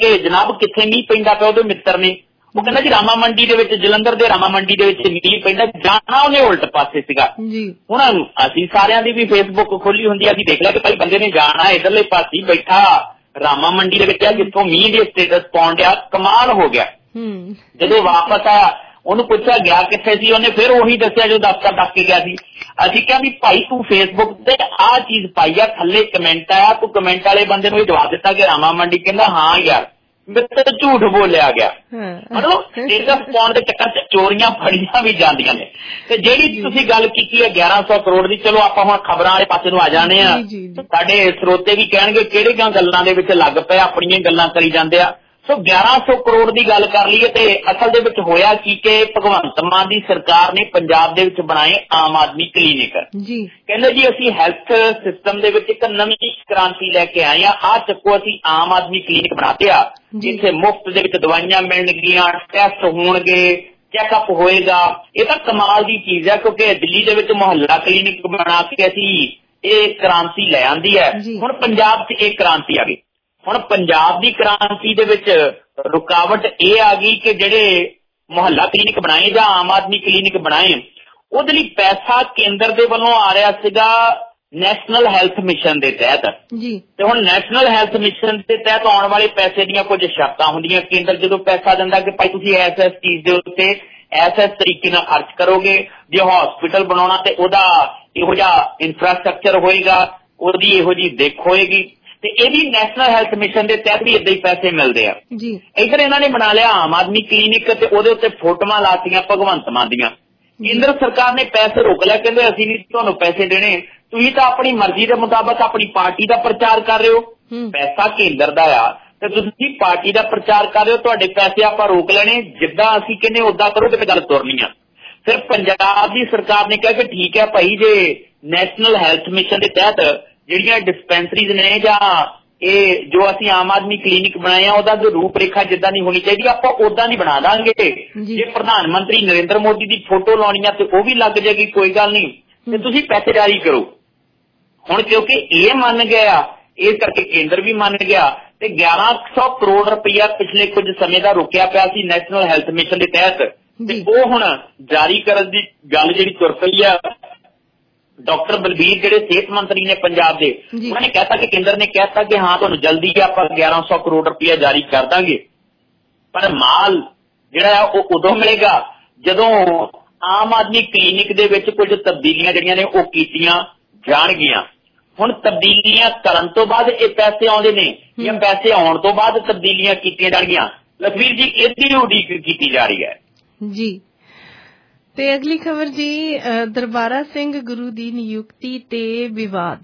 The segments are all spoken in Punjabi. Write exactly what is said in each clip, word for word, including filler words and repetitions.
कि जनाब कित्थे मींह पैंदा पिया, ਉਹਦੇ मित्र ने ਉਹ ਕਹਿੰਦਾ ਜੀ ਰਾਮਾ ਮੰਡੀ ਦੇ ਵਿੱਚ, ਜਲੰਧਰ ਦੇ ਰਾਮਾ ਮੰਡੀ ਦੇ ਵਿੱਚ ਮੀਂਹ ਪੈਂਦਾ, ਜਾਣਾ ਉਹਨੇ ਉਲਟ ਪਾਸੇ ਸੀਗਾ। ਹੁਣ ਅਸੀਂ ਸਾਰਿਆਂ ਦੀ ਵੀ ਫੇਸਬੁੱਕ ਖੋਲੀ ਹੁੰਦੀ ਆ, ਅਸੀਂ ਦੇਖ ਲਿਆ ਕਿ ਭਾਈ ਬੰਦੇ ਨੇ ਜਾਣਾ ਇਧਰਲੇ ਪਾਸੇ, ਬੈਠਾ ਰਾਮਾ ਮੰਡੀ ਦੇ ਵਿੱਚ ਆ ਜਿੱਥੋਂ ਮੀਂਹ ਦੇ ਸਟੇਟਸ ਪਾਉਣ ਡਿਆ, ਕਮਾਲ ਹੋ ਗਿਆ। ਜਦੋਂ ਵਾਪਸ ਆਇਆ ਉਹਨੂੰ ਪੁੱਛਿਆ ਗਿਆ ਕਿੱਥੇ ਸੀ, ਉਹਨੇ ਫਿਰ ਉਹੀ ਦੱਸਿਆ ਜੋ ਦਫ਼ਤਰ ਦੱਸ ਕੇ ਗਿਆ ਸੀ। ਅਸੀਂ ਕਿਹਾ ਵੀ ਭਾਈ ਤੂੰ ਫੇਸਬੁੱਕ ਤੇ ਆਹ ਚੀਜ਼ ਪਾਈ ਆ, ਥੱਲੇ ਕਮੈਂਟ ਆਇਆ, ਤੂੰ ਕਮੈਂਟ ਵਾਲੇ ਬੰਦੇ ਨੂੰ ਜਵਾਬ ਦਿੱਤਾ ਕਿ ਰਾਮਾ ਮੰਡੀ, ਕਹਿੰਦਾ ਹਾਂ ਯਾਰ ਮੇਰੇ ਤੋਂ ਝੂਠ ਬੋਲਿਆ ਗਿਆ। ਮਤਲਬ ਸਟੇਟਸ ਪਾਉਣ ਦੇ ਚੱਕਰ ਚ ਚੋਰੀਆਂ ਫੜੀਆਂ ਵੀ ਜਾਂਦੀਆਂ ਨੇ। ਤੇ ਜਿਹੜੀ ਤੁਸੀਂ ਗੱਲ ਕੀਤੀ ਹੈ ਗਿਆਰਾਂ ਸੌ ਕਰੋੜ ਦੀ, ਚਲੋ ਆਪਾਂ ਹੁਣ ਖਬਰਾਂ ਵਾਲੇ ਪਾਸੇ ਨੂੰ ਆ ਜਾਣੇ ਆ। ਸਾਡੇ ਸਰੋਤੇ ਵੀ ਕਹਿਣਗੇ ਕਿਹੜੀਆਂ ਗੱਲਾਂ ਦੇ ਵਿੱਚ ਲੱਗ ਪਏ, ਆਪਣੀਆਂ ਗੱਲਾਂ ਕਰੀ ਜਾਂਦੇ ਆ। ਸੋ ਗਿਆਰਾਂ ਸੌ ਕਰੋੜ ਦੀ ਗੱਲ ਕਰ ਲਈਏ ਤੇ ਅਸਲ ਦੇ ਵਿੱਚ ਹੋਇਆ ਕੀ ਕਿ ਭਗਵੰਤ ਮਾਨ ਦੀ ਸਰਕਾਰ ਨੇ ਪੰਜਾਬ ਦੇ ਵਿੱਚ ਬਣਾਏ ਆਮ ਆਦਮੀ ਕਲੀਨਿਕ। ਕਹਿੰਦੇ ਜੀ ਅਸੀਂ ਹੈਲਥ ਸਿਸਟਮ ਦੇ ਵਿੱਚ ਇੱਕ ਨਵੀਂ ਕ੍ਰਾਂਤੀ ਲੈ ਕੇ ਆਏ ਆ, ਆਹ ਚੱਕੋ ਅਸੀਂ ਆਮ ਆਦਮੀ ਕਲੀਨਿਕ ਬਣਾਤੇ ਆ, ਜਿੱਥੇ ਮੁਫਤ ਦੇ ਵਿੱਚ ਦਵਾਈਆਂ ਮਿਲਣਗੀਆਂ, ਟੈਸਟ ਹੋਣਗੇ, ਚੈੱਕਅਪ ਹੋਏਗਾ। ਇਹ ਤਾਂ ਕਮਾਲ ਦੀ ਚੀਜ਼ ਹੈ, ਕਿਉਂਕਿ ਦਿੱਲੀ ਦੇ ਵਿੱਚ ਮੁਹੱਲਾ ਕਲੀਨਿਕ ਬਣਾ ਕੇ ਅਸੀਂ ਇਹ ਕ੍ਰਾਂਤੀ ਲੈ ਆਂਦੀ ਹੈ। ਹੁਣ ਪੰਜਾਬ 'ਚ ਇਹ ਕ੍ਰਾਂਤੀ ਆ ਗਈ। ਹੁਣ ਪੰਜਾਬ ਦੀ ਕ੍ਰਾਂਤੀ ਦੇ ਵਿੱਚ ਰੁਕਾਵਟ ਇਹ ਆ ਗਈ ਕਿ ਜਿਹੜੇ ਮੁਹੱਲਾ ਕਲੀਨਿਕ ਬਣਾਏ ਜਾਂ ਆਮ ਆਦਮੀ ਕਲੀਨਿਕ ਬਣਾਏ, ਉਹਦੇ ਲਈ ਪੈਸਾ ਕੇਂਦਰ ਦੇ ਵੱਲੋਂ ਆ ਰਿਹਾ ਸੀਗਾ ਨੈਸ਼ਨਲ ਹੈਲਥ ਮਿਸ਼ਨ ਦੇ ਤਹਿਤ। ਤੇ ਹੁਣ ਨੈਸ਼ਨਲ ਹੈਲਥ ਮਿਸ਼ਨ ਦੇ ਤਹਿਤ ਆਉਣ ਵਾਲੇ ਪੈਸੇ ਦੀਆਂ ਕੁਝ ਸ਼ਰਤਾਂ ਹੁੰਦੀਆਂ। ਕੇਂਦਰ ਜਦੋਂ ਪੈਸਾ ਦਿੰਦਾ ਕਿ ਭਾਈ ਤੁਸੀਂ ਐਸ ਐਸ ਚੀਜ਼ ਦੇ ਉੱਤੇ ਐਸ ਐਸ ਤਰੀਕੇ ਨਾਲ ਖਰਚ ਕਰੋਗੇ, ਜੇ ਹਸਪੀਟਲ ਬਣਾਉਣਾ ਤੇ ਉਹਦਾ ਇਹੋ ਜਿਹਾ ਇੰਫਰਾਸਟਰਕਚਰ ਹੋਏਗਾ, ਉਹਦੀ ਇਹੋ ਜਿਹੀ ਦਿੱਖ ਹੋਏਗੀ। ਤੇ ਇਹ ਵੀ ਨੈਸ਼ਨਲ ਹੈਲਥ ਮਿਸ਼ਨ ਦੇ ਤਹਿਤ ਵੀ ਏਦਾਂ ਹੀ ਪੈਸੇ ਮਿਲਦੇ ਆ। ਇੱਧਰ ਇਹਨਾਂ ਨੇ ਬਣਾ ਲਿਆ ਆਮ ਆਦਮੀ ਕਲੀਨਿਕ ਤੇ ਉਹਦੇ ਉੱਤੇ ਫੋਟੋਆਂ ਲਾਤੀਆਂ ਭਗਵੰਤ ਮਾਨ ਦੀਆਂ। ਕੇਂਦਰ ਸਰਕਾਰ ਨੇ ਪੈਸੇ ਰੋਕ ਲਿਆ, ਕਹਿੰਦੇ ਅਸੀਂ ਨਹੀਂ ਤੁਹਾਨੂੰ ਪੈਸੇ ਦੇਣੇ, ਤੁਸੀਂ ਤਾਂ ਆਪਣੀ ਮਰਜ਼ੀ ਦੇ ਮੁਤਾਬਕ ਆਪਣੀ ਪਾਰਟੀ ਦਾ ਪ੍ਰਚਾਰ ਕਰ ਰਹੇ ਹੋ, ਪੈਸਾ ਕੇਂਦਰ ਦਾ ਆ ਤੇ ਤੁਸੀਂ ਪਾਰਟੀ ਦਾ ਪ੍ਰਚਾਰ ਕਰ ਰਹੇ ਹੋ, ਤੁਹਾਡੇ ਪੈਸੇ ਆਪਾਂ ਰੋਕ ਲੈਣੇ, ਜਿੱਦਾਂ ਅਸੀਂ ਕਹਿੰਦੇ ਉਦਾਂ ਕਰੋਗੇ ਤੇ ਗੱਲ ਤੁਰਨੀ ਆ। ਫਿਰ ਪੰਜਾਬ ਦੀ ਸਰਕਾਰ ਨੇ ਕਿਹਾ ਕਿ ਠੀਕ ਹੈ ਭਾਈ, ਜੇ ਨੈਸ਼ਨਲ ਹੈਲਥ ਮਿਸ਼ਨ ਦੇ ਤਹਿਤ ਜਿਹੜੀਆਂ ਡਿਸਪੈਂਸਰੀਜ਼ ਨੇ ਜਾਂ ਇਹ ਜੋ ਅਸੀਂ ਆਮ ਆਦਮੀ ਕਲੀਨਿਕ ਬਣਾਏ ਆ, ਉਹਦਾ ਜੋ ਰੂਪ ਰੇਖਾ ਜਿੱਦਾਂ ਦੀ ਹੋਣੀ ਚਾਹੀਦੀ ਆਪਾਂ ਉਦਾਂ ਦੀ ਬਣਾ ਦਾਂਗੇ। ਜੇ ਪ੍ਰਧਾਨ ਮੰਤਰੀ ਨਰਿੰਦਰ ਮੋਦੀ ਦੀ ਫੋਟੋ ਲਾਉਣੀ ਆ ਤੇ ਉਹ ਵੀ ਲੱਗ ਜਾਏਗੀ, ਕੋਈ ਗੱਲ ਨਹੀਂ, ਤੇ ਤੁਸੀਂ ਪੈਸੇ ਜਾਰੀ ਕਰੋ। ਹੁਣ ਕਿਉਂਕਿ ਇਹ ਮੰਨ ਗਿਆ, ਇਸ ਕਰਕੇ ਕੇਂਦਰ ਵੀ ਮੰਨ ਗਿਆ ਤੇ ਗਿਆਰਾਂ ਸੌ ਕਰੋੜ ਰੁਪਇਆ ਪਿਛਲੇ ਕੁਝ ਸਮੇਂ ਦਾ ਰੁਕਿਆ ਪਿਆ ਸੀ ਨੈਸ਼ਨਲ ਹੈਲਥ ਮਿਸ਼ਨ ਦੇ ਤਹਿਤ, ਤੇ ਉਹ ਹੁਣ ਜਾਰੀ ਕਰਨ ਦੀ ਗੱਲ ਜਿਹੜੀ ਤੁਰ ਪਈ ਆ। ਡਾਕਟਰ ਬਲਬੀਰ ਜਿਹੜੇ ਸਿਹਤ ਮੰਤਰੀ ਨੇ ਪੰਜਾਬ ਦੇ, ਉਹਨਾਂ ਨੇ ਕਹਿਤਾ ਕਿ ਕੇਂਦਰ ਨੇ ਕਹਿਤਾ ਕਿ ਹਾਂ ਤੁਹਾਨੂੰ ਜਲਦੀ ਆਪਾਂ ਗਿਆਰਾਂ ਸੌ ਕਰੋੜ ਰੁਪਇਆ ਜਾਰੀ ਕਰ ਦਾਂਗੇ, ਪਰ ਮਾਲ ਜਿਹੜਾ ਆ ਉਹ ਉਦੋਂ ਮਿਲੇਗਾ ਜਦੋਂ ਆਮ ਆਦਮੀ ਕਲੀਨਿਕ ਦੇ ਵਿੱਚ ਕੁਝ ਤਬਦੀਲੀਆਂ ਜਿਹੜੀਆਂ ਨੇ ਉਹ ਕੀਤੀਆਂ ਜਾਣਗੀਆਂ। ਹੁਣ ਤਬਦੀਲੀਆਂ ਕਰਨ ਤੋਂ ਬਾਅਦ ਇਹ ਪੈਸੇ ਆਉਂਦੇ ਨੇ ਜਾਂ ਪੈਸੇ ਆਉਣ ਤੋਂ ਬਾਅਦ ਤਬਦੀਲੀਆਂ ਕੀਤੀਆਂ ਜਾਣਗੀਆਂ। ਲਖਵੀਰ ਜੀ, ਇਹਦੀ ਉਡੀਕ ਕੀਤੀ ਜਾ ਰਹੀ ਹੈ ਜੀ। ਤੇ ਅਗਲੀ ਖਬਰ ਜੀ, ਦਰਬਾਰਾ ਸਿੰਘ ਗੁਰੂ ਦੀ ਨਿਯੁਕਤੀ ਤੇ ਵਿਵਾਦ।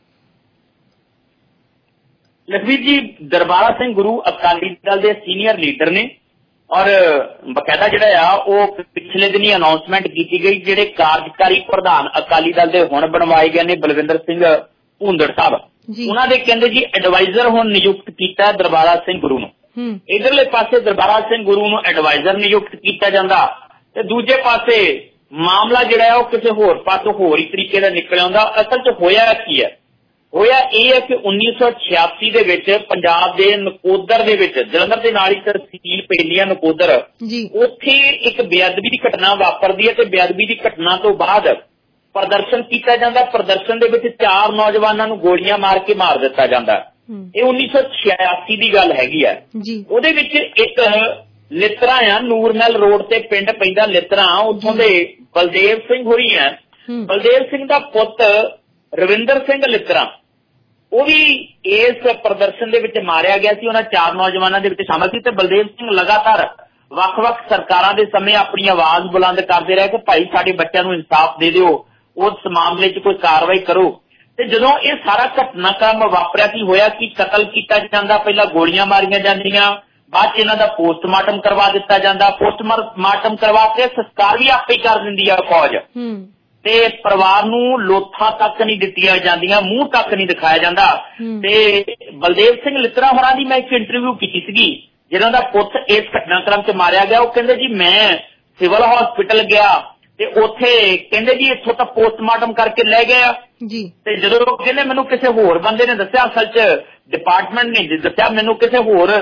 ਲਖਵੀਰ ਜੀ, ਦਰਬਾਰਾ ਸਿੰਘ ਗੁਰੂ ਅਕਾਲੀ ਦਲ ਦੇ ਸੀਨੀਅਰ ਲੀਡਰ ਨੇ ਔਰ ਬਕਾਇਦਾ ਜਿਹੜਾ ਆ ਉਹ ਪਿਛਲੇ ਦਿਨੀ ਅਨਾਉਂਸਮੈਂਟ ਕੀਤੀ ਗਈ, ਜਿਹੜੇ ਕਾਰਜਕਾਰੀ ਪ੍ਰਧਾਨ ਅਕਾਲੀ ਦਲ ਦੇ ਹੁਣ ਬਣਵਾਏ ਗਏ ਨੇ ਬਲਵਿੰਦਰ ਸਿੰਘ ਭੂੰਦੜ ਸਾਹਿਬ, ਉਹਨਾਂ ਦੇ ਕਹਿੰਦੇ ਜੀ ਐਡਵਾਈਜ਼ਰ ਹੁਣ ਨਿਯੁਕਤ ਕੀਤਾ ਦਰਬਾਰਾ ਸਿੰਘ ਗੁਰੂ ਨੂੰ। ਇਧਰਲੇ ਪਾਸੇ ਦਰਬਾਰਾ ਸਿੰਘ ਗੁਰੂ ਨੂੰ ਐਡਵਾਈਜ਼ਰ ਨਿਯੁਕਤ ਕੀਤਾ ਜਾਂਦਾ ਤੇ ਦੂਜੇ ਪਾਸੇ ਮਾਮਲਾ ਜਿਹੜਾ ਹੈ ਉਹ ਕਿਸੇ ਹੋਰ ਪਾਸੋਂ ਹੋਰ ਹੀ ਤਰੀਕੇ ਦਾ ਨਿਕਲ ਆਉਂਦਾ। ਅਸਲ 'ਚ ਹੋਇਆ ਕੀ ਹੈ? ਹੋਇਆ ਇਹ ਹੈ ਕਿ ਉੱਨੀ ਸੌ ਛਿਆਸੀ ਦੇ ਵਿੱਚ ਪੰਜਾਬ ਦੇ ਨਕੋਦਰ ਦੇ ਵਿੱਚ, ਜਲੰਧਰ ਦੇ ਨਾਲ ਹੀ ਤਹਿਸੀਲ ਪੈਂਦੀ ਹੈ ਨਕੋਦਰ, ਉੱਥੇ ਇੱਕ ਬੇਅਦਬੀ ਦੀ ਘਟਨਾ ਵਾਪਰਦੀ ਹੈ ਤੇ ਬੇਅਦਬੀ ਦੀ ਘਟਨਾ ਤੋਂ ਬਾਅਦ ਪ੍ਰਦਰਸ਼ਨ ਕੀਤਾ ਜਾਂਦਾ। ਪ੍ਰਦਰਸ਼ਨ ਦੇ ਵਿੱਚ ਚਾਰ ਨੌਜਵਾਨਾਂ ਨੂੰ ਗੋਲੀਆਂ ਮਾਰ ਕੇ ਮਾਰ ਦਿੱਤਾ ਜਾਂਦਾ। ਇਹ ਉੱਨੀ ਸੌ ਛਿਆਸੀ ਦੀ ਗੱਲ ਹੈਗੀ ਹੈ। ਉਹਦੇ ਵਿੱਚ ਇੱਕ ਲਿਤਰਾ ਆ, ਨੂਰਮਹਿਲ ਰੋਡ ਤੇ ਪਿੰਡ ਪੈਂਦਾ ਲਿਤਰਾ, ਉੱਥੋਂ ਦੇ ਬਲਦੇਵ ਸਿੰਘ ਹੋਈ ਹੈ। ਬਲਦੇਵ ਸਿੰਘ ਦਾ ਪੁੱਤ ਰਵਿੰਦਰ ਸਿੰਘ ਲਿਤਰਾ, ਉਹ ਵੀ ਇਸ ਪ੍ਰਦਰਸ਼ਨ ਦੇ ਵਿੱਚ ਮਾਰਿਆ ਗਿਆ ਸੀ। ਉਹਨਾਂ ਚਾਰ ਨੌਜਵਾਨਾਂ ਦੇ ਵਿੱਚ ਸ਼ਾਮਲ ਸੀ ਤੇ ਬਲਦੇਵ ਸਿੰਘ ਲਗਾਤਾਰ ਵੱਖ-ਵੱਖ ਸਰਕਾਰਾਂ ਦੇ ਸਮੇਂ ਆਪਣੀ ਆਵਾਜ਼ ਬੁਲੰਦ ਕਰਦੇ ਰਹੇ ਕਿ ਭਾਈ ਸਾਡੇ ਬੱਚਿਆਂ ਨੂੰ ਇਨਸਾਫ ਦੇ ਦਿਓ, ਉਸ ਮਾਮਲੇ 'ਚ ਕੋਈ ਕਾਰਵਾਈ ਕਰੋ। ਤੇ ਜਦੋਂ ਇਹ ਸਾਰਾ ਘਟਨਾਕ੍ਰਮ ਵਾਪਰਿਆ ਕੀ ਹੋਇਆ ਕਿ ਕਤਲ ਕੀਤਾ ਜਾਂਦਾ, ਪਹਿਲਾਂ ਗੋਲੀਆਂ ਮਾਰੀਆਂ ਜਾਂਦੀਆਂ, ਬਾਅਦ 'ਚ ਇਹਨਾਂ ਦਾ ਪੋਸਟਮਾਰਟਮ ਕਰਵਾ ਦਿੱਤਾ ਜਾਂਦਾ। ਪੋਸਟਮਾਰਟਮ ਕਰਵਾ ਕੇ ਸੰਸਕਾਰ ਵੀ ਆਪੇ ਕਰ ਦਿੰਦੀ ਆ ਫੌਜ, ਤੇ ਪਰਿਵਾਰ ਨੂੰ ਲੋਥਾਂ ਤੱਕ ਨਹੀਂ ਦਿੱਤੀਆਂ ਜਾਂਦੀਆਂ, ਮੂੰਹ ਤੱਕ ਨਹੀਂ ਦਿਖਾਇਆ ਜਾਂਦਾ। ਤੇ ਬਲਦੇਵ ਸਿੰਘ ਲਿਤਰਾ ਹੋਰਾਂ ਦੀ ਮੈਂ ਇੱਕ ਇੰਟਰਵਿਊ ਕੀਤੀ ਸੀਗੀ, ਜਿਹਨਾਂ ਦਾ ਪੁੱਤ ਇਸ ਘਟਨਾਕ੍ਰਮ 'ਚ ਮਾਰਿਆ ਗਿਆ। ਉਹ ਕਹਿੰਦੇ ਜੀ ਮੈਂ ਸਿਵਲ ਹਸਪੀਟਲ ਗਿਆ ਤੇ ਉੱਥੇ ਕਹਿੰਦੇ ਜੀ ਇੱਥੋਂ ਤਾਂ ਪੋਸਟਮਾਰਟਮ ਕਰਕੇ ਲੈ ਗਏ ਆ ਜੀ, ਤੇ ਜਦੋਂ ਕਹਿੰਦੇ ਮੈਨੂੰ ਕਿਸੇ ਹੋਰ ਬੰਦੇ ਨੇ ਦੱਸਿਆ, ਅਸਲ 'ਚ ਡਿਪਾਰਟਮੈਂਟ ਨੇ ਦੱਸਿਆ, ਮੈਨੂੰ ਕਿਸੇ ਹੋਰ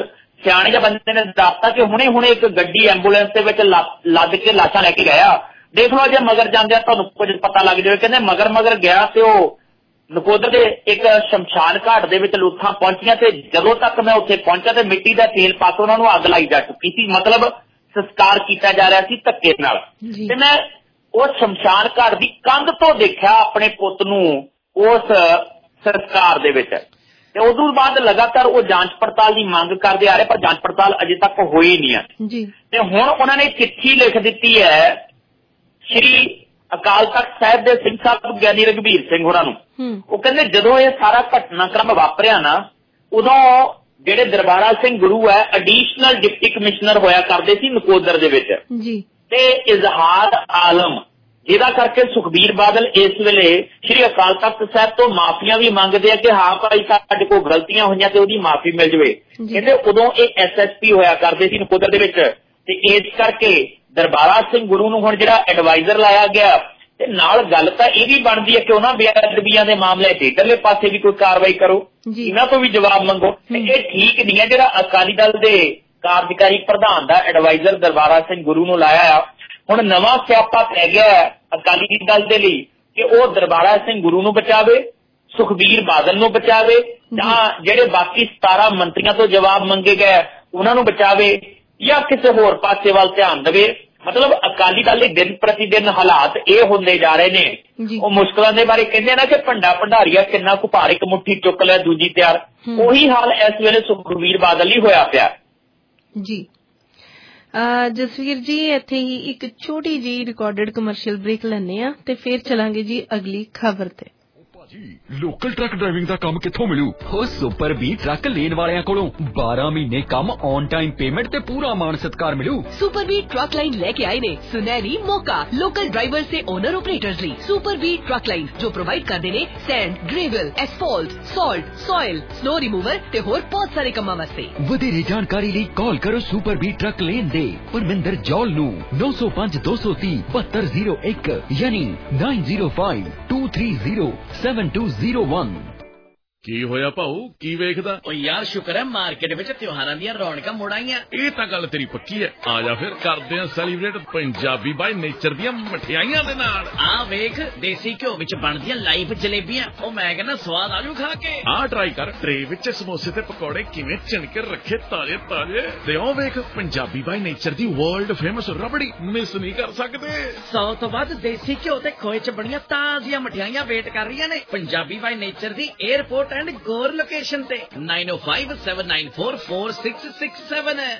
ਸਿਆਣੇ ਜਿਹੇ ਬੰਦੇ ਨੇ ਦੱਸਤਾ ਕਿ ਹੁਣੇ ਹੁਣੇ ਇੱਕ ਗੱਡੀ ਐਂਬੂਲੈਂਸ ਦੇ ਵਿੱਚ ਲੱਦ ਕੇ ਲਾਸ਼ਾਂ ਲੈ ਕੇ ਗਿਆ। ਦੇਖ ਲਓ ਜੇ ਮਗਰ ਜਾਂਦੇ ਆ ਤੁਹਾਨੂੰ ਕੁਝ ਪਤਾ ਲੱਗ ਜਾਵੇ। ਕਹਿੰਦੇ ਮਗਰ ਮਗਰ ਗਿਆ ਤੇ ਉਹ ਨਕੋਦਰ ਦੇ ਇੱਕ ਸ਼ਮਸ਼ਾਨ ਘਾਟ ਦੇ ਵਿੱਚ ਲੂਥਾਂ ਪਹੁੰਚੀਆਂ ਤੇ ਜਦੋਂ ਤੱਕ ਮੈਂ ਉੱਥੇ ਪਹੁੰਚਿਆ ਤੇ ਮਿੱਟੀ ਦਾ ਤੇਲ ਪਾ ਕੇ ਉਹਨਾਂ ਨੂੰ ਅੱਗ ਲਾਈ ਜਾ ਚੁੱਕੀ ਸੀ। ਮਤਲਬ ਸੰਸਕਾਰ ਕੀਤਾ ਜਾ ਰਿਹਾ ਸੀ ਧੱਕੇ ਨਾਲ। ਤੇ ਮੈਂ ਉਸ ਸ਼ਮਸ਼ਾਨ ਘਾਟ ਦੀ ਕੰਧ ਤੋਂ ਦੇਖਿਆ ਆਪਣੇ ਪੁੱਤ ਨੂੰ ਉਸ ਸੰਸਕਾਰ ਦੇ ਵਿੱਚ। ਤੇ ਉਦੋਂ ਬਾਅਦ ਲਗਾਤਾਰ ਉਹ ਜਾਂਚ ਪੜਤਾਲ ਦੀ ਮੰਗ ਕਰਦੇ ਆ ਰਹੇ ਪਰ ਜਾਂਚ ਪੜਤਾਲ ਅਜੇ ਤੱਕ ਹੋਈ ਨਹੀਂ ਹੈ। ਤੇ ਹੁਣ ਉਹਨਾਂ ਨੇ ਚਿੱਠੀ ਲਿਖ ਦਿੱਤੀ ਹੈ ਸ਼੍ਰੀ ਅਕਾਲ ਤਖਤ ਸਾਹਿਬ ਦੇ ਸਿੰਘ ਸਾਹਿਬ ਗਿਆਨੀ ਰਘਬੀਰ ਸਿੰਘ ਹੋਰਾਂ ਨੂੰ। ਉਹ ਕਹਿੰਦੇ ਜਦੋਂ ਇਹ ਸਾਰਾ ਘਟਨਾਕ੍ਰਮ ਵਾਪਰਿਆ ਨਾ ਉਦੋਂ ਜਿਹੜੇ ਦਰਬਾਰਾ ਸਿੰਘ ਗੁਰੂ ਹੈ ਐਡੀਸ਼ਨਲ ਡਿਪਟੀ ਕਮਿਸ਼ਨਰ ਹੋਇਆ ਕਰਦੇ ਸੀ ਨਕੋਦਰ ਦੇ ਵਿੱਚ ਤੇ ਇਜ਼ਹਾਰ ਆਲਮ, ਜਿਹਦਾ ਕਰਕੇ ਸੁਖਬੀਰ ਬਾਦਲ ਇਸ ਵੇਲੇ ਸ਼੍ਰੀ ਅਕਾਲ ਤਖਤ ਸਾਹਿਬ ਤੋਂ ਮਾਫੀਆਂ ਵੀ ਮੰਗਦੇ ਆ ਕਿ ਹਾਂ ਭਾਈ ਸਾਡੇ ਕੋਲ ਗਲਤੀਆਂ ਹੋਈਆਂ ਤੇ ਉਹਦੀ ਮਾਫੀ ਮਿਲ ਜਾਵੇ। ਕਹਿੰਦੇ ਉਦੋਂ ਇਹ ਐਸ ਐਸ ਪੀ ਹੋਇਆ ਕਰਦੇ ਸੀ ਨਕੋਦਰ ਦੇ ਵਿੱਚ ਤੇ ਇਸ ਕਰਕੇ ਦਰਬਾਰਾ ਸਿੰਘ ਗੁਰੂ ਨੂੰ ਹੁਣ ਜਿਹੜਾ ਐਡਵਾਈਜ਼ਰ ਲਾਇਆ ਗਿਆ। ਤੇ ਨਾਲ ਗੱਲ ਤਾਂ ਇਹ ਵੀ ਬਣਦੀ ਹੈ ਕਿ ਉਹਨਾਂ ਬੇਅਦਬੀਆਂ ਦੇ ਮਾਮਲੇ ਚ ਇੱਧਰਲੇ ਪਾਸੇ ਵੀ ਕੋਈ ਕਾਰਵਾਈ ਕਰੋ, ਇਹਨਾਂ ਤੋਂ ਵੀ ਜਵਾਬ ਮੰਗੋ। ਤੇ ਇਹ ਠੀਕ ਨਹੀਂ ਹੈ ਜਿਹੜਾ ਅਕਾਲੀ ਦਲ ਦੇ ਕਾਰਜਕਾਰੀ ਪ੍ਰਧਾਨ ਦਾ ਐਡਵਾਈਜ਼ਰ ਦਰਬਾਰਾ ਸਿੰਘ ਗੁਰੂ ਨੂੰ ਲਾਇਆ ਆ। ਹੁਣ ਨਵਾਂ ਸਿਆਪਾ ਪੈ ਗਿਆ ਅਕਾਲੀ ਦਲ ਦੇ ਲਈ ਕਿ ਉਹ ਦਰਬਾਰਾ ਸਿੰਘ ਗੁਰੂ ਨੂੰ ਬਚਾਵੇ, ਸੁਖਬੀਰ ਬਾਦਲ ਨੂੰ ਬਚਾਵੇ ਜਾਂ ਜਿਹੜੇ ਬਾਕੀ ਸਤਾਰਾਂ ਮੰਤਰੀਆਂ ਤੋਂ ਜਵਾਬ ਮੰਗੇ ਗਏ ਉਹਨਾਂ ਨੂੰ ਬਚਾਵੇ ਜਾਂ ਕਿਸੇ ਹੋਰ ਪਾਸੇ ਵੱਲ ਧਿਆਨ ਦੇਵੇ। ਮਤਲਬ ਅਕਾਲੀ ਦਲ ਦੇ ਦਿਨ ਪ੍ਰਤੀ ਦਿਨ ਹਾਲਾਤ ਇਹ ਹੁੰਦੇ ਜਾ ਰਹੇ ਨੇ। ਉਹ ਮੁਸ਼ਕਲਾਂ ਦੇ ਬਾਰੇ ਕਹਿੰਦੇ ਨਾ ਕਿ ਭੰਡਾ ਭੰਡਾਰੀਆ ਕਿੰਨਾ ਕੁ ਭਾਰ ਇੱਕ ਮੁੱਠੀ ਚੁੱਕ ਲਿਆ ਦੂਜੀ ਤਿਆਰ, ਉਹੀ ਹਾਲ ਇਸ ਵੇਲੇ ਸੁਖਬੀਰ ਬਾਦਲ ਹੀ ਹੋਇਆ ਪਿਆ ਜੀ। ਜਸਵੀਰ ਜੀ ਇੱਥੇ ਹੀ ਇੱਕ ਛੋਟੀ ਜਿਹੀ ਰਿਕਾਰਡਡ ਕਮਰਸ਼ੀਅਲ ਬ੍ਰੇਕ ਲੈਣੇ ਆ ਤੇ ਫਿਰ ਚਲਾਂਗੇ ਜੀ ਅਗਲੀ ਖਬਰ ਤੇ। ਲੋਕਲ ਟਰੱਕ ਡਰਾਈਵਿੰਗ ਦਾ ਕੰਮ ਕਿੱਥੋਂ ਮਿਲੂ? ਹੋ ਸੁਪਰ ਵੀ ਟਰੱਕ ਲੈਣ ਵਾਲਿਆਂ ਕੋਲੋਂ ਬਾਰਾਂ ਮਹੀਨੇ ਕੰਮ ਔਨ ਟਾਈਮ ਪੇਮੈਂਟ ਤੇ ਪੂਰਾ ਮਾਣ ਸਤਿਕਾਰ ਮਿਲੂ। सुपर बी ट्रक लाइन लेके आए ने सुनहरी मौका लोकल ड्राइवर से ओनर ऑपरेटर्स ਲਈ। सुपर बी ट्रक लाइन जो प्रोवाइड ਕਰਦੇ ਨੇ sand, gravel, asphalt, salt, soil, snow remover ਤੇ ਹੋਰ ਬਹੁਤ ਸਾਰੇ ਕੰਮਾਂ ਵਾਸਤੇ। ਵਧੇਰੇ ਜਾਣਕਾਰੀ ਲਈ ਕਾਲ ਕਰੋ ਸੁਪਰ ਬੀ ਟਰੱਕ ਲੇਨ ਦੇ ਪਰਮਿੰਦਰ ਜੌਲ ਨੂੰ ਨੌ ਸੌ ਪੰਜ ਦੋ ਸੌ ਤੀਹ ਬਹੱਤਰ ਜ਼ੀਰੋ ਇੱਕ ਯਾਨੀ ਨੌ ਜ਼ੀਰੋ ਪੰਜ ਦੋ ਤਿੰਨ ਜ਼ੀਰੋ ਸੱਤ ਦੋ ਜ਼ੀਰੋ ਇੱਕ। ਕੀ ਹੋਇਆ ਭਾਊ, ਕੀ ਵੇਖਦਾ? ਓ ਯਾਰ ਸ਼ੁਕਰ ਹੈ ਮਾਰਕੀਟ ਵਿੱਚ ਤਿਉਹਾਰਾਂ ਦੀਆਂ ਰੌਣਕਾਂ ਮੁੜ ਆਈਆਂ। ਇਹ ਤਾਂ ਗੱਲ ਤੇਰੀ ਪੱਕੀ ਹੈ। ਆ ਜਾ ਫਿਰ ਕਰਦੇ ਆ ਸੈਲੀਬ੍ਰੇਟ ਪੰਜਾਬੀ ਬਾਈ ਨੇਚਰ ਦੀਆਂ ਮਠਿਆਈਆਂ ਦੇ ਨਾਲ। ਆ ਵੇਖ ਦੇਸੀ ਘਿਓ ਵਿੱਚ ਬਣਦੀਆਂ ਲਾਈਵ ਜਲੇਬੀਆਂ, ਉਹ ਮੈਂ ਕਹਿੰਦਾ ਸਵਾਦ ਆਜੂ ਖਾ ਕੇ। ਆ ਟਰਾਈ ਕਰ, ਟਰੇ ਵਿੱਚ ਸਮੋਸੇ ਤੇ ਪਕੌੜੇ ਕਿਵੇਂ ਚਿਣ ਕੇ ਰੱਖੇ ਤਾਜ਼ੇ ਤਾਜ਼ੇ। ਤੇ ਉਹ ਵੇਖ ਪੰਜਾਬੀ ਬਾਈ ਨੇਚਰ ਦੀ ਵਰਲਡ ਫੇਮਸ ਰਬੜੀ, ਮਿਸ ਨਹੀਂ ਕਰ ਸਕਦੇ। ਸੌ ਤੋਂ ਵੱਧ ਦੇਸੀ ਘਿਓ ਤੇ ਖੋਏ ਚ ਬਣੀਆਂ ਤਾਜ਼ੀਆਂ ਮਠਿਆਈਆਂ ਵੇਟ ਕਰ ਰਹੀਆਂ ਨੇ ਪੰਜਾਬੀ ਬਾਈ ਨੇਚਰ ਦੀ 에ਅਰਪੋਰਟ ਐਂਡ ਗੋਰ ਲੋਕੇਸ਼ਨ ਤੇ nine O five seven nine four four six six seven है।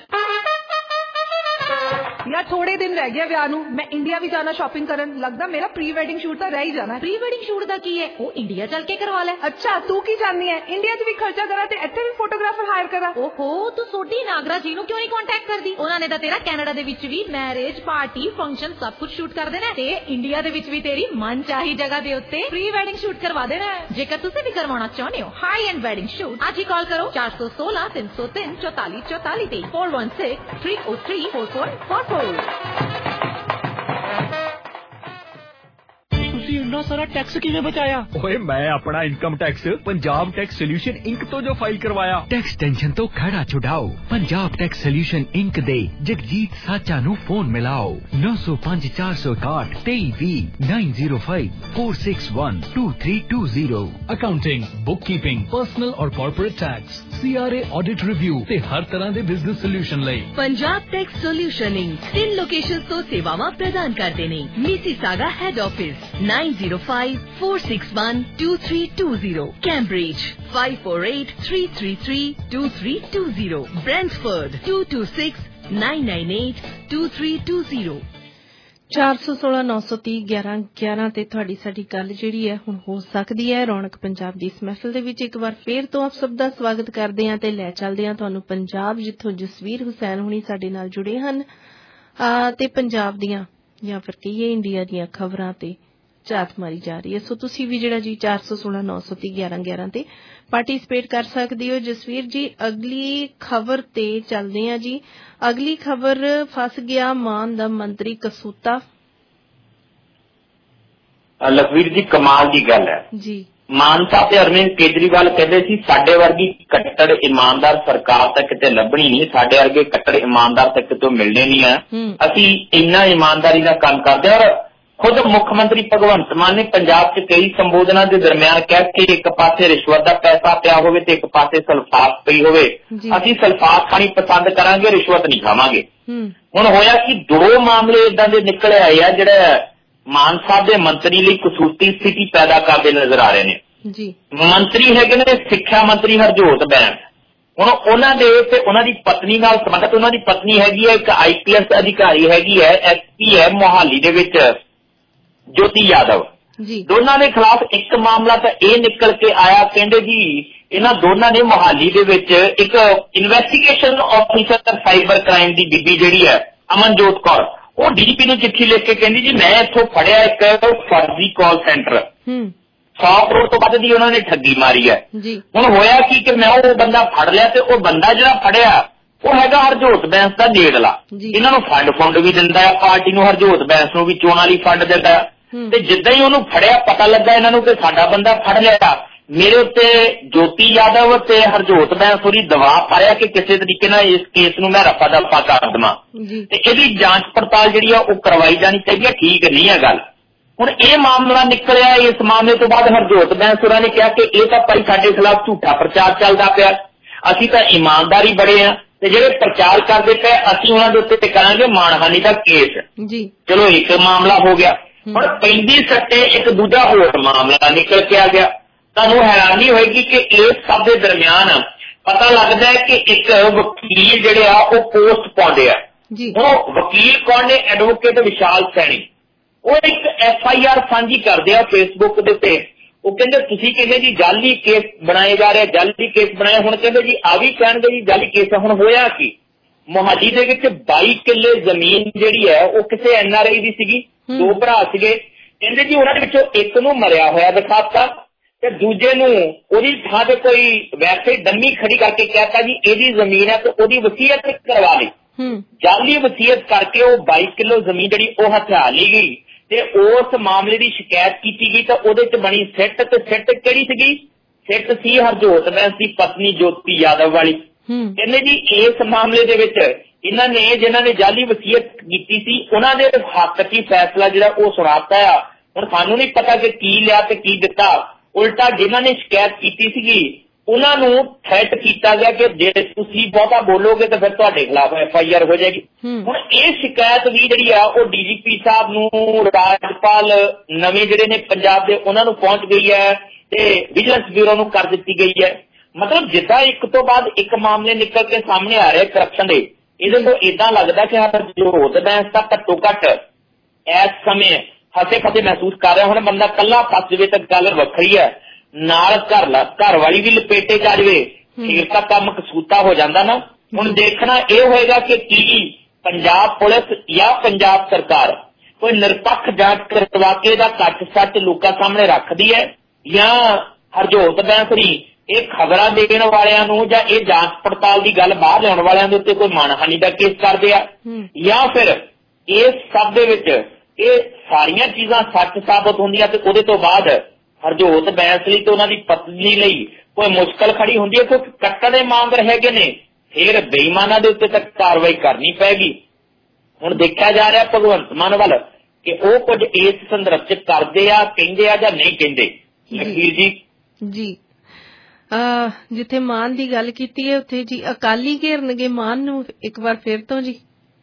यार थोड़े दिन रह गया विआह नूं, मैं इंडिया भी जाना शॉपिंग करन। लगदा मेरा प्री वेडिंग शूट तो रह ही जाना। प्री वेडिंग शूट दा की है ओ इंडिया चल के करवा ले। अच्छा तू की जाननी है इंडिया च भी खर्चा करा ते इत्थे भी फोटोग्राफर हायर करा। ओहो तू सोडी नागरा जी नूं क्यों नहीं कांटेक्ट करदी? उन्हां ने तां तेरा कनाडा दे विच भी मैरिज पार्टी फंक्शन सब कुछ शूट कर देना ते इंडिया दे विच भी तेरी मन चाही जगह दे उत्ते प्री वेडिंग शूट करवा देना है। जेकर तुसीं भी करवाना चाहुंदे हो हाई एंड वेडिंग शूट आज ही कॉल करो चार सौ सोलह तीन सौ तीन चौतालीस चौतालीस तेईस four one six three O three four four four four. ਤੁਸੀਂ ਇੰਨਾ ਸਾਰਾ ਟੈਕਸ ਕਿਵੇਂ ਬਚਾਇਆ? ਓਏ ਮੈਂ ਆਪਣਾ income tax Punjab tax solution Inc ਤੋਂ ਜੋ ਫਾਈਲ ਕਰਵਾਇਆ। ਟੈਕਸ ਟੈਨਸ਼ਨ ਤੋਂ ਖੜਾ ਛੁਡਾਓ। ਪੰਜਾਬ ਟੈਕਸ ਸੋਲਿਊਸ਼ਨ ਇੰਕ ਦੇ ਜਗਜੀਤ ਸਾਚਾ ਨੂੰ ਫੋਨ ਮਿਲਾਓ ਨੌ ਸੌ ਪੰਜ ਚਾਰ ਸੌ ਇਕਾਹਠ ਤੇਈ ਵੀਹ nine zero five four six one two three two zero. Accounting, bookkeeping, personal ਔਰ corporate tax, C R A audit review ਤੇ ਹਰ ਤਰ੍ਹਾਂ ਦੇ ਬਿਜ਼ਨਸ ਸੋਲਿਊਸ਼ਨ ਲਈ ਪੰਜਾਬ ਟੈਕਸ ਸੋਲਿਊਸ਼ਨ ਇੰਕ ਤਿੰਨ ਲੋਕੇਸ਼ਨਸ ਤੋਂ ਸੇਵਾਵਾਂ ਪ੍ਰਦਾਨ ਕਰਦੇ ਨੇ। Mississauga head office nine zero five four six one two three two zero, Cambridge five four eight three three three two three two zero, Brantford two to six nine nine eight two three two zero. चार सौ सोलह नौ सौ तीह ग्यारह ग्यारह ਤੇ ਤੁਹਾਡੀ ਸਾਡੀ ਗੱਲ ਜਿਹੜੀ ਹੈ ਹੁਣ ਹੋ ਸਕਦੀ ਹੈ। ਰੌਣਕ ਪੰਜਾਬ ਦੀ ਇਸ ਮਹਿਫਿਲ ਦੇ ਵਿੱਚ ਇੱਕ ਵਾਰ ਫੇਰ ਤੋਂ ਆਪ ਸਭ ਦਾ ਸਵਾਗਤ ਕਰਦੇ ਹਾਂ ਤੇ ਲੈ ਚੱਲਦੇ ਹਾਂ ਤੁਹਾਨੂੰ ਪੰਜਾਬ, ਜਿੱਥੋਂ ਜਸਵੀਰ ਹੁਸੈਨ ਹੁਣੀ ਸਾਡੇ ਨਾਲ ਜੁੜੇ ਹਨ ਤੇ ਪੰਜਾਬ ਦੀਆਂ ਜਾਂ ਫਿਰ ਕਹੀਏ ਇੰਡੀਆ ਦੀਆਂ ਖਬਰਾਂ ਤੇ ਝਾਤ ਮਾਰੀ ਜਾ ਰਹੀ ਹੈ। ਸੋ ਤੁਸੀਂ ਵੀ ਜਿਹੜਾ ਜੀ ਚਾਰ ਸੌ सोलह नौ सौ तीह ग्यारह ग्यारह ਤੇ ਪਾਰਟਿਸਿਪੇਟ ਕਰ ਸਕਦੇ ਹੋ। ਜਸਵੀਰ ਜੀ ਅਗਲੀ ਖਬਰ ਤੇ ਚੱਲਦੇ ਹਾਂ ਜੀ। ਅਗਲੀ ਖਬਰ ਫਸ ਗਿਆ ਮਾਨ ਦਾ ਮੰਤਰੀ ਕਸੂਤਾ। ਲਖਵੀਰ ਜੀ ਕਮਾਲ ਦੀ ਗੱਲ ਹੈ ਜੀ, ਮਾਨ ਸਾਹਿਬ ਤੇ ਅਰਵਿੰਦ ਕੇਜਰੀਵਾਲ ਕਹਿੰਦੇ ਸੀ ਸਾਡੇ ਵਰਗੀ ਕੱਟੜ ਇਮਾਨਦਾਰ ਸਰਕਾਰ ਤਾਂ ਕਿਤੇ ਲੱਭਣੀ ਨਹੀਂ, ਸਾਡੇ ਵਰਗੇ ਕੱਟੜ ਇਮਾਨਦਾਰ ਤਾਂ ਕਿਤੋਂ ਮਿਲਣੇ ਨਹੀਂ ਆ, ਅਸੀਂ ਇੰਨਾ ਇਮਾਨਦਾਰੀ ਨਾਲ ਕੰਮ ਕਰਦੇ ਹਾਂ। ਔਰ ਖੁਦ ਮੁੱਖ ਮੰਤਰੀ ਭਗਵੰਤ ਮਾਨ ਨੇ ਪੰਜਾਬ 'ਚ ਕਈ ਸੰਬੋਧਨਾਂ ਦੇ ਦਰਮਿਆਨ ਕਿਹਾ ਕਿ ਇੱਕ ਪਾਸੇ ਰਿਸ਼ਵਤ ਦਾ ਪੈਸਾ ਪਿਆ ਹੋਵੇ ਤੇ ਇੱਕ ਪਾਸੇ ਸਲਫਾਤ ਪਈ ਹੋਵੇ, ਅਸੀਂ ਸਲਫਾਤ ਖਾਣੀ ਪਸੰਦ ਕਰਾਂਗੇ, ਰਿਸ਼ਵਤ ਨਹੀਂ ਖਾਵਾਂਗੇ। ਹੁਣ ਹੋਇਆ ਕਿ ਦੋ ਮਾਮਲੇ ਏਦਾਂ ਦੇ ਨਿਕਲ ਆਏ ਆ ਜਿਹੜਾ ਮਾਨ ਸਾਹਿਬ ਦੇ ਮੰਤਰੀ ਲਈ ਕਸੂਤੀ ਸਥਿਤੀ ਪੈਦਾ ਕਰਦੇ ਨਜ਼ਰ ਆ ਰਹੇ ਨੇ। ਜੀ ਮੰਤਰੀ ਹੈਗੇ ਨੇ ਸਿੱਖਿਆ ਮੰਤਰੀ ਹਰਜੋਤ ਬੈਂਸ। ਹੁਣ ਉਹਨਾਂ ਦੇ ਤੇ ਉਹਨਾਂ ਦੀ ਪਤਨੀ ਨਾਲ ਸੰਬੰਧਿਤ, ਉਹਨਾਂ ਦੀ ਪਤਨੀ ਹੈਗੀ ਹੈ ਇੱਕ ਆਈ ਪੀ ਐਸ ਅਧਿਕਾਰੀ ਹੈਗੀ ਹੈ, ਐਸ ਪੀ ਹੈ ਮੋਹਾਲੀ ਦੇ ਵਿੱਚ ਜੋਤੀ ਯਾਦਵ। ਦੋਨਾਂ ਦੇ ਖਿਲਾਫ ਇੱਕ ਮਾਮਲਾ ਤਾਂ ਇਹ ਨਿਕਲ ਕੇ ਆਇਆ, ਕਹਿੰਦੇ ਜੀ ਇਹਨਾਂ ਦੋਨਾਂ ਨੇ ਮੋਹਾਲੀ ਦੇ ਵਿੱਚ ਇੱਕ ਇਨਵੈਸਟੀਗੇਸ਼ਨ ਆਫਿਸਰ ਸਾਈਬਰ ਕ੍ਰਾਈਮ ਦੀ ਬੀਬੀ ਜਿਹੜੀ ਹੈ ਅਮਨਜੋਤ ਕੌਰ, ਉਹ ਡੀ ਜੀ ਪੀ ਨੂੰ ਚਿੱਠੀ ਲਿਖ ਕੇ ਕਹਿੰਦੀ ਜੀ ਮੈਂ ਇੱਥੋਂ ਫੜਿਆ ਇੱਕ ਫਰਜ਼ੀ ਕਾਲ ਸੈਂਟਰ, ਸੌ ਕਰੋੜ ਤੋਂ ਵੱਧ ਦੀ ਉਹਨਾਂ ਨੇ ਠੱਗੀ ਮਾਰੀ ਹੈ। ਹੁਣ ਹੋਇਆ ਕੀ ਕਿ ਮੈਂ ਉਹ ਬੰਦਾ ਫੜ ਲਿਆ ਤੇ ਉਹ ਬੰਦਾ ਜਿਹੜਾ ਫੜਿਆ ਉਹ ਹੈਗਾ ਹਰਜੋਤ ਬੈਂਸ ਦਾ ਨੇੜਲਾ, ਇਹਨਾਂ ਨੂੰ ਫੰਡ ਫੰਡ ਵੀ ਦਿੰਦਾ ਹੈ ਪਾਰਟੀ ਨੂੰ, ਹਰਜੋਤ ਬੈਂਸ ਨੂੰ ਵੀ ਚੋਣਾਂ ਲਈ ਫੰਡ ਦਿੰਦਾ। ਤੇ ਜਿੱਦਾਂ ਹੀ ਉਹਨੂੰ ਫੜਿਆ ਪਤਾ ਲੱਗਾ ਇਹਨਾਂ ਨੂੰ ਕਿ ਸਾਡਾ ਬੰਦਾ ਫੜ ਲਿਆ, ਮੇਰੇ ਉੱਤੇ ਜੋਤੀ ਯਾਦਵ ਤੇ ਹਰਜੋਤ ਬੈਂਸ ਹੋਰੀ ਦਬਾਅ ਪਾਇਆ ਕਿ ਕਿਸੇ ਤਰੀਕੇ ਨਾਲ ਇਸ ਕੇਸ ਨੂੰ ਮੈਂ ਰਫਾ ਦਫਾ ਕਰ ਦੇਵਾਂ ਤੇ ਇਹਦੀ ਜਾਂਚ ਪੜਤਾਲ ਜਿਹੜੀ ਆ ਉਹ ਕਰਵਾਈ ਜਾਣੀ ਚਾਹੀਦੀ ਹੈ, ਠੀਕ ਨਹੀਂ ਹੈ ਗੱਲ। ਹੁਣ ਇਹ ਮਾਮਲਾ ਨਿਕਲਿਆ, ਇਸ ਮਾਮਲੇ ਤੋਂ ਬਾਅਦ ਹਰਜੋਤ ਬੈਂਸ ਹੋਰਾਂ ਨੇ ਕਿਹਾ ਕਿ ਇਹ ਤਾਂ ਭਾਈ ਸਾਡੇ ਖਿਲਾਫ ਝੂਠਾ ਪ੍ਰਚਾਰ ਚੱਲਦਾ ਪਿਆ, ਅਸੀਂ ਤਾਂ ਇਮਾਨਦਾਰੀ ਬੜੇ ਆ ਤੇ ਜਿਹੜੇ ਪ੍ਰਚਾਰ ਕਰਦੇ ਪਏ ਅਸੀਂ ਉਹਨਾਂ ਦੇ ਉੱਤੇ ਕਰਾਂਗੇ ਮਾਣਹਾਨੀ ਦਾ ਕੇਸ। ਚਲੋ ਇੱਕ ਮਾਮਲਾ ਹੋ ਗਿਆ। ਹੁਣ ਪੈਂਦੀ ਸੱਟੇ ਇੱਕ ਦੂਜਾ ਹੋਰ ਮਾਮਲਾ ਨਿਕਲ ਕੇ ਆ ਗਿਆ। ਤੁਹਾਨੂੰ ਹੈਰਾਨੀ ਹੋਏਗੀ ਕਿ ਇਸ ਸਭ ਦੇ ਦਰਮਿਆਨ ਪਤਾ ਲੱਗਦਾ ਹੈ ਕਿ ਇੱਕ ਵਕੀਲ ਜਿਹੜੇ ਆ ਉਹ ਪੋਸਟ ਪਾਉਂਦੇ ਆ। ਉਹ ਵਕੀਲ ਕੌਣ ਨੇ? ਐਡਵੋਕੇਟ ਵਿਸ਼ਾਲ ਸੈਣੀ। ਉਹ ਇੱਕ ਐਫ ਆਈ ਆਰ ਸਾਂਝੀ ਕਰਦੇ ਆ ਫੇਸਬੁੱਕ ਦੇ ਉੱਤੇ। ਉਹ ਕਹਿੰਦੇ ਤੁਸੀਂ ਕਹਿੰਦੇ ਜੀ ਜਾਲੀ ਕੇਸ ਬਣਾਏ ਜਾ ਰਹੇ, ਜਾਲੀ ਕੇਸ ਬਣਾਏ। ਹੁਣ ਕਹਿੰਦੇ ਜੀ ਆ ਵੀ ਕਹਿਣਗੇ ਜੀ ਜਾਲੀ ਕੇਸ। ਹੁਣ ਹੋਇਆ ਕੀ, ਮੋਹਾਲੀ ਦੇ ਵਿੱਚ ਬਾਈ ਕਿੱਲੇ ਜ਼ਮੀਨ ਜਿਹੜੀ ਹੈ ਉਹ ਕਿਸੇ ਐਨ ਆਰ ਆਈ ਦੀ ਸੀਗੀ, ਦੋ ਭਰਾ ਸੀਗੇ। ਕਹਿੰਦੇ ਜੀ ਉਹਨਾਂ ਦੇ ਵਿੱਚੋਂ ਇੱਕ ਨੂੰ ਮਰਿਆ ਹੋਇਆ ਦਿਖਾਤਾ ਤੇ ਦੂਜੇ ਨੂੰ ਉਹਦੀ ਥਾਂ ਤੇ ਕੋਈ ਵੈਸੇ ਡੰਮੀ ਖੜੀ ਕਰਕੇ ਕਹਿਤਾ ਜੀ ਇਹਦੀ ਜ਼ਮੀਨ ਹੈ ਤੇ ਉਹਦੀ ਵਸੀਅਤ ਕਰਵਾ ਲਈ। ਜਾਲੀ ਵਸੀਅਤ ਕਰਕੇ ਉਹ ਬਾਈ ਕਿੱਲੋ ਜ਼ਮੀਨ ਜਿਹੜੀ ਉਹ ਹਥਿਆ ਲਈ ਗਈ ਤੇ ਉਸ ਮਾਮਲੇ ਦੀ ਸ਼ਿਕਾਇਤ ਕੀਤੀ ਗਈ ਤਾਂ ਉਹਦੇ ਚ ਬਣੀ ਸਿੱਟ। ਤੇ ਸਿੱਟ ਕਿਹੜੀ ਸੀਗੀ? ਸਿੱਟ ਸੀ ਹਰਜੋਤ ਬੈਂਸ ਦੀ ਪਤਨੀ ਜੋਤੀ ਯਾਦਵ ਵਾਲੀ। ਕਹਿੰਦੇ ਜੀ ਇਸ ਮਾਮਲੇ ਦੇ ਵਿੱਚ ਇਹਨਾਂ ਨੇ ਜਿਨ੍ਹਾਂ ਨੇ ਜਾਲੀ ਵਸੀਅਤ ਕੀਤੀ ਸੀ ਉਹਨਾਂ ਦੇ ਹੱਕ ਚ ਹੀ ਫੈਸਲਾ ਜਿਹੜਾ ਉਹ ਸੁਣਾਤਾ ਆ। ਹੁਣ ਸਾਨੂੰ ਨਹੀਂ ਪਤਾ ਕਿ ਕੀ ਲਿਆ ਤੇ ਕੀ ਦਿੱਤਾ। ਉਲਟਾ ਜਿਨ੍ਹਾਂ ਨੇ ਸ਼ਿਕਾਇਤ ਕੀਤੀ ਸੀਗੀ ਉਹਨਾਂ ਨੂੰ ਥ੍ਰੈਟ ਕੀਤਾ ਗਿਆ ਕਿ ਜੇ ਤੁਸੀਂ ਬਹੁਤਾ ਬੋਲੋਗੇ ਤਾਂ ਫਿਰ ਤੁਹਾਡੇ ਖਿਲਾਫ ਐਫ ਆਈ ਆਰ ਹੋ ਜਾਏਗੀ। ਹੁਣ ਇਹ ਸ਼ਿਕਾਇਤ ਵੀ ਜਿਹੜੀ ਆ ਉਹ ਡੀ ਜੀ ਪੀ ਸਾਹਿਬ ਨੂੰ, ਰਾਜਪਾਲ ਨਵੇਂ ਜਿਹੜੇ ਨੇ ਪੰਜਾਬ ਦੇ, ਉਹਨਾਂ ਨੂੰ ਪਹੁੰਚ ਗਈ ਹੈ ਤੇ ਵਿਜੀਲੈਂਸ ਬਿਊਰੋ ਨੂੰ ਕਰ ਦਿੱਤੀ ਗਈ ਹੈ। ਮਤਲਬ ਜਿੱਦਾਂ ਇੱਕ ਤੋਂ ਬਾਅਦ ਇੱਕ ਮਾਮਲੇ ਨਿਕਲ ਕੇ ਸਾਹਮਣੇ ਆ ਰਹੇ ਕਰਪਸ਼ਨ ਦੇ, ਇਹਦੇ ਤੋਂ ਏਦਾਂ ਲੱਗਦਾ ਕਿ ਹਰਜੋਤ ਬੈਂਸ ਤਾਂ ਘੱਟੋ ਘੱਟ ਇਸ ਸਮੇਂ ਫਸੇ ਫਸੇ ਮਹਿਸੂਸ ਕਰ ਰਿਹਾ। ਹੁਣ ਬੰਦਾ ਕੱਲਾ ਫਸ ਜਾਵੇ ਤਾਂ ਗੱਲ ਵੱਖਰੀ ਹੈ, ਨਾਲ ਘਰ ਘਰ ਵਾਲੀ ਵੀ ਲਪੇਟੇ ਚ ਆ ਜਾਵੇ ਫਿਰ ਤਾਂ ਕੰਮ ਕਸੂਤਾ ਹੋ ਜਾਂਦਾ ਨਾ। ਹੁਣ ਦੇਖਣਾ ਇਹ ਹੋਏਗਾ ਕਿ ਕੀ ਪੰਜਾਬ ਪੁਲਿਸ ਜਾਂ ਪੰਜਾਬ ਸਰਕਾਰ ਕੋਈ ਨਿਰਪੱਖ ਜਾਂਚ ਕਰਵਾ ਕੇ ਇਹਦਾ ਕੱਟ ਸੱਚ ਲੋਕਾਂ ਸਾਹਮਣੇ ਰੱਖਦੀ ਹੈ ਜਾਂ ਹਰਜੋਤ ਬੈਂਸ ਹੋਰੀ ਇਹ ਖਬਰਾਂ ਦੇਣ ਵਾਲਿਆਂ ਨੂੰ ਜਾਂ ਇਹ ਜਾਂਚ ਪੜਤਾਲ ਦੀ ਗੱਲ ਬਾਹਰ ਲਿਆਉਣ ਵਾਲਿਆਂ ਦੇ ਉੱਤੇ ਕੋਈ ਮਾਣਹਾਨੀ ਦਾ ਕੇਸ ਕਰਦੇ ਆ ਜਾਂ ਫਿਰ ਇਸ ਸਭ ਦੇ ਵਿੱਚ ਇਹ ਸਾਰੀਆਂ ਚੀਜ਼ਾਂ ਸੱਚ ਸਾਬਤ ਹੁੰਦੀਆਂ ਤੇ ਉਹਦੇ ਤੋਂ ਬਾਅਦ ਹਰਜੋਤ ਬੈਂਸ ਲਈ ਤੇ ਉਹਨਾਂ ਦੀ ਪਤਨੀ ਲਈ ਕੋਈ ਮੁਸ਼ਕਲ ਖੜੀ ਹੁੰਦੀ ਹੈ ਕਿਉਂਕਿ ਕੱਟੜ ਇਮਾਨਦਾਰ ਹੈਗੇ ਨੇ, ਫਿਰ ਬੇਈਮਾਨਾਂ ਦੇ ਉੱਤੇ ਤੱਕ ਕਾਰਵਾਈ ਕਰਨੀ ਪੈਗੀ। ਹੁਣ ਦੇਖਿਆ ਜਾ ਰਿਹਾ ਭਗਵੰਤ ਮਾਨ ਵੱਲ ਕਿ ਉਹ ਕੁਝ ਇਸ ਸੰਦਰਭ ਚ ਕਰਦੇ ਆ, ਕਹਿੰਦੇ ਆ ਜਾਂ ਨਹੀਂ ਕਹਿੰਦੇ। ਲਖੀਰ ਜੀ ਜੀ ਅਹ ਜਿੱਥੇ ਮਾਨ ਦੀ ਗੱਲ ਕੀਤੀ ਹੈ ਉੱਥੇ ਜੀ ਅਕਾਲੀ ਘੇਰਨਗੇ ਮਾਨ ਨੂੰ ਇੱਕ ਵਾਰ ਫਿਰ ਤੋਂ ਜੀ।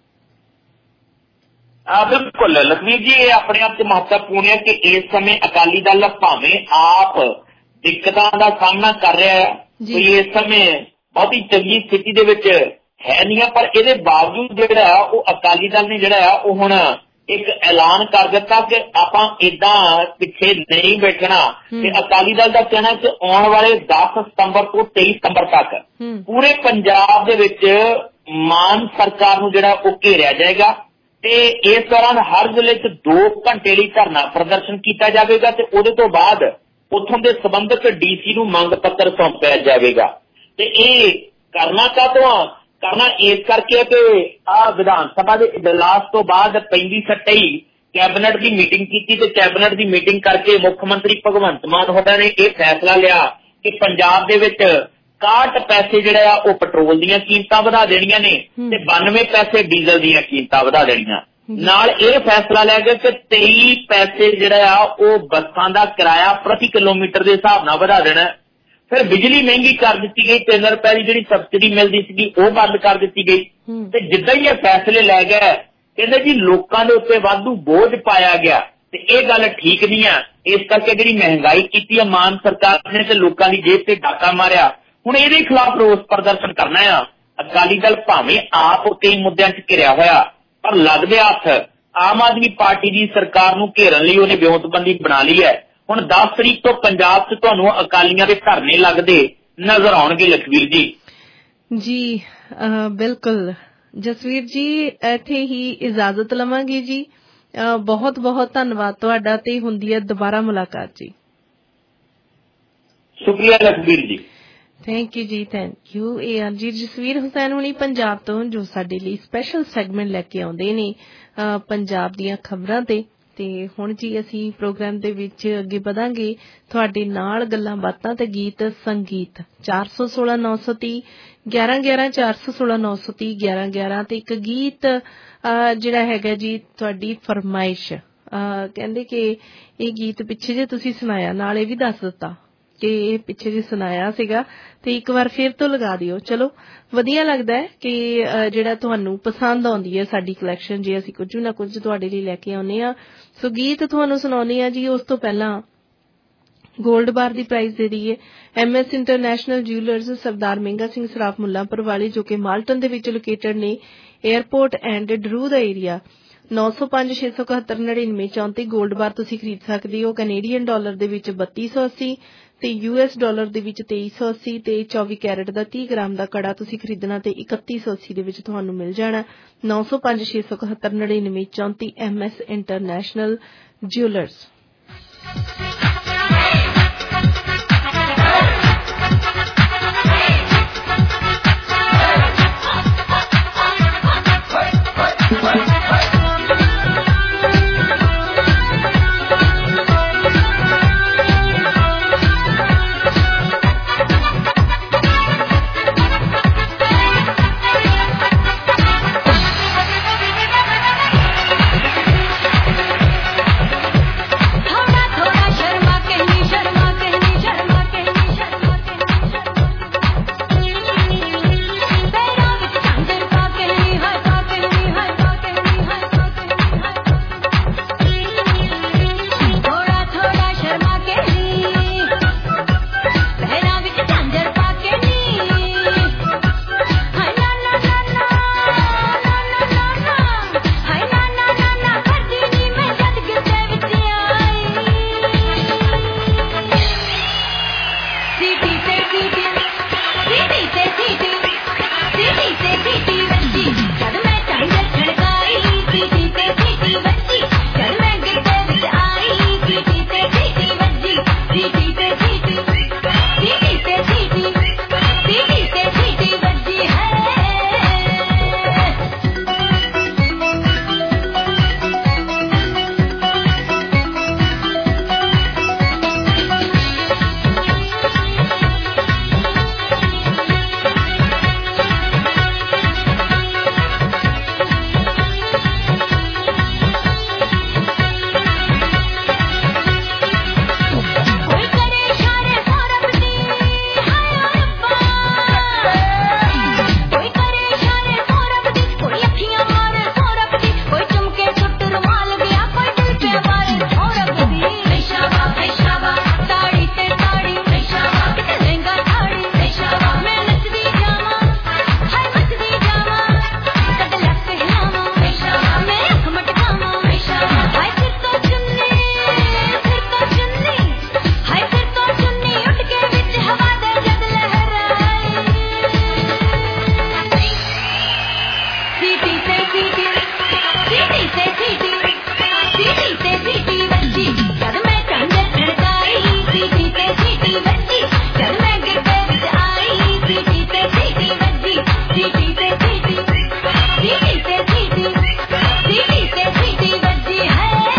ਆ ਬਿਲਕੁਲ ਲਖਵੀਰ ਜੀ, ਇਹ ਆਪਣੇ ਆਪ ਚ ਮਹੱਤਵਪੂਰਨ ਹੈ ਕਿ ਇਸ ਸਮੇਂ ਅਕਾਲੀ ਦਲ ਭਾਵੇਂ ਆਪ ਦਿੱਕਤਾਂ ਦਾ ਸਾਹਮਣਾ ਕਰ ਰਿਹਾ ਹੈ, ਕੋਈ ਇਸ ਸਮੇਂ ਬਹੁਤੀ ਚੰਗੀ ਸਥਿਤੀ ਦੇ ਵਿੱਚ ਹੈ ਨਹੀਂ ਆ, ਪਰ ਇਹਦੇ ਬਾਵਜੂਦ ਜਿਹੜਾ ਉਹ ਅਕਾਲੀ ਦਲ ਨੇ ਜਿਹੜਾ ਆ ਉਹ ਹੁਣ ਇੱਕ ਐਲਾਨ ਕਰ ਦਿੱਤਾ ਕਿ ਆਪਾਂ ਏਦਾਂ ਪਿੱਛੇ ਨਹੀਂ ਬੈਠਣਾ। ਤੇ ਅਕਾਲੀ ਦਲ ਦਾ ਕਹਿਣਾ ਕਿ ਆਉਣ ਵਾਲੇ ਦਸ ਸਤੰਬਰ ਤੋਂ ਤੇਈ ਸਤੰਬਰ ਤੱਕ ਪੂਰੇ ਪੰਜਾਬ ਦੇ ਵਿੱਚ ਮਾਨ ਸਰਕਾਰ ਨੂੰ ਜਿਹੜਾ ਉਹ ਘੇਰਿਆ ਜਾਏਗਾ ਤੇ ਇਸ ਦੌਰਾਨ ਹਰ ਜ਼ਿਲ੍ਹੇ ਚ ਦੋ ਘੰਟੇ ਲਈ ਧਰਨਾ ਪ੍ਰਦਰਸ਼ਨ ਕੀਤਾ ਜਾਵੇਗਾ ਤੇ ਉਹਦੇ ਤੋਂ ਬਾਅਦ ਉੱਥੋਂ ਦੇ ਸੰਬੰਧਿਤ ਡੀ ਸੀ ਨੂੰ ਮੰਗ ਪੱਤਰ ਸੌਂਪਿਆ ਜਾਵੇਗਾ। ਤੇ ਇਹ ਕਰਨਾ ਕਾਹਤੋਂ ਕਰਨਾ ਇਸ ਕਰਕੇ ਕਿ ਆਹ ਵਿਧਾਨ ਸਭਾ ਦੇ ਇਜਲਾਸ ਤੋਂ ਬਾਅਦ ਪੈਂਦੀ ਸੱਟੇ ਹੀ ਕੈਬਨਿਟ ਦੀ ਮੀਟਿੰਗ ਕੀਤੀ ਤੇ ਕੈਬਨਿਟ ਦੀ ਮੀਟਿੰਗ ਕਰਕੇ ਮੁੱਖ ਮੰਤਰੀ ਭਗਵੰਤ ਮਾਨ ਹੋਰਾਂ ਨੇ ਇਹ ਫੈਸਲਾ ਲਿਆ ਕਿ ਪੰਜਾਬ ਦੇ ਵਿੱਚ ਇਕਾਹਠ ਪੈਸੇ ਜਿਹੜਾ ਆ ਉਹ ਪੈਟਰੋਲ ਦੀਆਂ ਕੀਮਤਾਂ ਵਧਾ ਦੇਣੀਆਂ ਨੇ ਤੇ ਬਾਨਵੇਂ ਪੈਸੇ ਡੀਜ਼ਲ ਦੀਆਂ ਕੀਮਤਾਂ ਵਧਾ ਦੇਣੀਆਂ। ਨਾਲ ਇਹ ਫੈਸਲਾ ਲੈ ਕੇ ਕਿ ਤੇਈ ਪੈਸੇ ਜਿਹੜਾ ਆ ਉਹ ਬੱਸਾਂ ਦਾ ਕਿਰਾਇਆ ਪ੍ਰਤੀ ਕਿਲੋਮੀਟਰ ਦੇ ਹਿਸਾਬ ਨਾਲ ਵਧਾ ਦੇਣਾ। ਫਿਰ ਬਿਜਲੀ ਮਹਿੰਗੀ ਕਰ ਦਿੱਤੀ ਗਈ, ਤਿੰਨ ਰੁਪਏ ਦੀ ਜਿਹੜੀ ਸਬਸਿਡੀ ਮਿਲਦੀ ਸੀਗੀ ਉਹ ਬੰਦ ਕਰ ਦਿੱਤੀ ਗਈ। ਤੇ ਜਿੱਦਾਂ ਹੀ ਇਹ ਫੈਸਲੇ ਲੈ ਗਏ ਕਹਿੰਦੇ ਜੀ ਲੋਕਾਂ ਦੇ ਉੱਤੇ ਵਾਧੂ ਬੋਝ ਪਾਇਆ ਗਿਆ ਤੇ ਇਹ ਗੱਲ ਠੀਕ ਨਹੀਂ ਆ। ਇਸ ਕਰਕੇ ਜਿਹੜੀ ਮਹਿੰਗਾਈ ਕੀਤੀ ਆ ਮਾਨ ਸਰਕਾਰ ਨੇ ਤੇ ਲੋਕਾਂ ਦੀ ਜੇਬ ਤੇ ਡਾਕਾ ਮਾਰਿਆ। ਹੁਣ ਇਹਦੇ ਖਿਲਾਫ ਰੋਸ ਪ੍ਰਦਰਸ਼ਨ ਕਰਨਾ ਆ। ਅਕਾਲੀ ਦਲ ਭਾਵੇਂ ਆਪ ਕਈ ਮੁੱਦਿਆਂ 'ਚ ਘਿਰਿਆ ਹੋਇਆ ਪਰ ਲੱਗਦੇ ਹੱਥ ਆਮ ਆਦਮੀ ਪਾਰਟੀ ਦੀ ਸਰਕਾਰ ਨੂੰ ਘੇਰਨ ਲਈ ਉਹਨੇ ਵਿਉਂਤਬੰਦੀ ਬਣਾ ਲਈ ਹੈ। ਹੁਣ ਦਸ ਤਰੀਕ ਤੋਂ ਪੰਜਾਬ 'ਚ ਤੁਹਾਨੂੰ ਅਕਾਲੀਆਂ ਦੇ ਧਰਨੇ ਲੱਗਦੇ ਨਜ਼ਰ ਆਉਣਗੇ ਲਖਵੀਰ ਜੀ। ਜੀ ਬਿਲਕੁਲ ਜਸਵੀਰ ਜੀ, ਇੱਥੇ ਹੀ ਇਜਾਜ਼ਤ ਲਵਾਂਗੀ ਜੀ। ਬਹੁਤ ਬਹੁਤ ਧੰਨਵਾਦ ਤੁਹਾਡਾ ਤੇ ਹੁੰਦੀ ਹੈ ਦੁਬਾਰਾ ਮੁਲਾਕਾਤ ਜੀ। ਸ਼ੁਕਰੀਆ ਲਖਵੀਰ ਜੀ। ਥੈਂਕ ਯੂ ਜੀ, ਥੈਂਕ ਯੂ। ਇਹ ਆ ਜੀ ਜਸਵੀਰ ਹੁਸੈਨ ਹੁਣੀ ਪੰਜਾਬ ਤੋਂ ਜੋ ਸਾਡੇ ਲਈ ਸਪੈਸ਼ਲ ਸੈਗਮੈਂਟ ਲੈ ਕੇ ਆਉਂਦੇ ਨੇ ਪੰਜਾਬ ਦੀਆਂ ਖਬਰਾਂ ਤੇ। ਤੇ ਹੁਣ ਜੀ ਅਸੀਂ ਪ੍ਰੋਗਰਾਮ ਦੇ ਵਿੱਚ ਅੱਗੇ ਵਧਾਂਗੇ ਤੁਹਾਡੇ ਨਾਲ ਗੱਲਾਂ ਬਾਤਾਂ ਤੇ ਗੀਤ ਸੰਗੀਤ। ਚਾਰ ਸੌ ਸੋਲਾਂ ਨੌ ਸੌ ਤੀਹ ਗਿਆਰਾਂ ਗਿਆਰਾਂ ਚਾਰ ਸੌ ਸੋਲਾਂ ਨੌ ਸੌ ਤੀਹ ਗਿਆਰਾਂ ਗਿਆਰਾਂ ਤੇ ਇੱਕ ਗੀਤ ਜਿਹੜਾ ਹੈਗਾ ਜੀ ਤੁਹਾਡੀ ਫਰਮਾਇਸ਼। ਕਹਿੰਦੇ ਕਿ ਇਹ ਗੀਤ ਪਿੱਛੇ ਜੇ ਤੁਸੀਂ ਸੁਣਾਇਆ, ਨਾਲ ਇਹ ਵੀ ਦੱਸ ਦਿੱਤਾ ਕਿ ਇਹ ਪਿੱਛੇ ਜੇ ਸੁਣਾਇਆ ਸੀਗਾ ਤੇ ਇੱਕ ਵਾਰ ਫਿਰ ਤੋਂ ਲਗਾ ਦਿਓ। ਚਲੋ ਵਧੀਆ ਲੱਗਦਾ ਹੈ ਕਿ ਜਿਹੜਾ ਤੁਹਾਨੂੰ ਪਸੰਦ ਆਉਂਦੀ ਹੈ ਸਾਡੀ ਕਲੈਕਸ਼ਨ, ਜੇ ਅਸੀਂ ਕੁਝ ਨਾ ਕੁਝ ਤੁਹਾਡੇ ਲਈ ਲੈ ਕੇ ਆਉਂਦੇ ਹਾਂ। ਸੋ ਗੀਤ ਤੁਹਾਨੂੰ ਸੁਣਾਉਂਦੇ ਹਾਂ ਜੀ। ਉਸ ਤੋਂ ਪਹਿਲਾਂ ਗੋਲਡ ਬਾਰ ਦੀ ਪ੍ਰਾਈਜ਼ ਦੇ ਦਈਏ। M S International Jewellers Sardar Mehnga Singh ਸਰਾਫ ਮੁੱਲਾਂਪੁਰ ਵਾਲੇ ਜੋ ਕਿ ਮਾਲਟਨ ਦੇ ਵਿੱਚ ਲੋਕੇਟਡ ਨੇ, ਏਅਰਪੋਰਟ ਐਂਡ ਡਰੂ ਦਾ ਏਰੀਆ। ਨੌ ਸੌ ਪੰਜ ਛੇ ਸੌ ਇਕਹੱਤਰ ਨੜਿਨਵੇਂ ਚੌਂਤੀ ਗੋਲਡ ਬਾਰ ਤੁਸੀਂ ਖਰੀਦ ਸਕਦੇ ਹੋ। ਕੈਨੇਡੀਅਨ ਡਾਲਰ ਦੇ ਵਿੱਚ ਬੱਤੀ ਸੌ ਅੱਸੀ ਤੇ ਯੂ ਐਸ ਡਾਲਰ ਦੇ ਵਿੱਚ ਤੇਈ ਸੌ ਅੱਸੀ ਤੇ ਚੌਵੀ ਕੈਰਟ ਦਾ ਤੀਹ ਗ੍ਰਾਮ ਦਾ ਕੜਾ ਤੁਸੀਂ ਖਰੀਦਣਾ ਤੇ ਇਕੱਤੀ ਸੌ ਅੱਸੀ ਦੇ ਵਿੱਚ ਤੁਹਾਨੂੰ ਮਿਲ ਜਾਣਾ। ਨੌ ਸੌ ਪੰਜ ਛੇ ਸੌ ਇਕਹੱਤਰ ਨੜਿਨਵੇਂ ਚੌਂਤੀ ਐਮ ਐਸ ਇੰਟਰਨੈਸ਼ਨਲ ਜਿਊਲਰਸ। सीटी से सीटी सीटी से सीटी बजी है।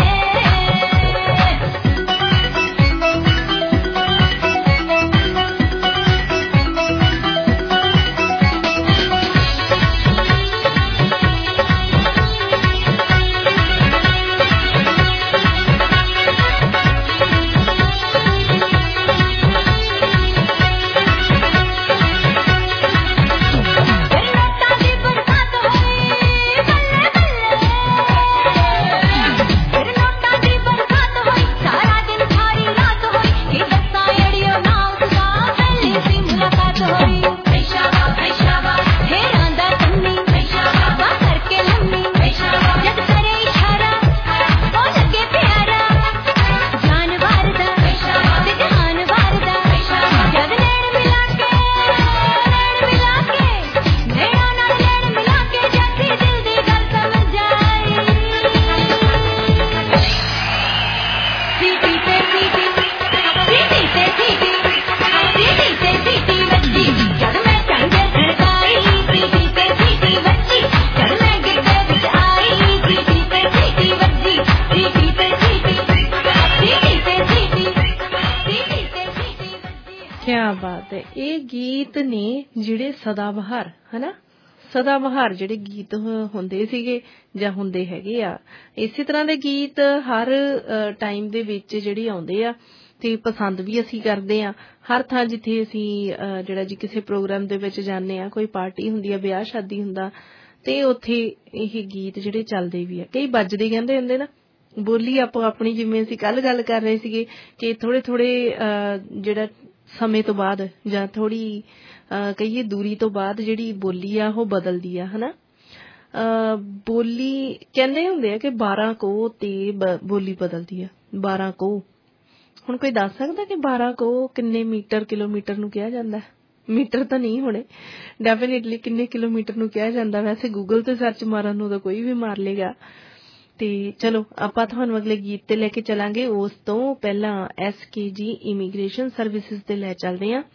ਬਾਤ ਹੈ। ਇਹ ਗੀਤ ਨੇ ਜਿਹੜੇ ਸਦਾ ਬਹਾਰ ਹਨਾ, ਸਦਾ ਬਹਾਰ ਜਿਹੜੇ ਗੀਤ ਹੁੰਦੇ ਸੀਗੇ ਜਾਂ ਹੁੰਦੇ ਹੈਗੇ ਆ, ਇਸੇ ਤਰ੍ਹਾਂ ਦੇ ਗੀਤ ਹਰ ਟਾਈਮ ਦੇ ਵਿੱਚ ਜਿਹੜੇ ਆਉਂਦੇ ਆ ਤੇ ਪਸੰਦ ਵੀ ਅਸੀਂ ਕਰਦੇ ਹਾਂ। ਹਰ ਥਾਂ ਜਿੱਥੇ ਅਸੀਂ ਜਿਹੜਾ ਜੀ ਕਿਸੇ ਪ੍ਰੋਗਰਾਮ ਦੇ ਵਿੱਚ ਜਾਂਦੇ ਹਾਂ, ਕੋਈ ਪਾਰਟੀ ਹੁੰਦੀ ਆ, ਵਿਆਹ ਸ਼ਾਦੀ ਹੁੰਦਾ, ਤੇ ਉੱਥੇ ਇਹ ਗੀਤ ਜਿਹੜੇ ਚੱਲਦੇ ਵੀ ਆ, ਕਈ ਵੱਜਦੇ ਕਹਿੰਦੇ ਹੁੰਦੇ ਨਾ। ਬੋਲੀ ਆਪੋ ਆਪਣੀ, ਜਿਵੇਂ ਅਸੀਂ ਕੱਲ ਗੱਲ ਕਰ ਰਹੇ ਸੀਗੇ ਕਿ ਥੋੜੇ ਥੋੜੇ ਜਿਹੜਾ ਸਮੇਂ ਤੋਂ ਬਾਅਦ ਜਾਂ ਥੋੜੀ ਕਹੀਏ ਦੂਰੀ ਤੋਂ ਬਾਅਦ ਜਿਹੜੀ ਬੋਲੀ ਆ ਉਹ ਬਦਲਦੀ ਆ ਹਨਾ। ਬੋਲੀ ਕਹਿੰਦੇ ਹੁੰਦੇ ਆ ਕਿ ਬਾਰਾਂ ਕੋਹ ਤੇ ਬੋਲੀ ਬਦਲਦੀ ਆ। ਬਾਰਾਂ ਕੋਹ, ਹੁਣ ਕੋਈ ਦੱਸ ਸਕਦਾ ਕਿ ਬਾਰਾਂ ਕੋਹ ਕਿੰਨੇ ਮੀਟਰ ਕਿਲੋਮੀਟਰ ਨੂੰ ਕਿਹਾ ਜਾਂਦਾ? ਮੀਟਰ ਤਾਂ ਨਹੀਂ ਹੋਣੇ, ਡੈਫੀਨੇਟਲੀ ਕਿੰਨੇ ਕਿਲੋਮੀਟਰ ਨੂੰ ਕਿਹਾ ਜਾਂਦਾ? ਵੈਸੇ ਗੂਗਲ ਤੇ ਸਰਚ ਮਾਰਨ ਨੂੰ ਤਾਂ ਕੋਈ ਵੀ ਮਾਰ ਲੇਗਾ। ਤੇ ਚਲੋ ਆਪਾਂ ਤੁਹਾਨੂੰ ਅਗਲੇ ਗੀਤ ਤੇ ਲੈ ਕੇ ਚਲਾਂਗੇ। ਉਸ ਤੋਂ ਪਹਿਲਾਂ S K G immigration services ਤੇ ਲੈ ਚੱਲਦੇ ਹਾਂ।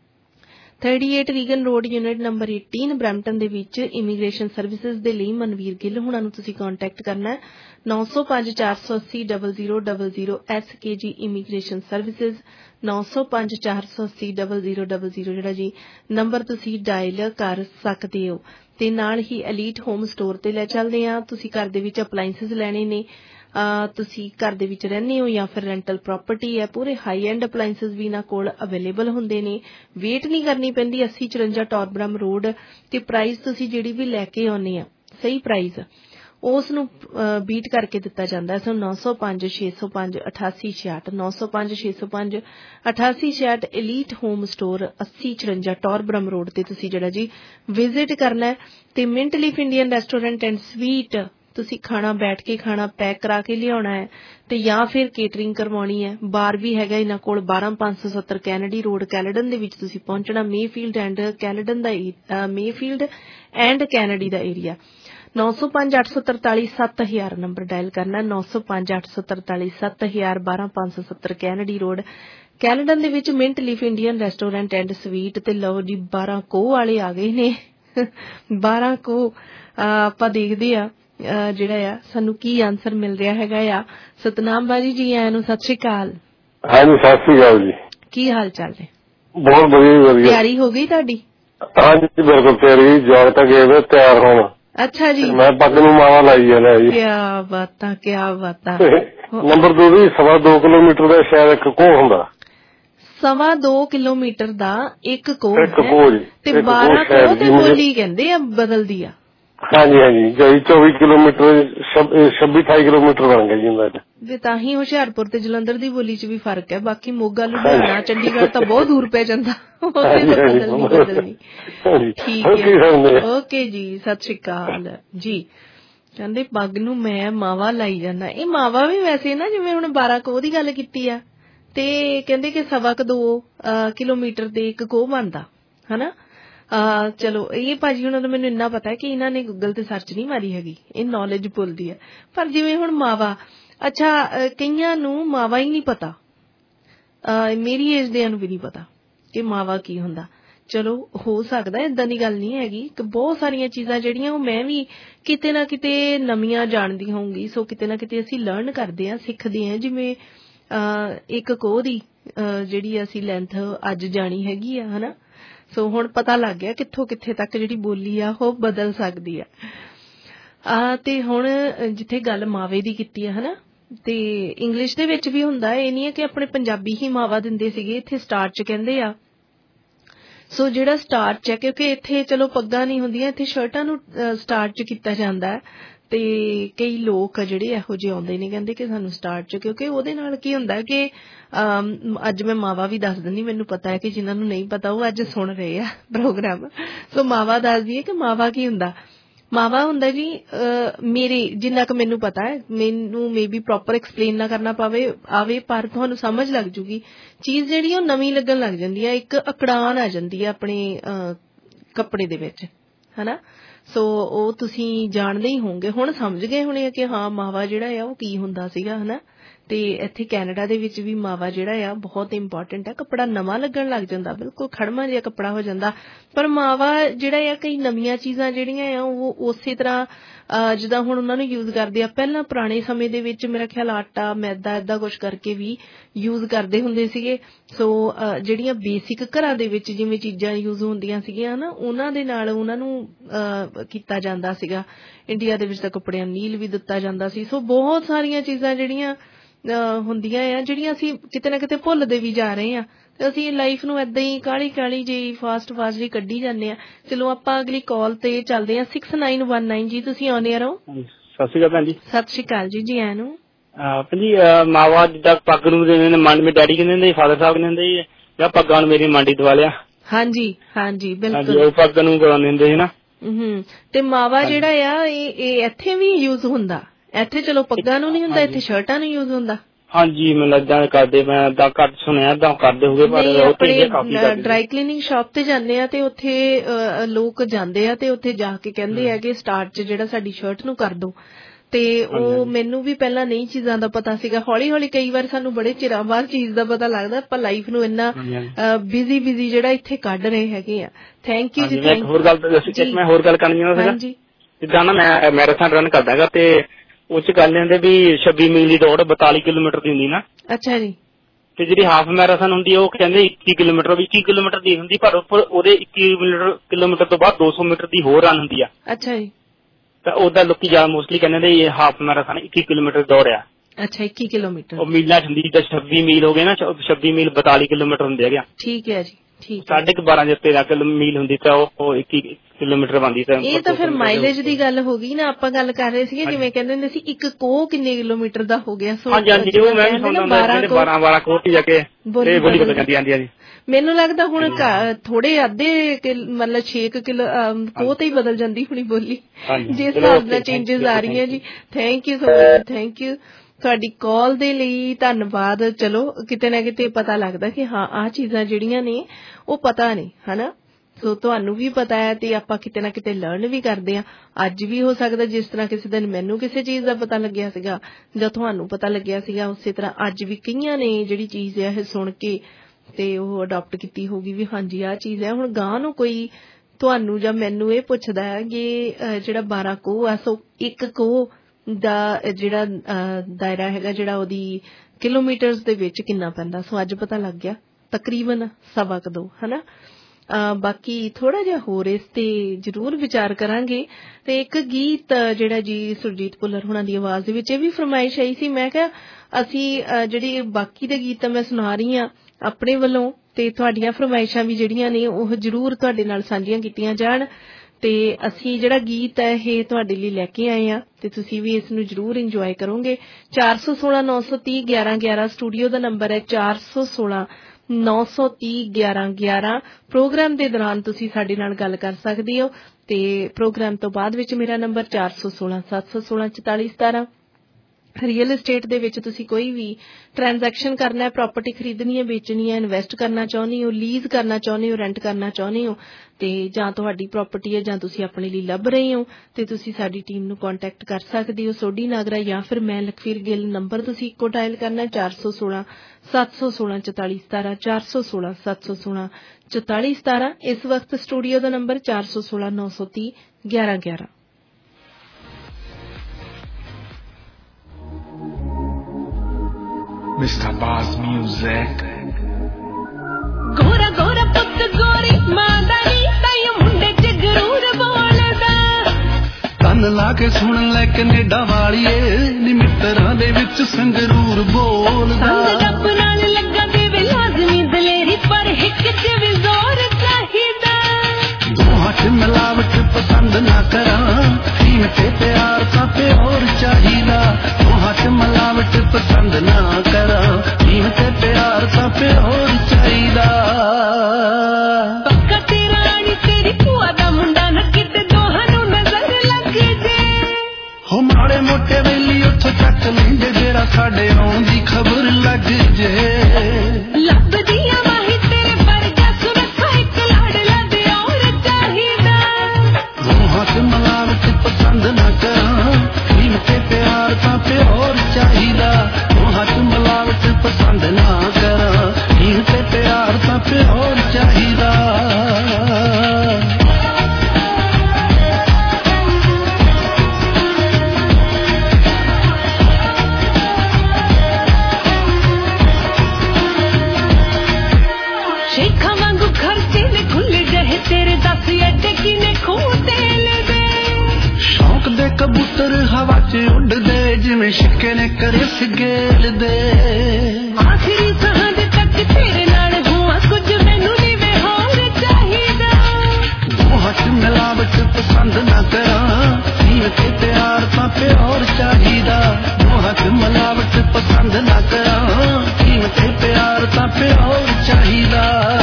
ਅੜਤਾਲੀ ਰੀਗਨ ਰੋਡ ਯੂਨਿਟ ਨੰਬਰ ਅਠਾਰਾਂ ਬਰੈਂਪਟਨ ਦੇ ਵਿੱਚ ਇਮੀਗ੍ਰੇਸ਼ਨ ਸਰਵਿਸਿਜ਼ ਦੇ ਲਈ ਮਨਵੀਰ ਗਿੱਲ ਹੁਣਾਂ ਨੂੰ ਤੁਸੀਂ ਕੰਟੈਕਟ ਕਰਨਾ ਹੈ। ਨੌ ਸੌ ਪੰਜ ਚਾਰ ਸੌ ਅੱਸੀ double zero double zero S K G immigration services, ਨੌ ਸੌ ਪੰਜ ਚਾਰ ਸੌ ਅੱਸੀ ਡਬਲ ਜ਼ੀਰੋ ਡਬਲ ਜ਼ੀਰੋ ਜਿਹੜਾ ਜੀ ਨੰਬਰ ਤੁਸੀਂ ਡਾਇਲ ਕਰ ਸਕਦੇ ਹੋ। ਤੇ ਨਾਲ ਹੀ ਐਲੀਟ ਹੋਮ ਸਟੋਰ ਤੇ ਲੈ ਚੱਲਦੇ ਹਾਂ। ਤੁਸੀਂ ਘਰ ਦੇ ਵਿੱਚ ਅਪਲਾਇੰਸਿਸ ਲੈਣੇ ਨੇ, ਤੁਸੀਂ ਘਰ ਦੇ ਵਿੱਚ ਰਹਿੰਦੇ ਹੋ ਜਾਂ ਫਿਰ ਰੈਂਟਲ ਪ੍ਰਾਪਰਟੀ ਹੈ, ਪੂਰੇ ਹਾਈ ਐਂਡ ਅਪਲਾਇੰਸਿਸ ਵੀ ਇਹਨਾਂ ਕੋਲ ਅਵੇਲੇਬਲ ਹੁੰਦੇ ਨੇ। ਵੇਟ ਨਹੀਂ ਕਰਨੀ ਪੈਂਦੀ। ਅੱਸੀ ਚੁਰੰਜਾ ਟੌਰਬਰਮ ਰੋਡ ਤੇ ਪ੍ਰਾਈਸ ਤੁਸੀਂ ਜਿਹੜੀ ਵੀ ਲੈ ਕੇ ਆਉਂਦੇ ਆ ਸਹੀ ਪ੍ਰਾਈਸ ਉਸ ਨੂੰ ਬੀਟ ਕਰਕੇ ਦਿੱਤਾ ਜਾਂਦਾ। ਸੋ ਨੌ ਸੌ ਪੰਜ ਛੇ ਸੌ ਪੰਜ ਅਠਾਸੀ ਛਿਆਹਠ, ਨੌ ਸੌ ਪੰਜ ਛੇ ਸੌ ਪੰਜ ਅਠਾਸੀ ਛਿਆਹਠ ਐਲੀਟ ਹੋਮ ਸਟੋਰ ਅੱਸੀ ਚੁਰੰਜਾ ਟੌਰਬਰਮ ਰੋਡ ਤੇ ਤੁਸੀਂ ਜਿਹੜਾ ਜੀ ਵਿਜ਼ਿਟ ਕਰਨਾ ਹੈ। ਤੇ Mint Leaf Indian restaurant and sweet ਤੁਸੀਂ ਖਾਣਾ ਬੈਠ ਕੇ ਖਾਣਾ ਪੈਕ ਕਰਾ ਕੇ ਲਿਆਉਣਾ ਹੈ ਤੇ ਜਾਂ ਫਿਰ ਕੇਟਰਿੰਗ ਕਰਵਾਉਣੀ ਹੈ। ਬਾਰ ਵੀ ਹੈਗਾ ਇਹਨਾਂ ਕੋਲ ਬਾਰਾਂ ਪੰਜ ਸੌ ਸੱਤਰ ਕੈਨੇਡੀ ਰੋਡ ਕੈਲੇਡਨ ਦੇ ਵਿੱਚ ਤੁਸੀਂ ਪਹੁੰਚਣਾ। ਮੇਫੀਲਡ ਐਂਡ ਕੈਲੇਡਨ ਦਾ ਮੇਫੀਲਡ ਐਂਡ ਕੈਨੇਡੀ ਦਾ ਏਰੀਆ। ਨੌ ਸੌ ਪੰਜ ਅੱਠ ਸੌ ਤਰਤਾਲੀ ਸੱਤ ਹਜ਼ਾਰ ਨੰਬਰ ਡਾਇਲ ਕਰਨਾ। ਨੌ ਸੌ ਪੰਜ ਅੱਠ ਸੌ ਤਰਤਾਲੀ ਸੱਤ ਹਜ਼ਾਰ ਬਾਰਾਂ ਪੰਜ ਸੌ ਸੱਤਰ ਕੈਨੇਡੀ ਰੋਡ ਕੈਲੇਡਨ ਦੇ ਵਿੱਚ Mint Leaf Indian restaurant and sweet. ਤੇ ਲਓ ਜੀ ਬਾਰਾਂ ਕੋਹ ਵਾਲੇ ਆ ਗਏ ਨੇ। ਬਾਰਾਂ ਕੋਹ ਆਪਾਂ ਦੇਖਦੇ ਆ ਜਿਹੜਾ ਆ ਸਾਨੂੰ ਕੀ ਆਂਸਰ ਮਿਲ ਰਿਹਾ ਹੈਗਾ ਆ। ਸਤਨਾਮ ਬਾਜੀ ਜੀ ਆਇਆਂ ਨੂੰ ਸਤਿ ਸ਼੍ਰੀ ਅਕਾਲ। ਹਾਂਜੀ ਸਤਿ ਸ਼੍ਰੀ ਅਕਾਲ ਜੀ। ਕੀ ਹਾਲ ਚਾਲ ਨੇ? ਬਹੁਤ ਵਧੀਆ ਵਧੀਆ। ਤਿਆਰੀ ਹੋ ਗਈ ਤੁਹਾਡੀ? ਹਾਂਜੀ ਬਿਲਕੁਲ ਤਿਆਰੀ, ਜੋਗ ਤੱਕ ਗਏ ਤਿਆਰ ਹੋਣ। ਅੱਛਾ ਜੀ। ਮੈਂ ਪੱਗ ਨੂੰ ਮਾਵਾ ਲਾਈ ਜਾਣਾ ਜੀ। ਕਿਆ ਬਾਤਾਂ ਕਿਆ ਬਾਤਾਂ। ਨੰਬਰ ਦੋ ਵੀ ਸਵਾ ਦੋ ਕਿਲੋਮੀਟਰ ਦਾ ਸ਼ਾਇਦ ਇੱਕ ਕੋਹ ਹੁੰਦਾ। ਸਵਾ ਦੋ ਕਿਲੋਮੀਟਰ ਦਾ ਇੱਕ ਕੋਹ ਇੱਕ ਕੋਹ ਜੀ। ਤੇ ਬਾਰਾਂ ਕੋਹ ਤੇ ਬੋਲੀ ਕਹਿੰਦੇ ਆ ਬਦਲਦੀ ਆ। ਹਾਂਜੀ ਹਾਂਜੀ ਜੀ ਚੌਵੀ ਕਿਲੋਮੀਟਰ ਛੱਬੀ ਅਠਾਈ ਕਿਲੋਮੀਟਰ ਬਣ ਗਿਆ ਜੀ ਹੁੰਦਾ। ਤੇ ਤਾਂ ਹੀ ਹੁਸ਼ਿਆਰਪੁਰ ਤੇ ਜਲੰਧਰ ਦੀ ਬੋਲੀ 'ਚ ਵੀ ਫਰਕ ਹੈ। ਬਾਕੀ ਮੋਗਾ ਲੁਧਿਆਣਾ ਚੰਡੀਗੜ੍ਹ ਤਾਂ ਬਹੁਤ ਦੂਰ ਪੈ ਜਾਂਦਾ। ਬਦਲਣੀ ਬਦਲਣੀ ਠੀਕ ਹੈ। ਓਕੇ ਜੀ ਸਤਿ ਸ਼੍ਰੀ ਅਕਾਲ ਜੀ। ਕਹਿੰਦੇ ਪੱਗ ਨੂੰ ਮੈਂ ਮਾਵਾ ਲਾਈ ਜਾਂਦਾ। ਇਹ ਮਾਵਾ ਵੀ ਵੈਸੇ ਨਾ ਜਿਵੇਂ ਹੁਣ ਬਾਰਾਂ ਕੋਹ ਦੀ ਗੱਲ ਕੀਤੀ ਆ ਤੇ ਕਹਿੰਦੇ ਕਿ ਸਵਾ ਕ ਦੋ ਕਿਲੋਮੀਟਰ ਦੇ ਇੱਕ ਕੋਹ ਬਣਦਾ ਹਨਾ। ਆ ਚਲੋ ਇਹ ਭਾਜੀ ਉਹਨਾਂ ਦਾ ਮੈਨੂੰ ਇੰਨਾ ਪਤਾ ਹੈ ਕਿ ਇਹਨਾਂ ਨੇ ਗੂਗਲ ਤੇ ਸਰਚ ਨਹੀਂ ਮਾਰੀ ਹੈਗੀ, ਇਹ ਨੌਲੇਜ ਭੁੱਲਦੀ ਹੈ। ਪਰ ਜਿਵੇਂ ਹੁਣ ਮਾਵਾ, ਅੱਛਾ ਕਈਆਂ ਨੂੰ ਮਾਵਾ ਹੀ ਨਹੀਂ ਪਤਾ, ਮੇਰੀ ਏਜ ਦਿਆਂ ਨੂੰ ਵੀ ਨਹੀਂ ਪਤਾ ਕਿ ਮਾਵਾ ਕੀ ਹੁੰਦਾ। ਚਲੋ ਹੋ ਸਕਦਾ ਏਦਾਂ ਦੀ ਗੱਲ ਨਹੀਂ ਹੈਗੀ ਕਿ ਬਹੁਤ ਸਾਰੀਆਂ ਚੀਜ਼ਾਂ ਜਿਹੜੀਆਂ ਉਹ ਮੈਂ ਵੀ ਕਿਤੇ ਨਾ ਕਿਤੇ ਨਵੀਆਂ ਜਾਣਦੀ ਹੋਊਂਗੀ। ਸੋ ਕਿਤੇ ਨਾ ਕਿਤੇ ਅਸੀਂ ਲਰਨ ਕਰਦੇ ਹਾਂ, ਸਿੱਖਦੇ ਹਾਂ। ਜਿਵੇਂ ਇੱਕ ਕੋਹ ਦੀ ਜਿਹੜੀ ਅਸੀਂ ਲੈਂਥ ਅੱਜ ਜਾਣੀ ਹੈਗੀ ਆ ਹਨਾ। ਸੋ ਹੁਣ ਪਤਾ ਲੱਗ ਗਿਆ ਕਿੱਥੋਂ ਕਿੱਥੇ ਤੱਕ ਜਿਹੜੀ ਬੋਲੀ ਆ ਉਹ ਬਦਲ ਸਕਦੀ ਆ। ਆ ਤੇ ਹੁਣ ਜਿੱਥੇ ਗੱਲ ਮਾਵੇ ਦੀ ਕੀਤੀ ਆ ਹਨਾ, ਤੇ ਇੰਗਲਿਸ਼ ਦੇ ਵਿੱਚ ਵੀ ਹੁੰਦਾ। ਇਹ ਨਹੀਂ ਹੈ ਕਿ ਆਪਣੇ ਪੰਜਾਬੀ ਹੀ ਮਾਵਾ ਦਿੰਦੇ ਸੀਗੇ, ਇੱਥੇ ਸਟਾਰਚ ਕਹਿੰਦੇ ਆ। ਸੋ ਜਿਹੜਾ ਸਟਾਰਚ ਹੈ, ਕਿਉਂਕਿ ਇੱਥੇ ਚਲੋ ਪੱਗਾਂ ਨਹੀਂ ਹੁੰਦੀਆਂ, ਇੱਥੇ ਸ਼ਰਟਾਂ ਨੂੰ ਸਟਾਰਚ ਕੀਤਾ ਜਾਂਦਾ ਹੈ। ਤੇ ਕਈ ਲੋਕ ਜਿਹੜੇ ਇਹੋ ਜਿਹੇ ਆਉਂਦੇ ਨੇ ਕਹਿੰਦੇ ਕਿ ਸਾਨੂੰ ਸਟਾਰਚ, ਕਿਉਂਕਿ ਉਹਦੇ ਨਾਲ ਕੀ ਹੁੰਦਾ ਕਿ ਅੱਜ ਮੈਂ ਮਾਵਾ ਵੀ ਦੱਸ ਦਿੰਦੀ। ਮੈਨੂੰ ਪਤਾ ਹੈ ਕਿ ਜਿਹਨਾਂ ਨੂੰ ਨਹੀਂ ਪਤਾ ਉਹ ਅੱਜ ਸੁਣ ਰਹੇ ਆ ਪ੍ਰੋਗਰਾਮ। ਸੋ ਮਾਵਾ ਦੱਸਦੀ ਹੈ ਕਿ ਮਾਵਾ ਕੀ ਹੁੰਦਾ। ਮਾਵਾ ਹੁੰਦਾ ਜੀ ਮੇਰੇ ਜਿੰਨਾ ਕੁ ਮੈਨੂੰ ਪਤਾ ਹੈ, ਮੈਨੂੰ ਮੇ ਬੀ ਪ੍ਰੋਪਰ ਐਕਸਪਲੇਨ ਨਾ ਕਰਨਾ ਪਵੇ ਆਵੇ ਪਰ ਤੁਹਾਨੂੰ ਸਮਝ ਲੱਗ ਜੂਗੀ। ਚੀਜ਼ ਜਿਹੜੀ ਉਹ ਨਵੀਂ ਲੱਗਣ ਲੱਗ ਜਾਂਦੀ ਹੈ, ਇੱਕ ਅਕੜਾਨ ਆ ਜਾਂਦੀ ਹੈ ਆਪਣੇ ਕੱਪੜੇ ਦੇ ਵਿੱਚ ਹਨਾ। ਸੋ ਉਹ ਤੁਸੀਂ ਜਾਣਦੇ ਹੀ ਹੋਵੋਗੇ, ਹੁਣ ਸਮਝ ਗਏ ਹੋਣੇ ਕਿ ਹਾਂ ਮਾਵਾ ਜਿਹੜਾ ਆ ਉਹ ਕੀ ਹੁੰਦਾ ਸੀਗਾ ਹਨਾ। ਤੇ ਇੱਥੇ ਕੈਨੇਡਾ ਦੇ ਵਿੱਚ ਵੀ ਮਾਵਾ ਜਿਹੜਾ ਆ ਬਹੁਤ ਇੰਪੋਰਟੈਂਟ ਹੈ। ਕੱਪੜਾ ਨਵਾਂ ਲੱਗਣ ਲੱਗ ਜਾਂਦਾ, ਬਿਲਕੁਲ ਖੜਮਾ ਜਿਹਾ ਕੱਪੜਾ ਹੋ ਜਾਂਦਾ, ਪਰ ਮਾਵਾ ਜਿਹੜਾ ਆ ਕਈ ਨਵੀਆਂ ਚੀਜ਼ਾਂ ਜਿਹੜੀਆਂ ਆ ਉਹ ਉਸੇ ਤਰ੍ਹਾਂ ਜਿੱਦਾਂ ਹੁਣ ਉਹਨਾਂ ਨੂੰ ਯੂਜ਼ ਕਰਦੇ ਆ। ਪਹਿਲਾਂ ਪੁਰਾਣੇ ਸਮੇਂ ਦੇ ਵਿੱਚ ਮੇਰਾ ਖਿਆਲ ਆਟਾ ਮੈਦਾ ਏਦਾਂ ਕੁਛ ਕਰਕੇ ਵੀ ਯੂਜ਼ ਕਰਦੇ ਹੁੰਦੇ ਸੀਗੇ। ਸੋ ਜਿਹੜੀਆਂ ਬੇਸਿਕ ਘਰਾਂ ਦੇ ਵਿੱਚ ਜਿਵੇਂ ਚੀਜ਼ਾਂ ਯੂਜ਼ ਹੁੰਦੀਆਂ ਸੀਗੀਆਂ ਨਾ, ਉਹਨਾਂ ਦੇ ਨਾਲ ਉਹਨਾਂ ਨੂੰ ਕੀਤਾ ਜਾਂਦਾ ਸੀਗਾ। ਇੰਡੀਆ ਦੇ ਵਿੱਚ ਤਾਂ ਕੱਪੜਿਆਂ ਨੀਲ ਵੀ ਦਿੱਤਾ ਜਾਂਦਾ ਸੀ। ਸੋ ਬਹੁਤ ਸਾਰੀਆਂ ਚੀਜ਼ਾਂ ਜਿਹੜੀਆਂ ਹੁੰਦੀਆਂ ਆ ਜਿਹੜੀਆਂ ਅਸੀਂ ਕਿਤੇ ਨਾ ਕਿਤੇ ਭੁੱਲਦੇ ਵੀ ਜਾ ਰਹੇ ਹਾਂ, ਤੇ ਅਸੀਂ ਲਾਈਫ ਨੂੰ ਏਦਾਂ ਹੀ ਕਾਹਲੀ ਕਾਹਲੀ ਜਿਹੀ ਫਾਸਟ ਫਾਸਟ ਜਿਹੀ ਕੱਢੀ ਜਾਂਦੇ ਆ। ਚਲੋ ਆਪਾਂ ਅਗਲੀ ਕਾਲ ਤੇ ਚੱਲਦੇ ਆ। ਸਿਕਸ ਨਾਈਨ ਵਨ ਨਾਈਨ ਜੀ, ਤੁਸੀਂ ਆਉਂਦੇ ਰਹੋ। ਸਤਿ ਸ਼੍ਰੀ ਅਕਾਲ ਭੈਣ ਜੀ। ਸਤਿ ਸ਼੍ਰੀ ਅਕਾਲ ਜੀ, ਜੀ ਆਇਆਂ ਨੂੰ। ਭੈਣ ਜੀ ਮਾਵਾ ਜਿੱਦਾਂ ਪੱਗ ਨੂੰ ਮੇਰੇ ਡੈਡੀ ਕਹਿੰਦੇ ਹੁੰਦੇ, ਫਾਦਰ ਸਾਹਿਬ ਕਹਿੰਦੇ ਹੁੰਦੇ ਜਾਂ ਪੱਗਾਂ ਨੂੰ ਮੇਰੀ ਮੰਡੀ ਦਵਾ ਲਿਆ। ਹਾਂਜੀ ਹਾਂਜੀ ਬਿਲਕੁਲ, ਉਹ ਪੱਗ ਨੂੰ ਕਰਾਉਂਦੇ ਹੁੰਦੇ ਸੀ ਨਾ। ਹਮ ਤੇ ਮਾਵਾ ਜਿਹੜਾ ਆ ਇਹ ਇੱਥੇ ਵੀ ਯੂਜ਼ ਹੁੰਦਾ। ਇੱਥੇ ਚਲੋ ਪੱਗਾਂ ਨੂੰ ਨਹੀਂ ਹੁੰਦਾ, ਇੱਥੇ ਸ਼ਰਟਾਂ ਨੂੰ ਯੂਜ਼ ਹੁੰਦਾ। ਹਾਂਜੀ ਮੈਨੂੰ ਏਦਾਂ ਕਰਦੇ, ਮੈਂ ਏਦਾਂ ਘੱਟ ਸੁਣਿਆ ਏਦਾਂ ਕਰਦੇ ਹੋਗੇ, ਪਰ ਆਪਣੇ ਡਰਾਈ ਕਲੀਨਿੰਗ ਸ਼ਾਪ ਤੇ ਜਾਂਦੇ ਆ ਤੇ ਉੱਥੇ ਲੋਕ ਜਾਂਦੇ ਆ ਤੇ ਉੱਥੇ ਜਾ ਕੇ ਕਹਿੰਦੇ ਆ ਕਿ ਸਟਾਰਚ ਜਿਹੜਾ ਸਾਡੀ ਸ਼ਰਟ ਨੂੰ ਕਰ ਦੋ। ਤੇ ਉਹ ਮੈਨੂੰ ਵੀ ਪਹਿਲਾਂ ਨਹੀਂ ਚੀਜ਼ਾਂ ਦਾ ਪਤਾ ਸੀਗਾ। ਹੌਲੀ ਹੌਲੀ ਕਈ ਵਾਰ ਸਾਨੂੰ ਬੜੇ ਚਿਰਾਂ ਬਾਅਦ ਚੀਜ਼ ਦਾ ਪਤਾ ਲੱਗਦਾ। ਆਪਾਂ ਲਾਈਫ ਨੂੰ ਇੰਨਾ ਬਿਜ਼ੀ ਬਿਜ਼ੀ ਜਿਹੜਾ ਇੱਥੇ ਕੱਢ ਰਹੇ ਹੈਗੇ ਆ। ਥੈਂਕ ਯੂ ਜੀ। ਹੋਰ ਗੱਲ ਮੈਂ ਹੋਰ ਗੱਲ ਕਰਨੀ ਚਾਹੁੰਦਾ ਸੀਗਾ, ਜਿੱਦਾਂ ਨਾ ਮੈਂ ਮੈਰਾਥਨ ਰਨ ਕਰਦਾ ਹੈਗਾ ਤੇ ਉਹ ਚ ਗੱਲ ਲੈਂਦੇ ਵੀ ਛੱਬੀ ਮੀਲ ਦੀ ਦੌੜ ਬਤਾਲੀ ਕਿਲੋਮੀਟਰ ਦੀ ਹੁੰਦੀ ਨਾ। ਅੱਛਾ ਜੀ। ਤੇ ਜਿਹੜੀ ਹਾਫ ਮੈਰਾਥਨ ਹੁੰਦੀ ਹੈ ਉਹ ਕਹਿੰਦੇ ਇੱਕੀ ਕਿਲੋਮੀਟਰ ਇੱਕੀ ਕਿਲੋਮੀਟਰ ਦੀ ਹੁੰਦੀ, ਪਰ ਉੱਪਰ ਉਹਦੇ ਇੱਕੀ ਕਿਲੋਮੀਟਰ ਤੋਂ ਬਾਅਦ ਦੋ ਸੌ ਮੀਟਰ ਦੀ ਹੋਰ ਰਨ ਹੁੰਦੀ ਆ। ਅੱਛਾ ਜੀ। ਤਾਂ ਉਹਦਾ ਲੋਕੀ ਜ਼ਿਆਦਾ ਮੋਸਟਲੀ ਕਹਿੰਦੇ ਇਹ ਹਾਫ ਮੈਰਾਥਨ ਇੱਕੀ ਕਿਲੋਮੀਟਰ ਦੌੜ ਆ। ਅੱਛਾ ਇੱਕੀ ਕਿਲੋਮੀਟਰ ਉਹ ਮੀਲਾਂ ਚ ਹੁੰਦੀ, ਜਿੱਦਾਂ ਛੱਬੀ ਮੀਲ ਹੋ ਗਏ ਨਾ, ਛੱਬੀ ਮੀਲ ਬਤਾਲੀ ਕਿਲੋਮੀਟਰ ਹੁੰਦੇ ਹੈਗੇ। ਠੀਕ ਹੈ ਜੀ, ਠੀਕ। ਸਾਢੇ ਕੁ ਬਾਰਾਂ ਜਾਂ ਤੇਰਾਂ ਕਿਲੋ ਮੀਲ ਹੁੰਦੀ ਤਾਂ ਉਹ ਇੱਕੀ ਕਿਲੋਮੀਟਰ ਬਣਦੀ। ਤਾਂ ਇਹ ਤਾਂ ਫਿਰ ਮਾਈਲੇਜ ਦੀ ਗੱਲ ਹੋ ਗਈ ਨਾ। ਆਪਾਂ ਗੱਲ ਕਰ ਰਹੇ ਸੀਗੇ ਜਿਵੇਂ ਕਹਿੰਦੇ ਹੁੰਦੇ ਸੀ ਇੱਕ ਕੋਹ ਕਿੰਨੇ ਕਿਲੋਮੀਟਰ ਦਾ ਹੋ ਗਿਆ। ਹਾਂਜੀ ਹਾਂਜੀ ਉਹ ਮੈਂ ਵੀ ਸੁਣਦਾ ਹੁੰਦਾ ਬਾਰਾਂ ਬਾਰਾਂ ਕੋਹ ਤੇ ਜਾ ਕੇ ਬੋਲੀ ਬਦਲ ਜਾਂਦੀ ਆਂਦੀ ਆ ਜੀ। ਮੈਨੂੰ ਲੱਗਦਾ ਹੁਣ ਥੋੜੇ ਅੱਧੇ ਮਤਲਬ ਛੇ ਕਿਲੋ ਕੋਹ ਤੇ ਹੀ ਬਦਲ ਜਾਂਦੀ ਹੁਣੀ ਬੋਲੀ, ਜਿਸ ਹਿਸਾਬ ਨਾਲ ਚੇਂਜਸ ਆ ਰਹੀਆਂ ਜੀ। Thank you so much, thank you ਤੁਹਾਡੀ ਕਾਲ ਦੇ ਲਈ, ਧੰਨਵਾਦ। ਚਲੋ ਕਿਤੇ ਨਾ ਕਿਤੇ ਪਤਾ ਲੱਗਦਾ ਕਿ ਹਾਂ ਆਹ ਚੀਜ਼ਾਂ ਜਿਹੜੀਆਂ ਨੇ ਉਹ ਪਤਾ ਨੇ, ਹਨਾ। ਸੋ ਤੁਹਾਨੂੰ ਵੀ ਪਤਾ ਹੈ ਤੇ ਆਪਾਂ ਕਿਤੇ ਨਾ ਕਿਤੇ ਲਰਨ ਵੀ ਕਰਦੇ ਹਾਂ। ਅੱਜ ਵੀ ਹੋ ਸਕਦਾ ਜਿਸ ਤਰ੍ਹਾਂ ਕਿਸੇ ਦਿਨ ਮੈਨੂੰ ਕਿਸੇ ਚੀਜ਼ ਦਾ ਪਤਾ ਲੱਗਿਆ ਸੀਗਾ ਜਾਂ ਤੁਹਾਨੂੰ ਪਤਾ ਲੱਗਿਆ ਸੀਗਾ, ਉਸੇ ਤਰ੍ਹਾਂ ਅੱਜ ਵੀ ਕਈਆਂ ਨੇ ਜਿਹੜੀ ਚੀਜ਼ ਹੈ ਇਹ ਸੁਣ ਕੇ ਤੇ ਉਹ ਅਡਾਪਟ ਕੀਤੀ ਹੋਊਗੀ ਵੀ ਹਾਂਜੀ ਆਹ ਚੀਜ਼ ਹੈ। ਹੁਣ ਗਾਂ ਨੂੰ ਕੋਈ ਤੁਹਾਨੂੰ ਜਾਂ ਮੈਨੂੰ ਇਹ ਪੁੱਛਦਾ ਹੈ ਕਿ ਜਿਹੜਾ ਬਾਰਾਂ ਕੋਹ ਆ, ਸੋ ਇੱਕ ਕੋਹ ਦਾ ਜਿਹੜਾ ਦਾਇਰਾ ਹੈਗਾ ਜਿਹੜਾ ਉਹਦੀ ਕਿਲੋਮੀਟਰਸ ਦੇ ਵਿੱਚ ਕਿੰਨਾ ਪੈਂਦਾ, ਸੋ ਅੱਜ ਪਤਾ ਲੱਗ ਗਿਆ ਤਕਰੀਬਨ ਸਵਾ ਕੁ ਦੋ, ਹਨਾ। ਬਾਕੀ ਥੋੜਾ ਜਿਹਾ ਹੋਰ ਇਸ ਤੇ ਜ਼ਰੂਰ ਵਿਚਾਰ ਕਰਾਂਗੇ। ਤੇ ਇੱਕ ਗੀਤ ਜਿਹੜਾ ਜੀ ਸੁਰਜੀਤ ਭੁੱਲਰ ਹੁਣਾਂ ਦੀ ਆਵਾਜ਼ ਦੇ ਵਿੱਚ ਇਹ ਵੀ ਫਰਮਾਇਸ਼ ਆਈ ਸੀ। ਮੈਂ ਕਿਹਾ ਅਸੀਂ ਜਿਹੜੀ ਬਾਕੀ ਦੇ ਗੀਤ ਮੈਂ ਸੁਣਾ ਰਹੀ ਹਾਂ ਆਪਣੇ ਵੱਲੋਂ, ਤੇ ਤੁਹਾਡੀਆਂ ਫਰਮਾਇਸ਼ਾਂ ਵੀ ਜਿਹੜੀਆਂ ਨੇ ਉਹ ਜ਼ਰੂਰ ਤੁਹਾਡੇ ਨਾਲ ਸਾਂਝੀਆਂ ਕੀਤੀਆਂ ਜਾਣ। ਤੇ ਅਸੀਂ ਜਿਹੜਾ ਗੀਤ ਹੈ ਇਹ ਤੁਹਾਡੇ ਲਈ ਲੈ ਕੇ ਆਏ ਆ ਤੇ ਤੁਸੀਂ ਵੀ ਇਸ ਨੂੰ ਜ਼ਰੂਰ ਇੰਜੋਏ ਕਰੋਗੇ। ਚਾਰ ਸੌ ਸੋਲਾਂ ਨੌ ਸੌ ਤੀਹ ਗਿਆਰਾਂ ਗਿਆਰਾਂ ਸਟੂਡੀਓ ਦਾ ਨੰਬਰ ਹੈ ਚਾਰ ਸੌ ਸੋਲਾਂ ਨੌ ਸੌ ਤੀਹ ਗਿਆਰਾਂ ਗਿਆਰਾਂ। ਪ੍ਰੋਗਰਾਮ ਦੇ ਦੌਰਾਨ ਤੁਸੀਂ ਸਾਡੇ ਨਾਲ ਗੱਲ ਕਰ ਸਕਦੇ ਹੋ ਤੇ ਪ੍ਰੋਗਰਾਮ ਤੋਂ ਬਾਅਦ ਵਿੱਚ ਮੇਰਾ ਨੰਬਰ ਚਾਰ ਸੌ ਸੋਲਾਂ ਸੱਤ ਸੌ ਸੋਲਾਂ ਚੁਤਾਲੀ ਸਤਾਰਾਂ। ਰੀਅਲ estate ਦੇ ਵਿੱਚ ਤੁਸੀਂ ਕੋਈ ਵੀ ਟ੍ਰਾਂਜੈਕਸ਼ਨ ਕਰਨਾ ਹੈ, ਪ੍ਰਾਪਰਟੀ ਖਰੀਦਣੀ ਹੈ, ਵੇਚਣੀ ਹੈ, ਇਨਵੈਸਟ ਕਰਨਾ ਚਾਹੁੰਦੇ ਹੋ, ਲੀਜ਼ ਕਰਨਾ ਚਾਹੁੰਦੇ ਹੋ, ਰੈਂਟ ਕਰਨਾ ਚਾਹੁੰਦੇ ਹੋ, ਤੇ ਜਾਂ ਤੁਹਾਡੀ ਪ੍ਰਾਪਰਟੀ ਹੈ ਜਾਂ ਤੁਸੀਂ ਆਪਣੇ ਲਈ ਲੱਭ ਰਹੇ ਹੋ, ਤੇ ਤੁਸੀਂ ਸਾਡੀ ਟੀਮ ਨੂੰ ਕੰਟੈਕਟ ਕਰ ਸਕਦੇ ਹੋ, ਸੋਢੀ ਨਾਗਰਾ ਜਾਂ ਫਿਰ ਮੈਂ ਲਖਵੀਰ ਗਿੱਲ। ਨੰਬਰ ਤੁਸੀਂ ਇੱਕੋ ਡਾਇਲ ਕਰਨਾ ਚਾਰ ਸੌ ਸੋਲਾਂ ਸੱਤ ਸੌ ਸੋਲਾਂ ਚੁਤਾਲੀ ਸਤਾਰਾਂ ਚਾਰ ਸੌ ਸੋਲਾਂ ਸੱਤ ਸੌ ਸੋਲਾਂ ਚੁਤਾਲੀ ਸਤਾਰਾਂ। ਇਸ ਵਕਤ ਸਟੂਡੀਓ ਦਾ ਨੰਬਰ ਚਾਰ ਸੌ ਸੋਲਾਂ ਨੌ ਸੌ ਤੀਹ ਗਿਆਰਾਂ ਗਿਆਰਾਂ। Mister Boss Music ਗੋਰਾ ਗੋਰਾ ਪੁੱਤ ਗੋਰੀ ਮਾਂ ਦਾ ਨੀ ਤਾਈ ਮੁੰਡੇ ਚ ਜ਼ਰੂਰ ਬੋਲਦਾ। ਕੰਨ ਲਾ ਕੇ ਸੁਣ ਲੈ ਕੈਨੇਡਾ ਵਾਲੀਏ ਨੀ ਮਿੱਤਰਾਂ ਦੇ ਵਿੱਚ ਸੰਗਰੂਰ ਬੋਲਦਾ। ਸੰਗ ਰੱਬ ਨਾਲ ਲੱਗਾ ਦੇਵੇ ਲਾਜ਼ਮੀ ਦਲੇਰੀ ਪਰ ਹਿੱਕ ਚ ਵੀ ਜ਼ੋਰ ਚਾਹੀਦਾ। ਦੋਹਾਂ ਚ ਮਿਲਾਵਟ ਪਸੰਦ ਨਾ ਕਰਾਂ ਟੀਮ ਤੇ ਪਿਆਰ ਤਾਂ ਤੇ ਹੋਰ ਚਾਹੀਦਾ। ਦੋਹਾਂ ਚ ਮਿਲਾਵਟ ਪਸੰਦ ਨਾ ਕਰਾਂ ਟੀਮ ਤੇ ਪਿਆਰ ਤਾਂ ਤੇ ਹੋਰ ਚਾਹੀਦਾ। ਪੱਕਾ ਤੇਰਾ ਨੀ ਤੇਰੀ ਭੂਆ ਦਾ ਮੁੰਡਾ ਨਾ ਕਿਤੇ ਦੋਹਾਂ ਨੂੰ ਨਜ਼ਰ ਲੱਗ ਜੇ। ਹੋ ਮਾੜੇ ਮੋਟੇ ਵੇਲੀ ਉੱਥੋਂ ਚੱਕ ਲੈਂਦੇ ਜਿਹੜਾ ਸਾਡੇ ਆਉਣ ਦੀ ਖਬਰ ਲੱਗ ਜੇ। ਲੱਭਦੀਆਂ ਮਾਹੀ ਤੇਰੇ ਵਰਗਾ ਸੁਰੱਖਾ ਇੱਕ ਲਾਡਲਾ ਦੇ ਔਰ ਚਾਹੀਦਾ। ਦੋਹਾਂ ਚ ਮਿਲਾਵਟ ਪਸੰਦ ਨਾ ਕਰਾਂ ਟੀਮ ਤੇ ਪਿਆਰ ਤਾਂ ਤੇ ਹੋਰ ਚਾਹੀਦਾ। ਦੋਹਾਂ ਚ कबूतर हवा च उड़दे जिवें शिक्के ने करे सिगेल दे आखिरी सांस तक तेरे नाल हुआ कुछ मैनू नी वे होर चाहिदा दोहां च मिलावट पसंद ना करा सीने ते प्यार तां प्यार चाहिदा दोहां च मिलावट पसंद ना करा सीने ते प्यार तां प्यार चाहिदा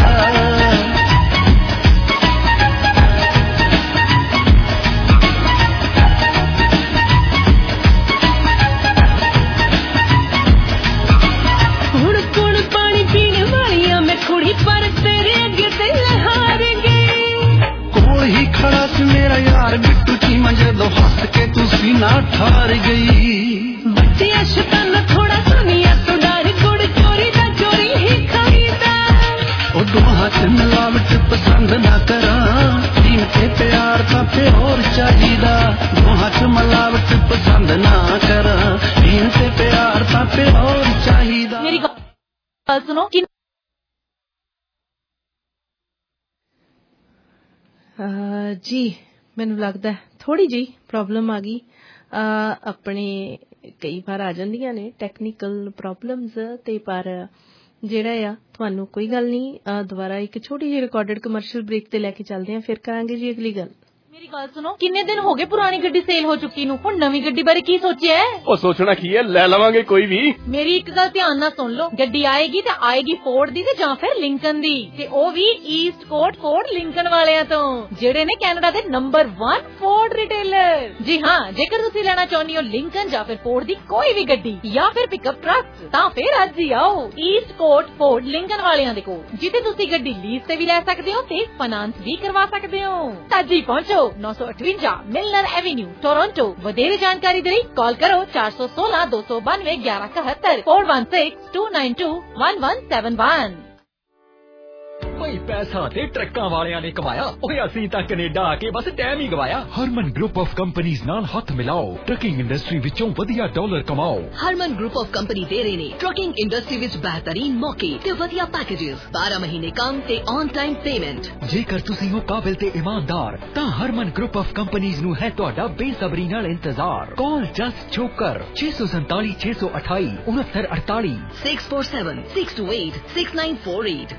पर तेरे अगे ते लहार गई कोल ही खड़ा सी मेरा यार बिट्टू चीमा जदों हंस के तू सीना ठार गई बच्चे शैतान थोड़ा सुनिया तो डर गुड़ चोरी दा चोरी ही खाईदा ओ दोहां च मिलावट पसंद ना करा सीने ते प्यार तां प्यार चाहिदा दोहां च मिलावट पसंद ना करा सीने ते प्यार तां प्यार चाहिदा मेरी गल सुनो कि जी ਮੈਨੂੰ ਲੱਗਦਾ ਥੋੜੀ ਜਿਹੀ ਪ੍ਰੋਬਲਮ ਆ ਗਈ ਆਪਣੇ ਕਈ ਵਾਰ ਆ ਜਾਂਦੀਆਂ ਨੇ ਟੈਕਨੀਕਲ ਪ੍ਰੋਬਲਮਸ ਤੇ ਪਰ ਜਿਹੜਾ ਆ ਤੁਹਾਨੂੰ ਕੋਈ ਗੱਲ ਨਹੀਂ ਦੁਬਾਰਾ ਇੱਕ ਛੋਟੀ ਜਿਹੀ ਰਿਕਾਰਡਡ ਕਮਰਸ਼ੀਅਲ ਬ੍ਰੇਕ ਤੇ ਲੈ ਕੇ ਚੱਲਦੇ ਆ ਫਿਰ ਕਰਾਂਗੇ ਜੀ ਅਗਲੀ ਗੱਲ ਮੇਰੀ ਗੱਲ ਸੁਣੋ ਕਿੰਨੇ ਦਿਨ ਹੋ ਗਏ ਪੁਰਾਣੀ ਗੱਡੀ ਸੇਲ ਹੋ ਚੁੱਕੀ ਨੂੰ ਹੁਣ ਨਵੀਂ ਗੱਡੀ ਬਾਰੇ ਕੀ ਸੋਚਿਆ ਹੈ ਉਹ ਸੋਚਣਾ ਕੀ ਹੈ ਲੈ ਲਵਾਂਗੇ ਕੋਈ ਵੀ ਮੇਰੀ ਇੱਕ ਗੱਲ ਧਿਆਨ ਨਾਲ ਸੁਣ ਲਓ ਗੱਡੀ ਆਏਗੀ ਤਾਂ ਆਏਗੀ ਫੋਰਡ ਦੀ ਤੇ ਜਾਂ ਫਿਰ ਲਿੰਕਨ ਦੀ ਤੇ ਉਹ ਵੀ ਈਸਟ ਕੋਟ ਫੋਰਡ ਲਿੰਕਨ ਵਾਲਿਆਂ ਤੋਂ ਜਿਹੜੇ ਨੇ ਕੈਨੇਡਾ ਦੇ ਨੰਬਰ ਇੱਕ ਫੋਰਡ ਰਿਟੇਲਰ ਜੀ ਹਾਂ ਜੇਕਰ ਤੁਸੀਂ ਲੈਣਾ ਚਾਹੁੰਦੇ ਹੋ ਲਿੰਕਨ ਜਾਂ ਫਿਰ ਫੋਰਡ ਦੀ ਕੋਈ ਵੀ ਗੱਡੀ ਜਾਂ ਫਿਰ ਪਿਕਅਪ ਟਰੱਕ ਤਾਂ ਫਿਰ ਅੱਜ ਹੀ ਆਓ ਈਸਟ ਕੋਟ ਫੋਰਡ ਲਿੰਕਨ ਵਾਲਿਆਂ ਦੇ ਕੋਲ ਜਿੱਥੇ ਤੁਸੀਂ ਗੱਡੀ ਲੀਜ਼ ਤੇ ਵੀ ਲੈ ਸਕਦੇ ਹੋ ਤੇ ਫਾਈਨਾਂਸ ਵੀ ਕਰਵਾ ਸਕਦੇ ਹੋ ਅੱਜ ਹੀ ਪਹੁੰਚੋ नौ सौ अठवंजा मिलनर एवेन्यू टोरंटो वधेरे जानकारी दे कॉल करो चार सौ सोलह दो सौ बानवे ग्यारह इकहत्तर four one six two nine two one one seven one ਕੋਈ ਪੈਸਾ ਤੇ ਟਰੱਕਾਂ ਵਾਲਿਆਂ ਨੇ ਕਮਾਇਆ ਓਏ ਅਸੀਂ ਤਾਂ ਕੈਨੇਡਾ ਆ ਕੇ ਬਸ ਟਾਈਮ ਹੀ ਗਵਾਇਆ ਹਰਮਨ ਗਰੁੱਪ ਆਫ ਕੰਪਨੀਆਂ ਨਾਲ ਹੱਥ ਮਿਲਾਓ ਟਰੱਕਿੰਗ ਇੰਡਸਟਰੀ ਵਿੱਚੋਂ ਵਧੀਆ ਡਾਲਰ ਕਮਾਓ ਹਰਮਨ ਗਰੁੱਪ ਆਫ ਕੰਪਨੀ ਦੇ ਰਹੇ ਨੇ ਟਰੱਕਿੰਗ ਇੰਡਸਟਰੀ ਵਿੱਚ ਬਿਹਤਰੀਨ ਮੌਕੇ ਤੇ ਵਧੀਆ ਪੈਕੇजेस ਬਾਰਾਂ ਮਹੀਨੇ ਕੰਮ ਤੇ ਔਨ ਟਾਈਮ ਪੇਮੈਂਟ ਜੇਕਰ ਤੁਸੀਂ ਹੋ ਕਾਬਿਲ ਤੇ ਇਮਾਨਦਾਰ ਤਾਂ ਹਰਮਨ ਗਰੁੱਪ ਆਫ ਕੰਪਨੀਆਂ ਨੂੰ ਹੈ ਤੁਹਾਡਾ ਬੇਸਬਰੀ ਨਾਲ ਇੰਤਜ਼ਾਰ ਕਾਲ ਜਸਟ ਚੋਕਰ ਛੇ ਸੌ ਸੰਤਾਲੀ ਛੇ ਸੌ ਅਠਾਈ ਉਨੱਤਰ ਅੜਤਾਲੀ six four seven six two eight six nine four eight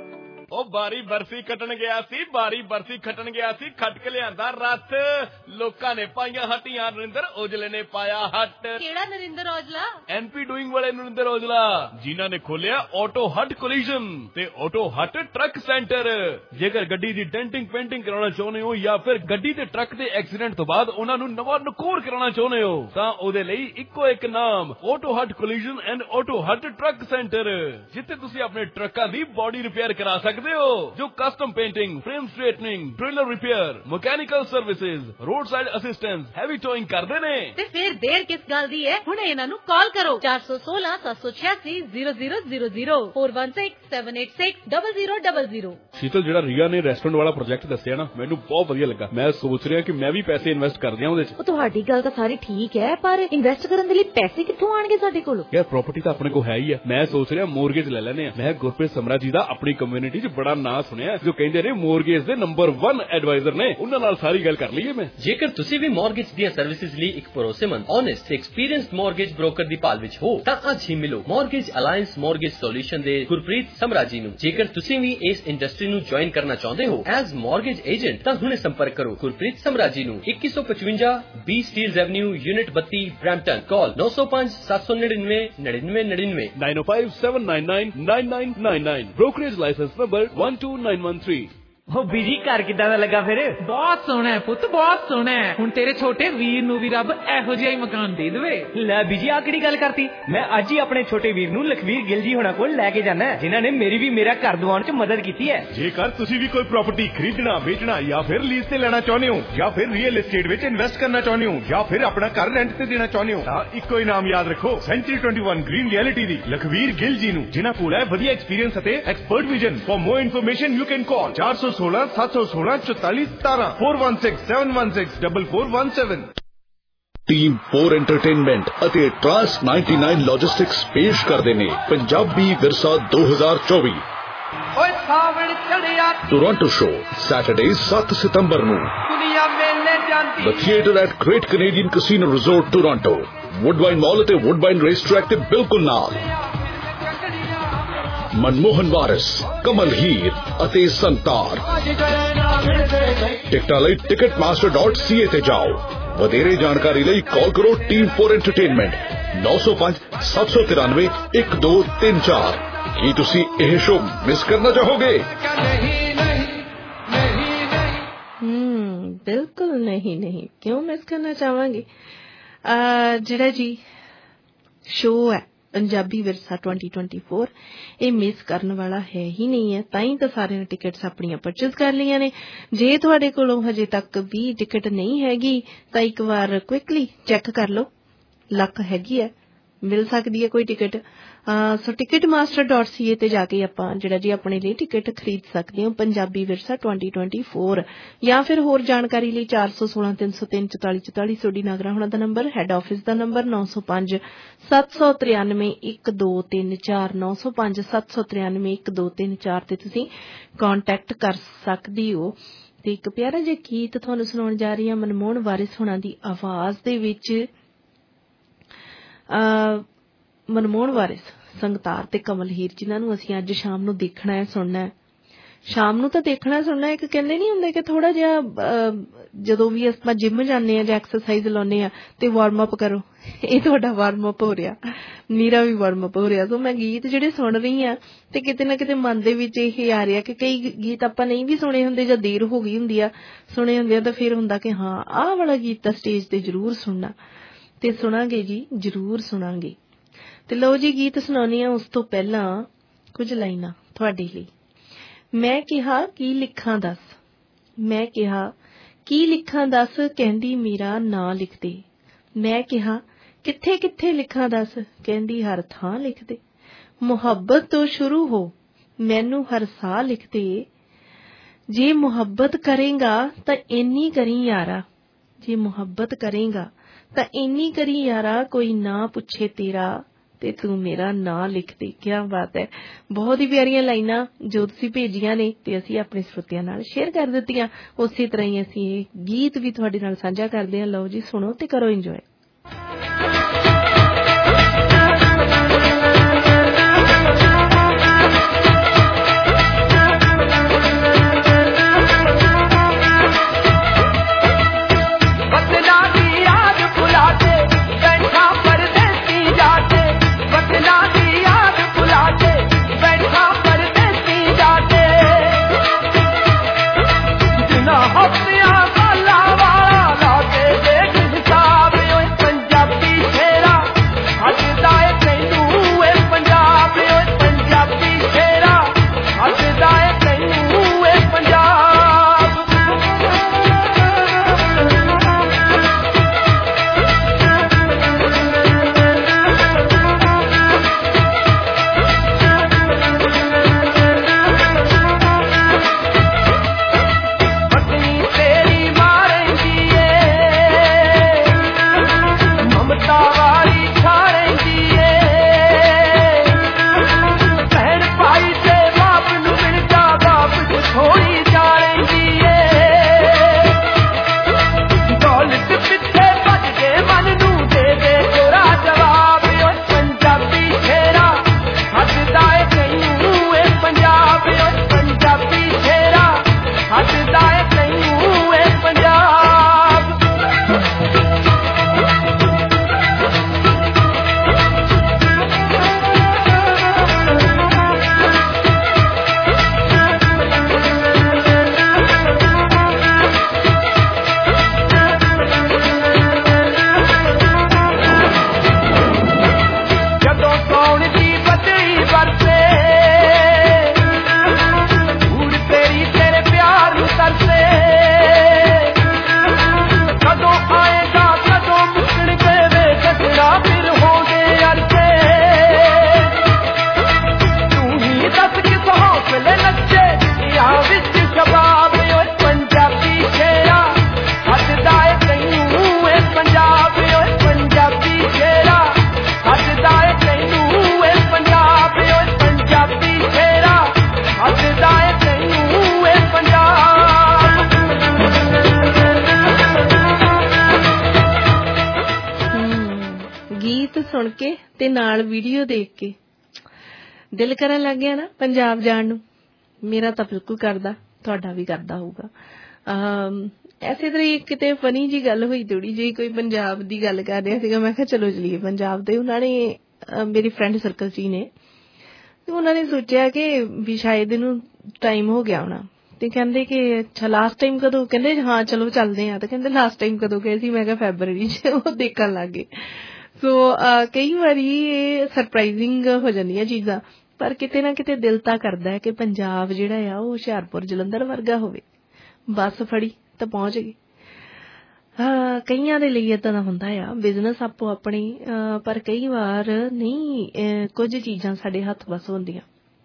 ਉਹ ਬਾਰੀ ਬਰਫੀ ਕੱਟਣ ਗਿਆ ਸੀ ਬਾਰੀ ਬਰਫੀ ਖੱਟਣ ਗਿਆ ਸੀ ਖੱਟ ਕੇ ਲਿਆਂਦਾ ਰੱਥ ਲੋਕਾਂ ਨੇ ਪਾਈਆਂ ਹੱਟੀਆਂ ਨਰਿੰਦਰ ਔਜਲੇ ਨੇ ਪਾਇਆ ਹੱਟ ਕਿਹੜਾ ਨਰਿੰਦਰ ਔਜਲਾ ਐਨਪੀ ਡੂਇੰਗ ਵਾਲੇ ਨਰਿੰਦਰ ਔਜਲਾ ਜਿਨ੍ਹਾਂ ਨੇ ਖੋਲਿਆ ਆਟੋ ਹੱਟ ਕੋਲੀਜਨ ਤੇ ਆਟੋ ਹੱਟ ਟਰੱਕ ਸੈਂਟਰ ਜੇਕਰ ਗੱਡੀ ਦੀ ਡੈਂਟਿੰਗ ਪੇਂਟਿੰਗ ਕਰਾਉਣਾ ਚਾਹੁੰਦੇ ਹੋ ਜਾਂ ਫਿਰ ਗੱਡੀ ਤੇ ਟਰੱਕ ਦੇ ਐਕਸੀਡੈਂਟ ਤੋਂ ਬਾਅਦ ਉਹਨਾਂ ਨੂੰ ਨਵਾਂ ਨਕੋਰ ਕਰਾਉਣਾ ਚਾਹੁੰਦੇ ਹੋ ਤਾਂ ਉਹਦੇ ਲਈ ਇੱਕੋ ਇੱਕ ਨਾਮ Auto Hut collision and Auto Hut truck centre ਜਿੱਥੇ ਤੁਸੀਂ ਆਪਣੇ ਟਰੱਕਾਂ ਦੀ ਬਾਡੀ ਰਿਪੇਅਰ ਕਰਾ ਸਕਦੇ जो custom painting frame straightening trailer repair mechanical services road side assistance heavy towing करते ने ते फिर देर किस गल दी है हुणे इन्हां नूं कॉल करो चार सौ सोलह सात सौ छियासी zero zero zero zero four one six seven eight six double zero double zero Sheetal ਜਿਹੜਾ ਰੀਆ ਨੇ ਰੈਸਟੋਰੈਂਟ ਵਾਲਾ ਪ੍ਰੋਜੈਕਟ ਦੱਸਿਆ ਨਾ ਮੈਨੂੰ ਬਹੁਤ ਵਧੀਆ ਲੱਗਾ ਮੈਂ ਸੋਚ ਰਿਹਾ ਕਿ ਮੈਂ ਵੀ ਪੈਸੇ ਇਨਵੈਸਟ ਕਰ ਦਿਆਂ ਉਹਦੇ 'ਚ ਉਹ ਤੁਹਾਡੀ ਗੱਲ ਤਾਂ ਸਾਰੀ ਠੀਕ ਹੈ ਪਰ ਇਨਵੈਸਟ ਕਰਨ ਦੇ ਲਈ ਪੈਸੇ ਕਿੱਥੋਂ ਆਣਗੇ ਸਾਡੇ ਕੋਲ ਯਾਰ ਪ੍ਰਾਪਰਟੀ ਤਾਂ ਆਪਣੇ ਕੋਲ ਹੈ ਹੀ ਹੈ ਮੈਂ ਸੋਚ ਰਿਹਾ ਮੋਰਗੇਜ ਲੈ ਲੈਨੇ ਆ ਮੈਂ ਗੁਰਪ੍ਰੀਤ ਸਮਰਾ ਜੀ ਦਾ ਆਪਣੀ ਕਮਿਊਨਿਟੀ 'ਚ ਬੜਾ ਨਾਂ ਸੁਣਿਆ ਜੋ ਕਹਿੰਦੇ ਨੇ ਮੋਰਗੇਜ ਦੇ ਨੰਬਰ ਇੱਕ ਐਡਵਾਈਜ਼ਰ ਨੇ ਉਹਨਾਂ ਨਾਲ ਸਾਰੀ ਗੱਲ ਕਰ ਲਈਏ ਮੈਂ ਜੇਕਰ ਤੁਸੀਂ ਵੀ ਮੋਰਗੇਜ ਦੀਆਂ ਸਰਵਿਸਿਜ਼ ਲਈ ਇੱਕ ਭਰੋਸੇਮੰਦ ਓਨੈਸਟ ਤੇ ਐਕਸਪੀਰੀਅੰਸਡ ਮੋਰਗੇਜ ਬ੍ਰੋਕਰ ਦੀ ਭਾਲ ਵਿੱਚ ਹੋ ਤਾਂ ਅੱਜ ਹੀ ਮਿਲੋ ਮੋਰਗੇਜ ਅਲਾਈਅੰਸ ਮੋਰਗੇਜ ਸੋਲੂਸ਼ਨ ਦੇ ਗੁਰਪ੍ਰੀਤ ਸਮਰਾ ਜੀ ਨੂੰ ਜੇਕਰ ਤੁਸੀਂ ਵੀ ਇਸ ਇੰਡਸਟਰੀ ਨੂੰ ਜੁਆਇਨ ਕਰਨਾ ਚਾਹੁੰਦੇ ਹੋ ਐਜ਼ ਮੋਰਗੇਜ ਏਜੰਟ ਤਾਂ ਹੁਣੇ ਸੰਪਰਕ ਕਰੋ ਗੁਰਪ੍ਰੀਤ ਸਮਰਾ ਜੀ ਨੂੰ ਇੱਕੀ ਸੌ ਪਚਵੰਜਾ ਬੀ ਸਟੀਲਜ਼ ਐਵਨਿਊ ਯੂਨਿਟ ਬੱਤੀ ਬ੍ਰੈਂਪਟਨ ਕਾਲ ਨੌ ਸੌ ਪੰਜ ਸੱਤ ਸੌ ਨੜਿਨਵੇਂ ਨੜਿਨਵੇਂ ਨੜਿਨਵੇਂ nine o five seven nine nine nine nine nine nine brokerage licence number one two nine one three ਉਹ ਬੀਜੀ ਘਰ ਕਿੱਦਾਂ ਦਾ ਲੱਗਾ ਫਿਰ ਬਹੁਤ ਸੋਹਣਾ ਪੁੱਤ ਬਹੁਤ ਸੋਹਣਾ ਹੁਣ ਤੇਰੇ ਛੋਟੇ ਵੀਰ ਨੂੰ ਵੀ ਰੱਬ ਇਹੋ ਜਿਹਾ ਹੀ ਮਕਾਨ ਦੇ ਦੇਵੇ ਲੈ ਬੀਜੀ ਆ ਕਿਹੜੀ ਗੱਲ ਕਰਤੀ ਮੈਂ ਅੱਜ ਹੀ ਆਪਣੇ ਛੋਟੇ ਵੀਰ ਨੂੰ ਲਖਵੀਰ ਗਿੱਲ ਜੀ ਹੋਣਾ ਕੋਲ ਲੈ ਕੇ ਜਾਣਾ ਜਿਨ੍ਹਾਂ ਨੇ ਮੇਰੀ ਵੀ ਮੇਰਾ ਘਰ ਦਿਵਾਉਣ 'ਚ ਮਦਦ ਕੀਤੀ ਹੈ ਜੇਕਰ ਤੁਸੀਂ ਵੀ ਕੋਈ ਪ੍ਰਾਪਰਟੀ ਖਰੀਦਣਾ ਵੇਚਣਾ ਜਾਂ ਫਿਰ ਲੀਜ਼ ਤੇ ਲੈਣਾ ਚਾਹੁੰਦੇ ਹੋ ਜਾਂ ਫਿਰ ਰੀਅਲ ਏਸਟੇਟ ਵਿੱਚ ਇਨਵੈਸਟ ਕਰਨਾ ਚਾਹੁੰਦੇ ਹੋ ਜਾਂ ਫਿਰ ਆਪਣਾ ਘਰ ਰੈਂਟ ਤੇ ਦੇਣਾ ਚਾਹੁੰਦੇ ਹੋ ਤਾਂ ਇੱਕੋ ਹੀ ਨਾਮ ਯਾਦ ਰੱਖੋ century twenty one green reality ਦੀ ਲਖਵੀਰ ਗਿੱਲ ਜੀ ਨੂੰ ਜਿਨ੍ਹਾਂ ਕੋਲ ਹੈ ਵਧੀਆ ਐਕਸਪੀਰੀਅੰਸ ਅਤੇ expert vision for more information you can call ਚਾਰ ਸੌ ਸੋਲਾਂ ਸੱਤ ਸੌ सोलह चौतालीस सतारह four one six seven one six double four one seven team four entertainment ਅਤੇ ਟਰਾਂਸ ਨਾਈਨਟੀ ਨਾਈਨ ਲੌਜਿਸਟਿਕਸ ਪੇਸ਼ ਕਰਦੇ ਨੇ ਪੰਜਾਬੀ ਵਿਰਸਾ ਦੋ ਹਜ਼ਾਰ ਚੌਵੀ ਓਏ ਸਾਵਣ ਚੜਿਆ ਟੋਰਾਂਟੋ ਸ਼ੋ ਸੈਟਰਡੇ ਸੱਤ ਸਤੰਬਰ ਨੂੰ ਦੁਨੀਆ ਮੇਲੇ ਜਾਂਦੀ the theatre at great Canadian casino resort Toronto, Woodbine mall ते वुडबाइन रेस ट्रैक ते बिल्कुल नाल। मनमोहन वारिस, कमल हीर अते संतार। टिकटां लई ticket master dot C A ते जाओ। वधेरे जानकारी लई कॉल करो टीम फोर एंटरटेनमेंट नौ सौ पांच सत्त सौ तिरानवे एक दो तीन चार। की तुसी यह शो मिस करना चाहोगे? हम्म बिल्कुल नहीं नहीं, क्यों मिस करना चाहांगे। जिहड़ा जी शो है Punjabi Virsa twenty twenty four ये मिस करने वाला है ही नहीं है, ताई तो सारे ने टिकट्स अपनी परचेज कर लिया ने। जे तुहाडे कोलों हजे तक भी टिकट नहीं हैगी तो एक बार क्विकली चैक कर लो, लक हैगी है, मिल सकती है कोई ticket. So ticket master dot C A ते जाके आपां जिहड़ा जी अपने लिए टिकट खरीद सकते हो Punjabi Virsa twenty twenty four. या फिर होर जानकारी लिए चार सौ सोलह तीन सौ तीन चौताली चौताली सोडी नागरा होना दा नंबर, हैड ऑफिस दा नंबर नौ सौ पांच सत्त सौ त्रियानवे एक दो तीन चार नौ सौ पांच सत्त सौ त्रियानवे एक दो तीन चार ते तुसीं कॉन्टैक्ट कर सकदी हो। ते एक प्यारा जिहा गीत तुहानूं सुणाउण जा रही हां मनमोहन वारिस होणां दी आवाज़ दे विच। मनमोहन वारिस, संगतार ते कमल हीर जिन्हां नूं असीं अज शाम नूं देखना है सुनना है। शाम नूं तां देखना सुनना एक कहंदे नहीं हुंदे कि थोड़ा जिहा जदों भी असीं जिम जाने आ जां एक्सरसाइज लाउने आ ते वार्म अप करो, ये तुहाडा वार्म अप हो रहा, मेरा भी वार्म अप हो रहा। सो मैं गीत जिहड़े सुन रही हां ते किते ना किते मन दे विच इह आ रहा कि कई गीत आपां नहीं भी सुने हुंदे जां देर हो गई हुंदी आ सुने हुंदे तां फिर हुंदा कि हां आह वाला गीत तां स्टेज ते जरूर सुनना, ते सुनांगे जी जरूर सुनांगे। ते लो जी गीत सुनानी आ उस तो पहला कुछ लाइनां तुहाडे लई। मैं कहा की लिखां दस, मैं कहा की लिखां दस, कहंदी मेरा नां लिख दे। मैं कहा किथे किथे लिखां दस, कहंदी हर थां लिख दे। मुहब्बत तो शुरू हो मैनू हर साह लिख दे। जे मुहब्बत करेगा तां इन्नी करी यारा, जे मुहब्बत करेगा तां इन्नी करी यारा, कोई ना पुछे तेरा ते तू मेरा नां लिख दे। क्या बात है, बहुत ही प्यारियां लाइनां जो तुसीं भेजियां ने ते असीं अपने श्रोतियां नाल शेयर कर दित्तियां। उसी तरह ही असीं ये गीत भी तुहाडे नाल साझा करदे हां। लओ जी सुणो ते करो इंजॉय। हफ्तियां साला वाला लागे देख हिसाब ਸੁਣ ਕੇ ਤੇ ਨਾਲ ਵੀਡੀਓ ਦੇਖ ਕੇ ਦਿਲ ਕਰਨ ਲੱਗ ਗਿਆ ਨਾ ਪੰਜਾਬ ਜਾਣ ਨੂੰ। ਮੇਰਾ ਤਾਂ ਬਿਲਕੁਲ ਕਰਦਾ, ਤੁਹਾਡਾ ਵੀ ਕਰਦਾ ਹੋਊਗਾ। ਐਸੇ ਤਰ੍ਹਾਂ ਕਿਤੇ ਫਨੀ ਜੀ ਗੱਲ ਹੋਈ ਥੋੜੀ ਜਿਹੀ, ਕੋਈ ਪੰਜਾਬ ਦੀ ਗੱਲ ਕਰ ਰਿਹਾ ਸੀਗਾ, ਮੈਂ ਕਿਹਾ ਚਲੋ ਚਲੀਏ ਪੰਜਾਬ ਤੇ। ਉਹਨਾਂ ਨੇ ਮੇਰੀ ਫਰੈਂਡ ਸਰਕਲ ਚ ਹੀ ਨੇ, ਤੇ ਉਹਨਾਂ ਨੇ ਸੋਚਿਆ ਕਿ ਵੀ ਸ਼ਾਇਦ ਇਹਨੂੰ ਟਾਈਮ ਹੋ ਗਿਆ ਹੋਣਾ, ਤੇ ਕਹਿੰਦੇ ਕਿ ਅੱਛਾ ਲਾਸਟ ਟਾਈਮ ਕਦੋਂ, ਕਹਿੰਦੇ ਹਾਂ ਚਲੋ ਚੱਲਦੇ ਆ। ਤੇ ਕਹਿੰਦੇ ਲਾਸਟ ਟਾਈਮ ਕਦੋਂ ਗਏ ਸੀ? ਮੈਂ ਕਿਹਾ ਫੈਬਰਵਰੀ ਚ। ਉਹ ਦੇਖਣ ਲੱਗ ਗਏ। ਸੋ ਕਈ ਵਾਰੀ ਇਹ ਸਰਪ੍ਰਾਈਜ਼ਿੰਗ ਹੋ ਜਾਂਦੀਆਂ ਚੀਜ਼ਾਂ, ਪਰ ਕਿਤੇ ਨਾ ਕਿਤੇ ਦਿਲ ਤਾਂ ਕਰਦਾ ਹੈ ਕਿ ਪੰਜਾਬ ਜਿਹੜਾ ਆ ਉਹ ਹੁਸ਼ਿਆਰਪੁਰ ਜਲੰਧਰ ਵਰਗਾ ਹੋਵੇ। ਬੱਸ ਫੜੀ ਤਾਂ ਪਹੁੰਚ ਗਏ। ਹਾਂ, ਕਈਆਂ ਦੇ ਲਈ ਏਦਾਂ ਦਾ ਹੁੰਦਾ ਆ, ਬਿਜ਼ਨਸ ਆਪੋ ਆਪਣੀ, ਪਰ ਕਈ ਵਾਰ ਨਹੀਂ ਕੁਝ ਚੀਜ਼ਾਂ ਸਾਡੇ ਹੱਥ ਬਸ ਹੁੰਦੀਆਂ।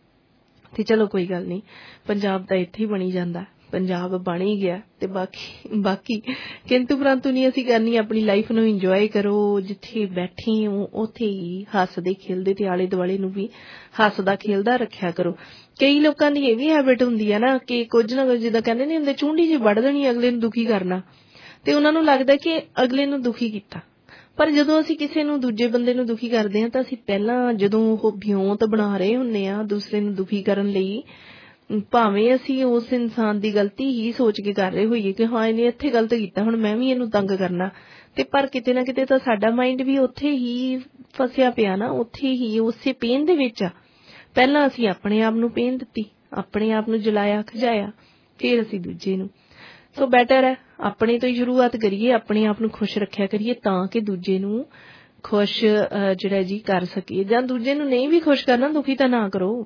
ਤੇ ਚਲੋ ਕੋਈ ਗੱਲ ਨਹੀਂ, ਪੰਜਾਬ ਤਾਂ ਇੱਥੇ ਹੀ ਬਣੀ ਜਾਂਦਾ, ਪੰਜਾਬ ਬਣ ਹੀ ਗਿਆ। ਤੇ ਬਾਕੀ ਬਾਕੀ ਕਿੰਤੂ ਪਰੰਤੂ ਨਹੀਂ ਅਸੀਂ ਕਰਨੀ। ਆਪਣੀ ਲਾਈਫ ਨੂੰ ਇੰਜੋਏ ਕਰੋ, ਜਿੱਥੇ ਬੈਠੇ ਹੋ ਉੱਥੇ ਹੀ ਹੱਸਦੇ ਖੇਲਦੇ ਤੇ ਆਲੇ ਦੁਆਲੇ ਨੂੰ ਵੀ ਹੱਸਦਾ ਖੇਲਦਾ ਰੱਖਿਆ ਕਰੋ। ਕਈ ਲੋਕਾਂ ਦੀ ਇਹ ਵੀ ਹੈਬਿਟ ਹੁੰਦੀ ਹੈ ਨਾ ਕਿ ਕੁਝ ਨਾ ਕੁਝ, ਜਿੱਦਾਂ ਕਹਿੰਦੇ ਨੀ ਹੁੰਦੇ, ਚੂੰਡੀ ਜਿਹੀ ਵੱਢ ਦੇਣੀ ਅਗਲੇ ਨੂੰ ਦੁਖੀ ਕਰਨਾ, ਤੇ ਉਹਨਾਂ ਨੂੰ ਲੱਗਦਾ ਕਿ ਅਗਲੇ ਨੂੰ ਦੁਖੀ ਕੀਤਾ। ਪਰ ਜਦੋਂ ਅਸੀਂ ਕਿਸੇ ਨੂੰ, ਦੂਜੇ ਬੰਦੇ ਨੂੰ ਦੁਖੀ ਕਰਦੇ ਹਾਂ, ਤਾਂ ਅਸੀਂ ਪਹਿਲਾਂ ਜਦੋਂ ਉਹ ਵਿਉਂਤ ਬਣਾ ਰਹੇ ਹੁੰਦੇ ਆ ਦੂਸਰੇ ਨੂੰ ਦੁਖੀ ਕਰਨ ਲਈ, ਭਾਵੇਂ ਅਸੀਂ ਉਸ ਇਨਸਾਨ ਦੀ ਗਲਤੀ ਹੀ ਸੋਚ ਕੇ ਕਰ ਰਹੇ ਹੋਈਏ ਕਿ ਹਾਂ ਇਹਨੇ ਇੱਥੇ ਗਲਤ ਕੀਤਾ, ਹੁਣ ਮੈਂ ਵੀ ਇਹਨੂੰ ਤੰਗ ਕਰਨਾ, ਤੇ ਪਰ ਕਿਤੇ ਨਾ ਕਿਤੇ ਤਾਂ ਸਾਡਾ ਮਾਈਂਡ ਵੀ ਉੱਥੇ ਹੀ ਫਸਿਆ ਪਿਆ ਨਾ, ਉੱਥੇ ਹੀ ਉਸੇ ਪੇਨ ਦੇ ਵਿੱਚ ਆ। ਪਹਿਲਾਂ ਅਸੀਂ ਆਪਣੇ ਆਪ ਨੂੰ ਪੇਨ ਦਿੱਤੀ, ਆਪਣੇ ਆਪ ਨੂੰ ਜਲਾਇਆ ਖਜਾਇਆ, ਫਿਰ ਅਸੀਂ ਦੂਜੇ ਨੂੰ। ਸੋ ਬੈਟਰ ਹੈ ਆਪਣੇ ਤੋਂ ਹੀ ਸ਼ੁਰੂਆਤ ਕਰੀਏ, ਆਪਣੇ ਆਪ ਨੂੰ ਖੁਸ਼ ਰੱਖਿਆ ਕਰੀਏ, ਤਾਂ ਕਿ ਦੂਜੇ ਨੂੰ ਖੁਸ਼ ਜਿਹੜਾ ਜੀ ਕਰ ਸਕੀਏ। ਜਾਂ ਦੂਜੇ ਨੂੰ ਨਹੀਂ ਵੀ ਖੁਸ਼ ਕਰਨਾ, ਦੁਖੀ ਤਾਂ ਨਾ ਕਰੋ।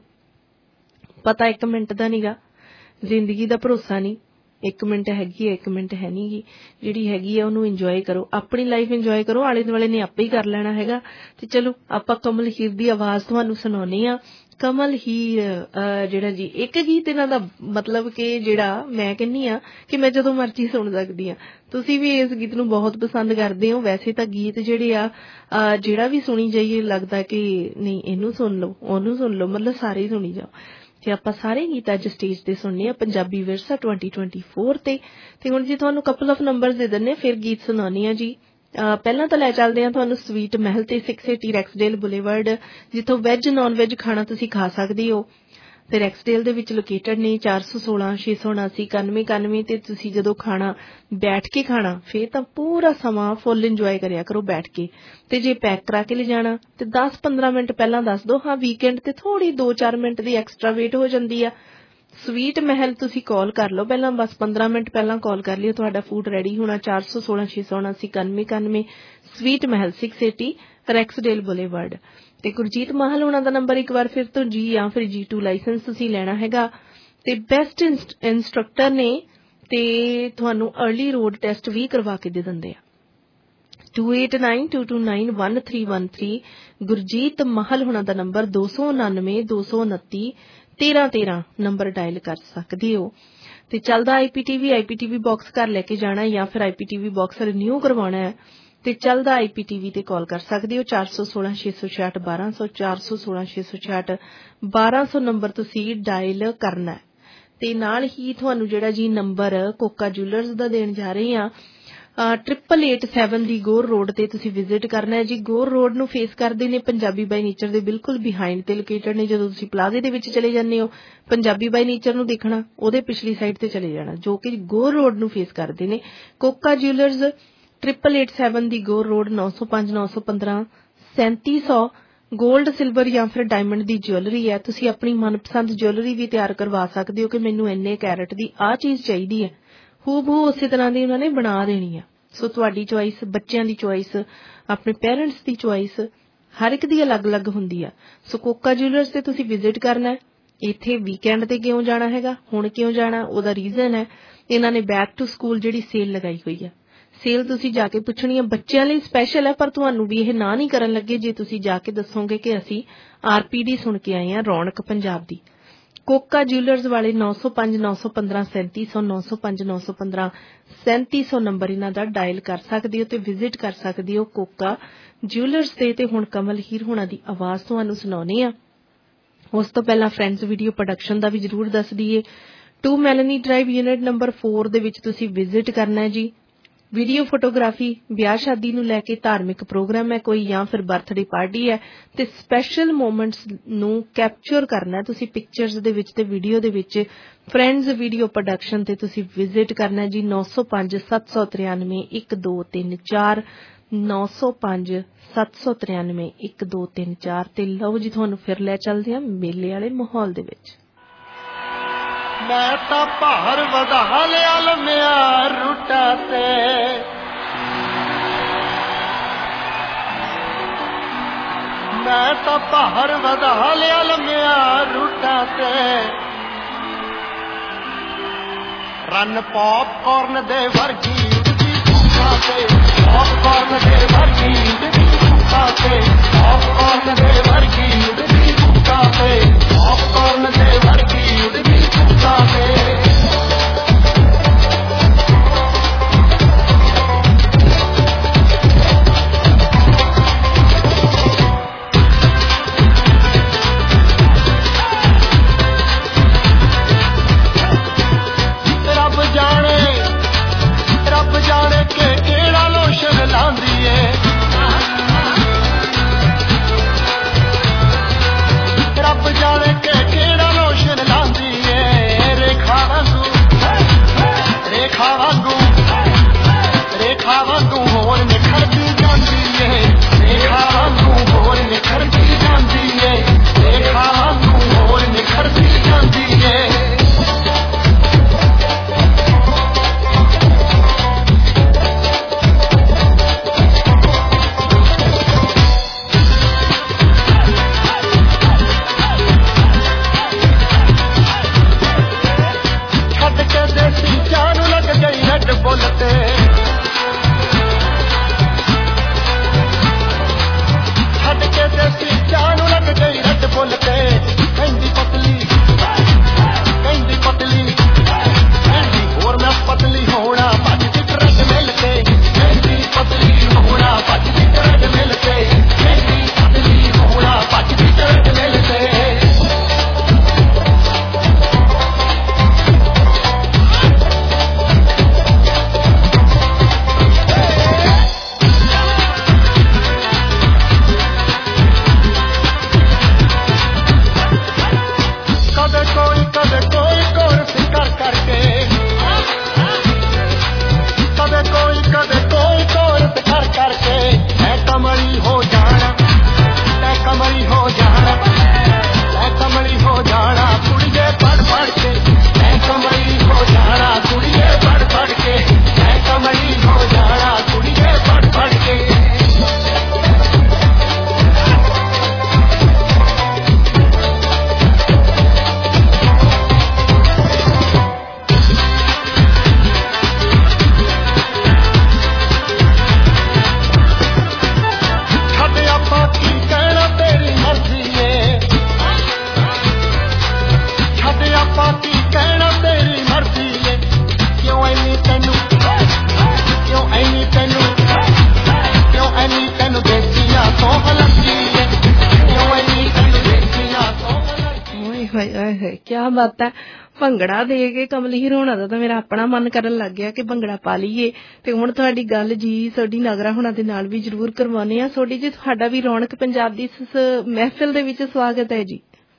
ਪਤਾ ਇੱਕ ਮਿੰਟ ਦਾ ਨੀਗਾ, ਜ਼ਿੰਦਗੀ ਦਾ ਭਰੋਸਾ ਨਹੀਂ, ਇੱਕ ਮਿੰਟ ਹੈਗੀ ਹੈ, ਇੱਕ ਮਿੰਟ ਹੈ ਨੀ ਗੀ। ਜਿਹੜੀ ਹੈਗੀ ਆ ਉਹਨੂੰ ਇੰਜੋਏ ਕਰੋ, ਆਪਣੀ ਲਾਈਫ ਇੰਜੋਏ ਕਰੋ, ਆਲੇ ਦੁਆਲੇ ਨੇ ਆਪੇ ਹੀ ਕਰ ਲੈਣਾ ਹੈਗਾ। ਤੇ ਚਲੋ ਆਪਾਂ ਕਮਲ ਹੀਰ ਦੀ ਆਵਾਜ਼ ਤੁਹਾਨੂੰ ਸੁਣਾਉਂਦੇ ਆ। ਕਮਲ ਹੀਰ ਜਿਹੜਾ ਜੀ ਇੱਕ ਗੀਤ ਇਹਨਾਂ ਦਾ, ਮਤਲਬ ਕਿ ਜਿਹੜਾ ਮੈਂ ਕਹਿੰਦੀ ਆ ਕਿ ਮੈਂ ਜਦੋਂ ਮਰਜ਼ੀ ਸੁਣ ਸਕਦੀ ਆ। ਤੁਸੀਂ ਵੀ ਇਸ ਗੀਤ ਨੂੰ ਬਹੁਤ ਪਸੰਦ ਕਰਦੇ ਹੋ। ਵੈਸੇ ਤਾਂ ਗੀਤ ਜਿਹੜੇ ਆ ਜਿਹੜਾ ਵੀ ਸੁਣੀ ਜਾਈਏ ਲੱਗਦਾ ਕਿ ਨਹੀਂ ਇਹਨੂੰ ਸੁਣ ਲਓ, ਉਹਨੂੰ ਸੁਣ ਲਓ, ਮਤਲਬ ਸਾਰੇ ਹੀ ਸੁਣੀ ਜਾਓ। ਤੇ ਆਪਾਂ ਸਾਰੇ ਗੀਤ ਅੱਜ ਸਟੇਜ ਤੇ ਸੁਣਨੇ ਆ ਪੰਜਾਬੀ ਵਿਰਸਾ ਟਵੈਂਟੀ ਟਵੈਂਟੀ ਫੋਰ ਤੇ। ਤੇ ਹੁਣ ਜੀ ਤੁਹਾਨੂੰ ਕਪਲ ਆਫ ਨੰਬਰ ਦੇ ਦਿੰਨੇ, ਫਿਰ ਗੀਤ ਸੁਣਾਉਣੀ ਆ ਜੀ। ਪਹਿਲਾਂ ਤਾਂ ਲੈ ਚੱਲਦੇ ਆ ਤੁਹਾਨੂੰ ਸਵੀਟ ਮਹਿਲ ਤੇ ਛੇ ਸੌ ਅੱਸੀ ਰੈਕਸਡੇਲ ਬੁਲੇਵਰਡ, ਜਿੱਥੋਂ ਵੈਜ ਨੋਨ ਵੈਜ ਖਾਣਾ ਤੁਸੀਂ ਖਾ ਸਕਦੇ ਹੋ। ਤੇ ਰੈਕਸਡੇਲ ਦੇ ਵਿੱਚ ਲੋਕੇਟਡ ਨੇ। ਚਾਰ ਸੌ ਸੋਲਾਂ ਛੇ ਸੌ ਉਨਾਸੀ ਇਕਾਨਵੇਂ ਇਕਾਨਵੇਂ ਤੇ ਤੁਸੀਂ ਜਦੋਂ ਖਾਣਾ ਬੈਠ ਕੇ ਖਾਣਾ, ਫੇਰ ਤਾਂ ਪੂਰਾ ਸਮਾਂ ਫੁੱਲ ਇੰਜੋਏ ਕਰਿਆ ਕਰੋ ਬੈਠ ਕੇ। ਤੇ ਜੇ ਪੈਕ ਕਰਾ ਕੇ ਲਿਜਾਣਾ ਤੇ ਦਸ ਪੰਦਰਾਂ ਮਿੰਟ ਪਹਿਲਾਂ ਦੱਸ ਦੋ। ਹਾਂ, ਵੀਕਐਂਡ ਤੇ ਥੋੜੀ ਦੋ ਚਾਰ ਮਿੰਟ ਦੀ ਐਕਸਟਰਾ ਵੇਟ ਹੋ ਜਾਂਦੀ ਆ। ਸਵੀਟ ਮਹਿਲ ਤੁਸੀਂ ਕਾਲ ਕਰ ਲਓ ਪਹਿਲਾਂ, ਬਸ ਪੰਦਰਾਂ ਮਿੰਟ ਪਹਿਲਾਂ ਕਾਲ ਕਰ ਲਿਓ, ਤੁਹਾਡਾ ਫੂਡ ਰੈਡੀ ਹੋਣਾ। ਚਾਰ ਸੌ ਸੋਲਾਂ ਛੇ ਸੌ ਉਨਾਸੀ ਇਕਾਨਵੇਂ ਇਕਾਨਵੇਂ ਸਵੀਟ ਮਹਿਲ ਛੇ ਸੌ ਅੱਸੀ ਰੈਕਸਡੇਲ ਬੁਲੇਵਰਡ। ਤੇ ਗੁਰਜੀਤ ਮਾਹਲ ਹੋਣਾ ਦਾ ਨੰਬਰ ਇੱਕ ਵਾਰ ਫਿਰ ਤੋਂ ਜੀ ਜਾਂ ਫਿਰ ਜੀ ਟੂ ਲਾਇਸੈਂਸ ਤੁਸੀਂ ਲੈਣਾ ਹੈਗਾ। ਤੇ ਬੈਸਟ ਇੰਸਟਰਕਟਰ ਨੇ ਤੇ ਤੁਹਾਨੂੰ ਅਰਲੀ ਰੋਡ ਟੈਸਟ ਵੀ ਕਰਵਾ ਕੇ ਦੇ ਦਿੰਦੇ ਆ। Two eight nine two two nine one three one three Gurjeet Mahal ਹੋਣਾ ਦਾ ਨੰਬਰ ਦੋ ਸੌ ਉਨਾਨਵੇਂ ਦੋ ਸੌ ਉਨੱਤੀ ਤੇਰਾਂ ਤੇਰਾਂ ਨੰਬਰ ਡਾਇਲ ਕਰ ਸਕਦੇ ਹੋ। ਤੇ ਚੱਲਦਾ ਆਈਪੀਟੀਵੀ ਆਈਪੀਟੀਵੀ ਬਾਕਸ ਘਰ ਲੈ ਕੇ ਜਾਣਾ ਜਾਂ ਫਿਰ ਆਈਪੀਟੀਵੀ ਬਾਕਸ ਰਿਨਿਊ ਕਰਵਾਉਣਾ ਹੈ ਤੇ ਚੱਲਦਾ ਆਈਪੀਟੀਵੀ ਤੇ ਕਾਲ ਕਰ ਸਕਦੇ ਹੋ। ਚਾਰ ਸੌ ਸੋਲਾਂ ਛੇ ਸੌ ਛਿਆਹਠ ਬਾਰਾਂ ਸੌ ਚਾਰ ਸੌ ਸੋਲਾਂ ਛੇ ਸੌ ਛਿਆਹਠ ਬਾਰਾਂ ਸੌ ਨੰਬਰ ਤੁਸੀਂ ਡਾਇਲ ਕਰਨਾ। ਤੇ ਨਾਲ ਹੀ ਤੁਹਾਨੂੰ ਜਿਹੜਾ ਜੀ ਨੰਬਰ ਕੋਕਾ ਜੁਐਲਰਸ ਦਾ ਦੇਣ ਜਾ ਰਹੇ ਆ, triple eight seven the Gore road ਤੇ ਤੁਸੀਂ ਵਿਜ਼ਿਟ ਕਰਨਾ ਹੈ ਜੀ। ਗੋਰ ਰੋਡ ਨੂੰ ਫੇਸ ਕਰਦੇ ਨੇ ਪੰਜਾਬੀ ਬਾਈ ਨੇਚਰ ਦੇ ਬਿਲਕੁਲ ਬਿਹਾਈਂਡ ਤੇ ਲੋਕੇਟਡ ਨੇ। ਜਦੋਂ ਤੁਸੀਂ ਪਲਾਜ਼ੇ ਦੇ ਵਿੱਚ ਚਲੇ ਜਾਂਦੇ ਹੋ, ਪੰਜਾਬੀ ਬਾਈ ਨੇਚਰ ਨੂੰ ਦੇਖਣਾ, ਉਹਦੇ ਪਿਛਲੀ ਸਾਈਡ ਤੇ ਚਲੇ ਜਾਣਾ, ਜੋ ਕਿ ਗੋਰ ਰੋਡ ਨੂੰ ਫੇਸ ਕਰਦੇ ਨੇ। Koka jewellers triple eight seven the Gore road, ਨੌ ਸੌ ਪੰਜ ਨੌ ਸੌ ਪੰਦਰਾਂ ਸੈਂਤੀ ਸੌ ਗੋਲਡ ਸਿਲਵਰ ਜਾਂ ਫਿਰ ਡਾਇਮੰਡ ਦੀ ਜੁਐਲਰੀ ਹੈ। ਤੁਸੀਂ ਆਪਣੀ ਮਨਪਸੰਦ ਜੁਐਲਰੀ ਵੀ ਤਿਆਰ ਕਰਵਾ ਸਕਦੇ ਹੋ ਕਿ ਮੈਨੂੰ ਇੰਨੇ ਕੈਰਟ ਦੀ ਆਹ ਚੀਜ਼ ਚਾਹੀਦੀ ਹੈ, ਹੂਬਹੂ ਉਸੇ ਤਰ੍ਹਾਂ ਦੀ ਉਹਨਾਂ ਨੇ ਬਣਾ ਦੇਣੀ ਆ। ਸੋ ਤੁਹਾਡੀ ਚੁਆਇਸ, ਬੱਚਿਆਂ ਦੀ ਚੁਆਇਸ, ਆਪਣੇ ਪੇਰੈਂਟਸ ਦੀ ਚੁਆਇਸ, ਹਰ ਇੱਕ ਦੀ ਅਲੱਗ-ਅਲੱਗ ਹੁੰਦੀ ਆ। ਸੋ ਕੋਕਾ ਜੁਐਲਰਸ ਤੇ ਤੁਸੀਂ ਵਿਜ਼ਿਟ ਕਰਨਾ। ਇੱਥੇ ਵੀਕਐਂਡ ਤੇ ਕਿਉਂ ਜਾਣਾ ਹੈਗਾ, ਹੁਣ ਕਿਉਂ ਜਾਣਾ, ਉਹਦਾ ਰੀਜ਼ਨ ਹੈ ਇਹਨਾਂ ਨੇ ਬੈਕ ਟੂ ਸਕੂਲ ਜਿਹੜੀ ਸੇਲ ਲਗਾਈ ਹੋਈ ਆ। ਸੇਲ ਤੁਸੀਂ ਜਾ ਕੇ ਪੁੱਛਣੀ ਹੈ, ਬੱਚਿਆਂ ਲਈ ਸਪੈਸ਼ਲ ਹੈ, ਪਰ ਤੁਹਾਨੂੰ ਵੀ ਇਹ ਨਾ ਨਹੀਂ ਕਰਨ ਲੱਗੇ ਜੇ ਤੁਸੀਂ ਜਾ ਕੇ ਦੱਸੋਗੇ ਕਿ ਅਸੀਂ ਆਰਪੀਡੀ ਸੁਣ ਕੇ ਆਏ ਹਾਂ ਰੌਣਕ ਪੰਜਾਬ ਦੀ। ਕੋਕਾ ਜੁਐਲਰਸ ਵਾਲੇ ਨੌ ਸੌ ਪੰਜ ਨੌ ਸੌ ਪੰਦਰਾਂ ਸੈਂਤੀ ਸੌ ਨੌ ਸੌ ਪੰਜ ਨੌ ਸੌ ਪੰਦਰਾਂ ਸੈਂਤੀ ਸੌ ਨੰਬਰ ਇਹਨਾਂ ਦਾ ਡਾਇਲ ਕਰ ਸਕਦੇ ਹੋ ਤੇ ਵਿਜ਼ਿਟ ਕਰ ਸਕਦੇ ਹੋ ਕੋਕਾ ਜੁਐਲਰਸ ਤੇ। ਤੇ ਹੁਣ ਕਮਲ ਹੀਰ ਹੋਣਾ ਦੀ ਆਵਾਜ਼ ਤੁਹਾਨੂੰ ਸੁਣਾਉਣੀ ਆ। ਉਸ ਤੋਂ ਪਹਿਲਾਂ ਫਰੈਂਡਸ ਵੀਡੀਓ ਪ੍ਰੋਡਕਸ਼ਨ ਦਾ ਵੀ ਜ਼ਰੂਰ ਦੱਸ ਦਈਏ। Two Melanie drive unit number four ਦੇ ਵਿੱਚ ਤੁਸੀਂ ਵਿਜ਼ਿਟ ਕਰਨਾ ਹੈ ਜੀ। ਵੀਡੀਓ ਫੋਟੋਗ੍ਰਾਫੀ, ਵਿਆਹ ਸ਼ਾਦੀ ਨੂੰ ਲੈ ਕੇ ਧਾਰਮਿਕ ਪ੍ਰੋਗਰਾਮ ਹੈ ਕੋਈ ਜਾਂ ਫਿਰ ਬਰਥਡੇ ਪਾਰਟੀ ਹੈ ਤੇ ਸਪੈਸ਼ਲ ਮੂਮੈਂਟਸ ਨੂੰ ਕੈਪਚਰ ਕਰਨਾ ਤੁਸੀਂ ਪਿਕਚਰਸ ਦੇ ਵਿੱਚ ਤੇ ਵੀਡੀਓ ਦੇ ਵਿੱਚ। ਫਰੈਂਡਸ ਵੀਡੀਓ ਪ੍ਰੋਡਕਸ਼ਨ ਤੇ ਤੁਸੀਂ ਵਿਜ਼ਿਟ ਕਰਨਾ ਜੀ ਨੌ ਸੌ ਪੰਜ ਸੱਤ ਸੌ ਤਰਿਆਨਵੇਂ ਇੱਕ ਦੋ ਤਿੰਨ ਚਾਰ ਨੌ ਸੌ ਪੰਜ ਸੱਤ ਸੌ ਤਰਿਆਨਵੇਂ ਇੱਕ ਦੋ ਤਿੰਨ ਚਾਰ। ਤੇ ਲਓ ਜੀ ਤੁਹਾਨੂੰ ਫਿਰ ਲੈ ਚੱਲਦੇ ਹਾਂ ਮੇਲੇ ਵਾਲੇ ਮਾਹੌਲ ਦੇ ਵਿੱਚ। ਮੈਂ ਤਾਂ ਭਾਰ ਵਧਾ ਲਿਆ ਲੰਮਿਆ ਰੂਟਾਂ ਤੇ, ਮੈਂ ਤਾਂ ਭਾਰ ਵਧਾ ਲਿਆ ਲੰਮਿਆ ਰੂਟਾਂ ਤੇ, ਰਨ ਪੌਪਕੌਰਨ ਦੇ ਵਰਗੀ ਉੱਡਦੀ ਧੂਆਂ ਤੇ, ਪੌਪਕੌਰਨ ਦੇ ਵਰਗੀ ਉੱਡਦੀ ਧੂਆਂ ਤੇ, ਪੌਪਕੌਰਨ ਦੇ ਵਰਗੀ ਉੱਡਦੀ ਧੂਆਂ ਤੇ, ਪੌਪਕੌਰਨ ਦੇ ਵਰਗੀ ਉੱਡਦੀ ਧੂਆਂ ਤੇ। ਰੱਬ ਜਾਣੇ ਰੱਬ ਜਾਣੇ ਕਿ ਕਿਹੜਾ ਲੋਸ਼ਨ ਲਾਂਦੀ ਏ, ਰੱਬ ਜਾਣੇ ਕਿ ਕਿਹੜਾ ਲੋਸ਼ਨ ਲਾਂਦੀ ਏ। ਰੇਖਾ ਵਾਂਗੂ ਰੇਖਾ ਵਾਂਗੂ ਰੇਖਾ ਵਾਂਗੂ ਹੋਰ ਨਿਖਰਦੀ ਜਾਂਦੀ ਏ, ਰੇਖਾ ਵਾਂਗੂ ਹੋਰ ਨਿਖਰਦੀ ਜਾਂਦੀ ਏ, ਰੇਖਾ ਵਾਂਗੂ ਹੋਰ ਨਿਖਰਦੀ ਜਾਂਦੀ ਏ। ਕਿਆ ਬਾਤ ਹੈ। ਭੰਗੜਾ ਦੇ ਕੇ ਕਮਲਹੀਰ ਹੋਣਾ ਦਾ ਤਾਂ ਮੇਰਾ ਆਪਣਾ ਮਨ ਕਰਨ ਲੱਗ ਗਿਆ ਕਿ ਭੰਗੜਾ ਪਾ ਲਈਏ। ਤੇ ਹੁਣ ਤੁਹਾਡੀ ਗੱਲ ਜੀ ਤੁਹਾਡੀ ਨਾਗਰਾ ਹੋਣਾ ਦੇ ਨਾਲ ਵੀ ਜ਼ਰੂਰ ਕਰਵਾਉਣੇ ਆ। ਤੁਹਾਡੀ ਜੀ ਤੁਹਾਡਾ ਵੀ ਰੌਣਕ ਪੰਜਾਬ ਦੀ ਇਸ ਮਹਿਫਿਲ ਦੇ ਵਿੱਚ ਸਵਾਗਤ ਹੈ ਜੀ।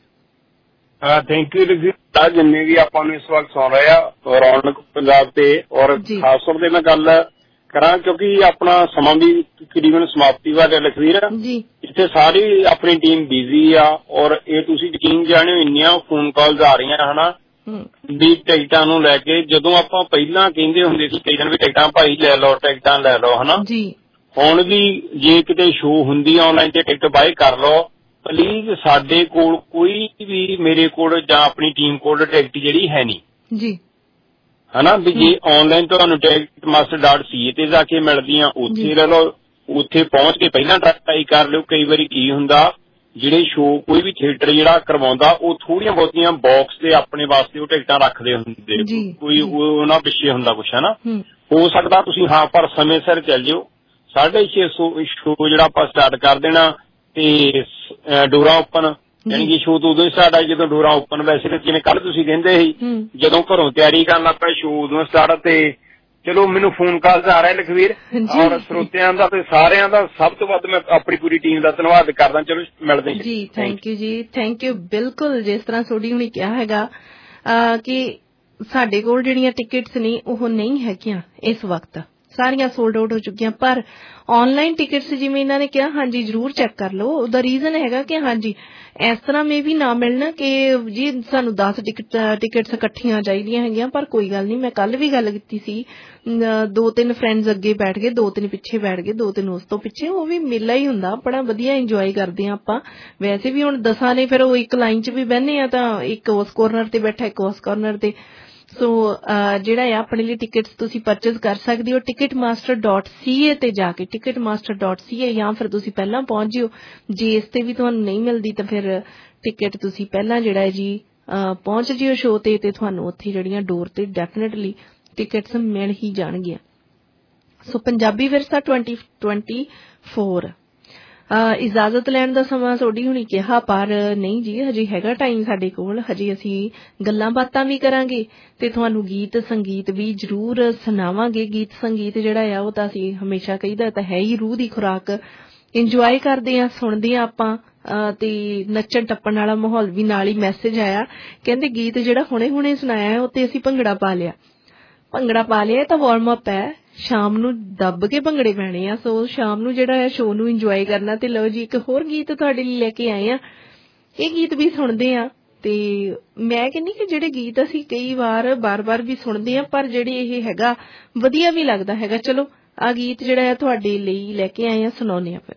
ਥੈਂਕ ਯੂ ਜੀ। ਜਿੰਨੇ ਵੀ ਆਪਾਂ ਨੂੰ ਇਸ ਵਕਤ ਸੁਣ ਰਹੇ ਆ ਰੌਣਕ ਪੰਜਾਬ ਤੇ ਔਰ ਖਾਸ ਤੌਰ ਤੇ ਮੈਂ ਗੱਲ ਕਰਾਂ ਕਿਉਂਕਿ ਆਪਣਾ ਸਮਾਂ ਵੀ ਤਕਰੀਬਨ ਸਮਾਪਤੀ ਵਾਲਾ ਲਖਵੀਰ ਇੱਥੇ ਸਾਰੀ ਆਪਣੀ ਟੀਮ ਬਿਜ਼ੀ ਆ ਔਰ ਇਹ ਤੁਸੀਂ ਯਕੀਨ ਜਾਣਿਓ ਇੰਨੀਆਂ ਫੋਨ ਕਾਲਸ ਆ ਰਹੀਆਂ ਹਨਾ ਵੀ ਟਿਕਟਾਂ ਨੂੰ ਲੈ ਕੇ। ਜਦੋਂ ਆਪਾਂ ਪਹਿਲਾਂ ਕਹਿੰਦੇ ਹੁੰਦੇ ਸੀ ਕਈ ਦਿਨ ਵੀ ਟਿਕਟਾਂ ਭਾਈ ਲੈ ਲਓ ਟਿਕਟਾਂ ਲੈ ਲਓ ਹਨਾ, ਹੁਣ ਵੀ ਜੇ ਕਿਤੇ ਸ਼ੋਅ ਹੁੰਦੀ ਆਨਲਾਈਨ ਤੇ ਟਿਕਟ ਬਾਏ ਕਰ ਲਓ ਪਲੀਜ਼। ਸਾਡੇ ਕੋਲ ਕੋਈ ਵੀ ਮੇਰੇ ਕੋਲ ਜਾਂ ਆਪਣੀ ਟੀਮ ਕੋਲ ਟਿਕਟ ਜਿਹੜੀ ਹੈ ਨਹੀਂ ਜੀ ਹਨਾ ਵੀ ਜੇ ਆਨਲਾਈਨ ਤੁਹਾਨੂੰ ticket master dot C A ਤੇ ਜਾ ਕੇ ਮਿਲਦੀਆਂ ਉੱਥੇ ਲੈ ਲਓ, ਉੱਥੇ ਪਹੁੰਚ ਕੇ ਪਹਿਲਾਂ ਟਰਾਈ ਕਰ ਲਿਓ। ਕਈ ਵਾਰੀ ਕੀ ਹੁੰਦਾ ਜਿਹੜੇ ਸ਼ੋਅ ਕੋਈ ਵੀ ਥੀਏਟਰ ਜਿਹੜਾ ਕਰਵਾਉਂਦਾ ਉਹ ਥੋੜੀਆਂ ਬਹੁਤੀਆਂ ਬਾਕਸ ਤੇ ਆਪਣੇ ਵਾਸਤੇ ਉਹ ਟਿਕਟਾਂ ਰੱਖਦੇ ਹੁੰਦੇ, ਕੋਈ ਉਹਨਾਂ ਪਿੱਛੇ ਹੁੰਦਾ ਕੁਛ ਹਨਾ। ਹੋ ਸਕਦਾ ਤੁਸੀਂ ਹਾਂ ਪਰ ਸਮੇਂ ਸਿਰ ਚੱਲ ਜਿਓ। ਸਾਢੇ ਛੇ ਸੌ ਸ਼ੋਅ ਜਿਹੜਾ ਆਪਾਂ ਸਟਾਰਟ ਕਰ ਦੇਣਾ ਤੇ ਡੋਰਾ ਓਪਨ ਯਾਨੀ ਕਿ ਸ਼ੋਅ ਤੋਂ ਉਦੋਂ ਹੀ ਸਟਾਰਟ ਆ ਜਦੋਂ ਡੋਰਾ ਓਪਨ। ਵੈਸੇ ਜਿਵੇਂ ਕੱਲ ਤੁਸੀਂ ਕਹਿੰਦੇ ਸੀ ਜਦੋਂ ਘਰੋਂ ਤਿਆਰੀ ਕਰਨ ਲੱਗ ਪਏ ਸ਼ੋਅ ਉਦੋਂ ਸਟਾਰਟ ਤੇ ਚਲੋ ਮੈਨੂੰ ਫੋਨ ਕਾਲ ਆ ਰਿਹਾ ਲਖਵੀਰ, ਔਰ ਸਰੋਤਿਆਂ ਦਾ ਤੇ ਸਾਰਿਆਂ ਦਾ ਸਭ ਤੋਂ ਵੱਧ ਮੈਂ ਆਪਣੀ ਪੂਰੀ ਟੀਮ ਦਾ ਧੰਨਵਾਦ ਕਰਦਾ। ਚਲੋ ਮਿਲਦੇ ਜੀ। ਥੈਂਕ ਯੂ ਜੀ, ਥੈਂਕ ਯੂ। ਬਿਲਕੁਲ ਜਿਸ ਤਰ੍ਹਾਂ ਸੋਡੀ ਹੁਣੀ ਕਿਹਾ ਹੈਗਾ ਕਿ ਸਾਡੇ ਕੋਲ ਜਿਹੜੀਆਂ ਟਿਕਟਸ ਨੇ ਉਹ ਨਹੀਂ ਹੈਗੀਆਂ ਇਸ ਵਕਤ, ਸਾਰੀਆਂ ਸੋਲਡ ਆਊਟ ਹੋ ਚੁੱਕੀਆਂ। ਪਰ ਆਨਲਾਈਨ ਟਿਕਟਸ ਜਿਵੇਂ ਇਹਨਾਂ ਨੇ ਕਿਹਾ, ਹਾਂਜੀ ਜ਼ਰੂਰ ਚੈੱਕ ਕਰ ਲਓ। ਉਹਦਾ ਰੀਜ਼ਨ ਹੈਗਾ ਕਿ ਹਾਂਜੀ ਇਸ ਤਰ੍ਹਾਂ ਮੇ ਵੀ ਨਾ ਮਿਲਣਾ ਕਿ ਜੀ ਸਾਨੂੰ ਦਸ ਟਿਕਟ ਟਿਕਟਸ ਇਕੱਠੀਆਂ ਚਾਹੀਦੀਆਂ ਹੈਗੀਆਂ, ਪਰ ਕੋਈ ਗੱਲ ਨਹੀਂ। ਮੈਂ ਕੱਲ ਵੀ ਗੱਲ ਕੀਤੀ ਸੀ, ਦੋ ਤਿੰਨ ਫਰੈਂਡਸ ਅੱਗੇ ਬੈਠ ਗਏ, ਦੋ ਤਿੰਨ ਪਿੱਛੇ ਬੈਠ ਗਏ, ਦੋ ਤਿੰਨ ਉਸ ਤੋਂ ਪਿੱਛੇ। ਉਹ ਵੀ ਮੇਲਾ ਹੀ ਹੁੰਦਾ, ਬੜਾ ਵਧੀਆ ਇੰਜੋਏ ਕਰਦੇ ਹਾਂ ਆਪਾਂ। ਵੈਸੇ ਵੀ ਹੁਣ ਦਸਾਂ ਨੇ ਫਿਰ ਉਹ ਇੱਕ ਲਾਈਨ 'ਚ ਵੀ ਬਹਿੰਦੇ ਆ, ਤਾਂ ਇੱਕ ਉਸ ਕੋਰਨਰ ਤੇ ਬੈਠਾ, ਇੱਕ ਉਸ ਕੋਰਨਰ ਤੇ। ਸੋ ਜਿਹੜਾ ਆ ਆਪਣੇ ਲਈ ਟਿਕਟਸ ਤੁਸੀਂ ਪਰਚੇਜ਼ ਕਰ ਸਕਦੇ ਹੋ ticket master dot C A ਤੇ ਜਾ ਕੇ, ticket master dot C A, ਜਾਂ ਫਿਰ ਤੁਸੀਂ ਪਹਿਲਾਂ ਪਹੁੰਚ ਜਿਓ। ਜੇ ਇਸ ਤੇ ਵੀ ਤੁਹਾਨੂੰ ਨਹੀਂ ਮਿਲਦੀ ਤਾਂ ਫਿਰ ਟਿਕਟ ਤੁਸੀਂ ਪਹਿਲਾਂ ਜਿਹੜਾ ਹੈ ਜੀ ਪਹੁੰਚ ਜਿਓ ਸ਼ੋਅ ਤੇ, ਤੇ ਤੁਹਾਨੂੰ ਉੱਥੇ ਜਿਹੜੀਆਂ ਡੋਰ ਤੇ ਡੈਫੀਨੇਟਲੀ ਟਿਕਟਸ ਮਿਲ ਹੀ ਜਾਣਗੀਆਂ। ਸੋ ਪੰਜਾਬੀ ਵਿਰਸਾ ਟਵੈਂਟੀ ਟਵੈਂਟੀ ਫੋਰ ਇਜਾਜ਼ਤ ਲੈਣ ਦਾ ਸਮਾਂ ਸੋਡੀ ਹੁਣੀ ਕਿਹਾ, ਪਰ ਨਹੀਂ ਜੀ, ਹਜੇ ਹੈਗਾ ਟਾਈਮ ਸਾਡੇ ਕੋਲ। ਹਜੇ ਅਸੀਂ ਗੱਲਾਂ ਬਾਤਾਂ ਵੀ ਕਰਾਂਗੇ ਤੇ ਤੁਹਾਨੂੰ ਗੀਤ ਸੰਗੀਤ ਵੀ ਜ਼ਰੂਰ ਸੁਣਾਵਾਂਗੇ। ਗੀਤ ਸੰਗੀਤ ਜਿਹੜਾ ਆ ਉਹ ਤਾਂ ਅਸੀਂ ਹਮੇਸ਼ਾ ਕਹੀਦਾ ਤਾਂ ਹੈ ਹੀ ਰੂਹ ਦੀ ਖੁਰਾਕ। ਇੰਜੋਏ ਕਰਦੇ ਹਾਂ, ਸੁਣਦੇ ਹਾਂ ਆਪਾਂ, ਤੇ ਨੱਚਣ ਟੱਪਣ ਵਾਲਾ ਮਾਹੌਲ ਵੀ ਨਾਲ ਹੀ। ਮੈਸੇਜ ਆਇਆ, ਕਹਿੰਦੇ ਗੀਤ ਜਿਹੜਾ ਹੁਣੇ ਹੁਣੇ ਸੁਣਾਇਆ ਉਹ ਤੇ ਅਸੀਂ ਭੰਗੜਾ ਪਾ ਲਿਆ। ਭੰਗੜਾ ਪਾ ਲਿਆ ਤਾਂ ਵਾਰਮ ਅਪ ਹੈ, ਸ਼ਾਮ ਨੂੰ ਦੱਬ ਕੇ ਭੰਗੜੇ ਪੈਣੇ ਆ। ਸੋ ਸ਼ਾਮ ਨੂੰ ਜਿਹੜਾ ਹੈ ਸ਼ੋਅ ਨੂੰ ਇੰਜੋਏ ਕਰਨਾ। ਤੇ ਲਓ ਜੀ, ਇੱਕ ਹੋਰ ਗੀਤ ਤੁਹਾਡੇ ਲਈ ਲੈ ਕੇ ਆਏ ਆ, ਇਹ ਗੀਤ ਵੀ ਸੁਣਦੇ ਆ। ਤੇ ਮੈਂ ਕਹਿੰਦੀ ਕਿ ਜਿਹੜੇ ਗੀਤ ਅਸੀਂ ਕਈ ਵਾਰ ਬਾਰ ਬਾਰ ਵੀ ਸੁਣਦੇ ਆ, ਪਰ ਜਿਹੜੇ ਇਹ ਹੈਗਾ ਵਧੀਆ ਵੀ ਲੱਗਦਾ ਹੈਗਾ। ਚਲੋ ਆਹ ਗੀਤ ਜਿਹੜਾ ਹੈ ਤੁਹਾਡੇ ਲਈ ਲੈ ਕੇ ਆਏ ਆ, ਸੁਣਾਉਂਦੇ ਆ ਫਿਰ।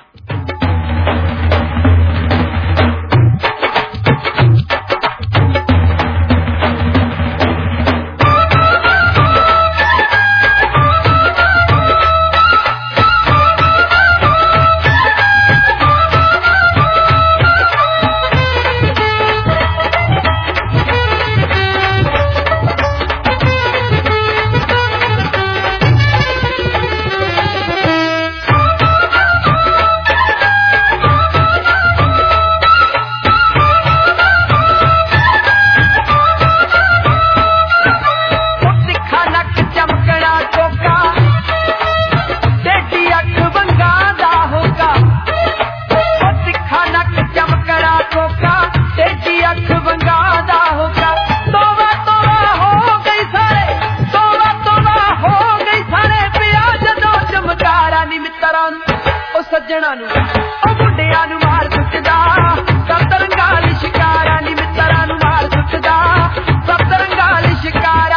ਸੱਜਣਾ ਨੂੰ ਉਹ ਮੁੰਡਿਆਂ ਨੂੰ ਮਾਰ ਸੁੱਟਦਾ, ਸਭ ਤਰੰਗਾਂ ਲਈ ਸ਼ਿਕਾਰਾ ਨੀ ਮਿੱਤਰਾਂ ਨੂੰ ਮਾਰ ਸੁੱਟਦਾ, ਸਭ ਤਰੰਗਾਂ ਲਈ ਸ਼ਿਕਾਰਾ।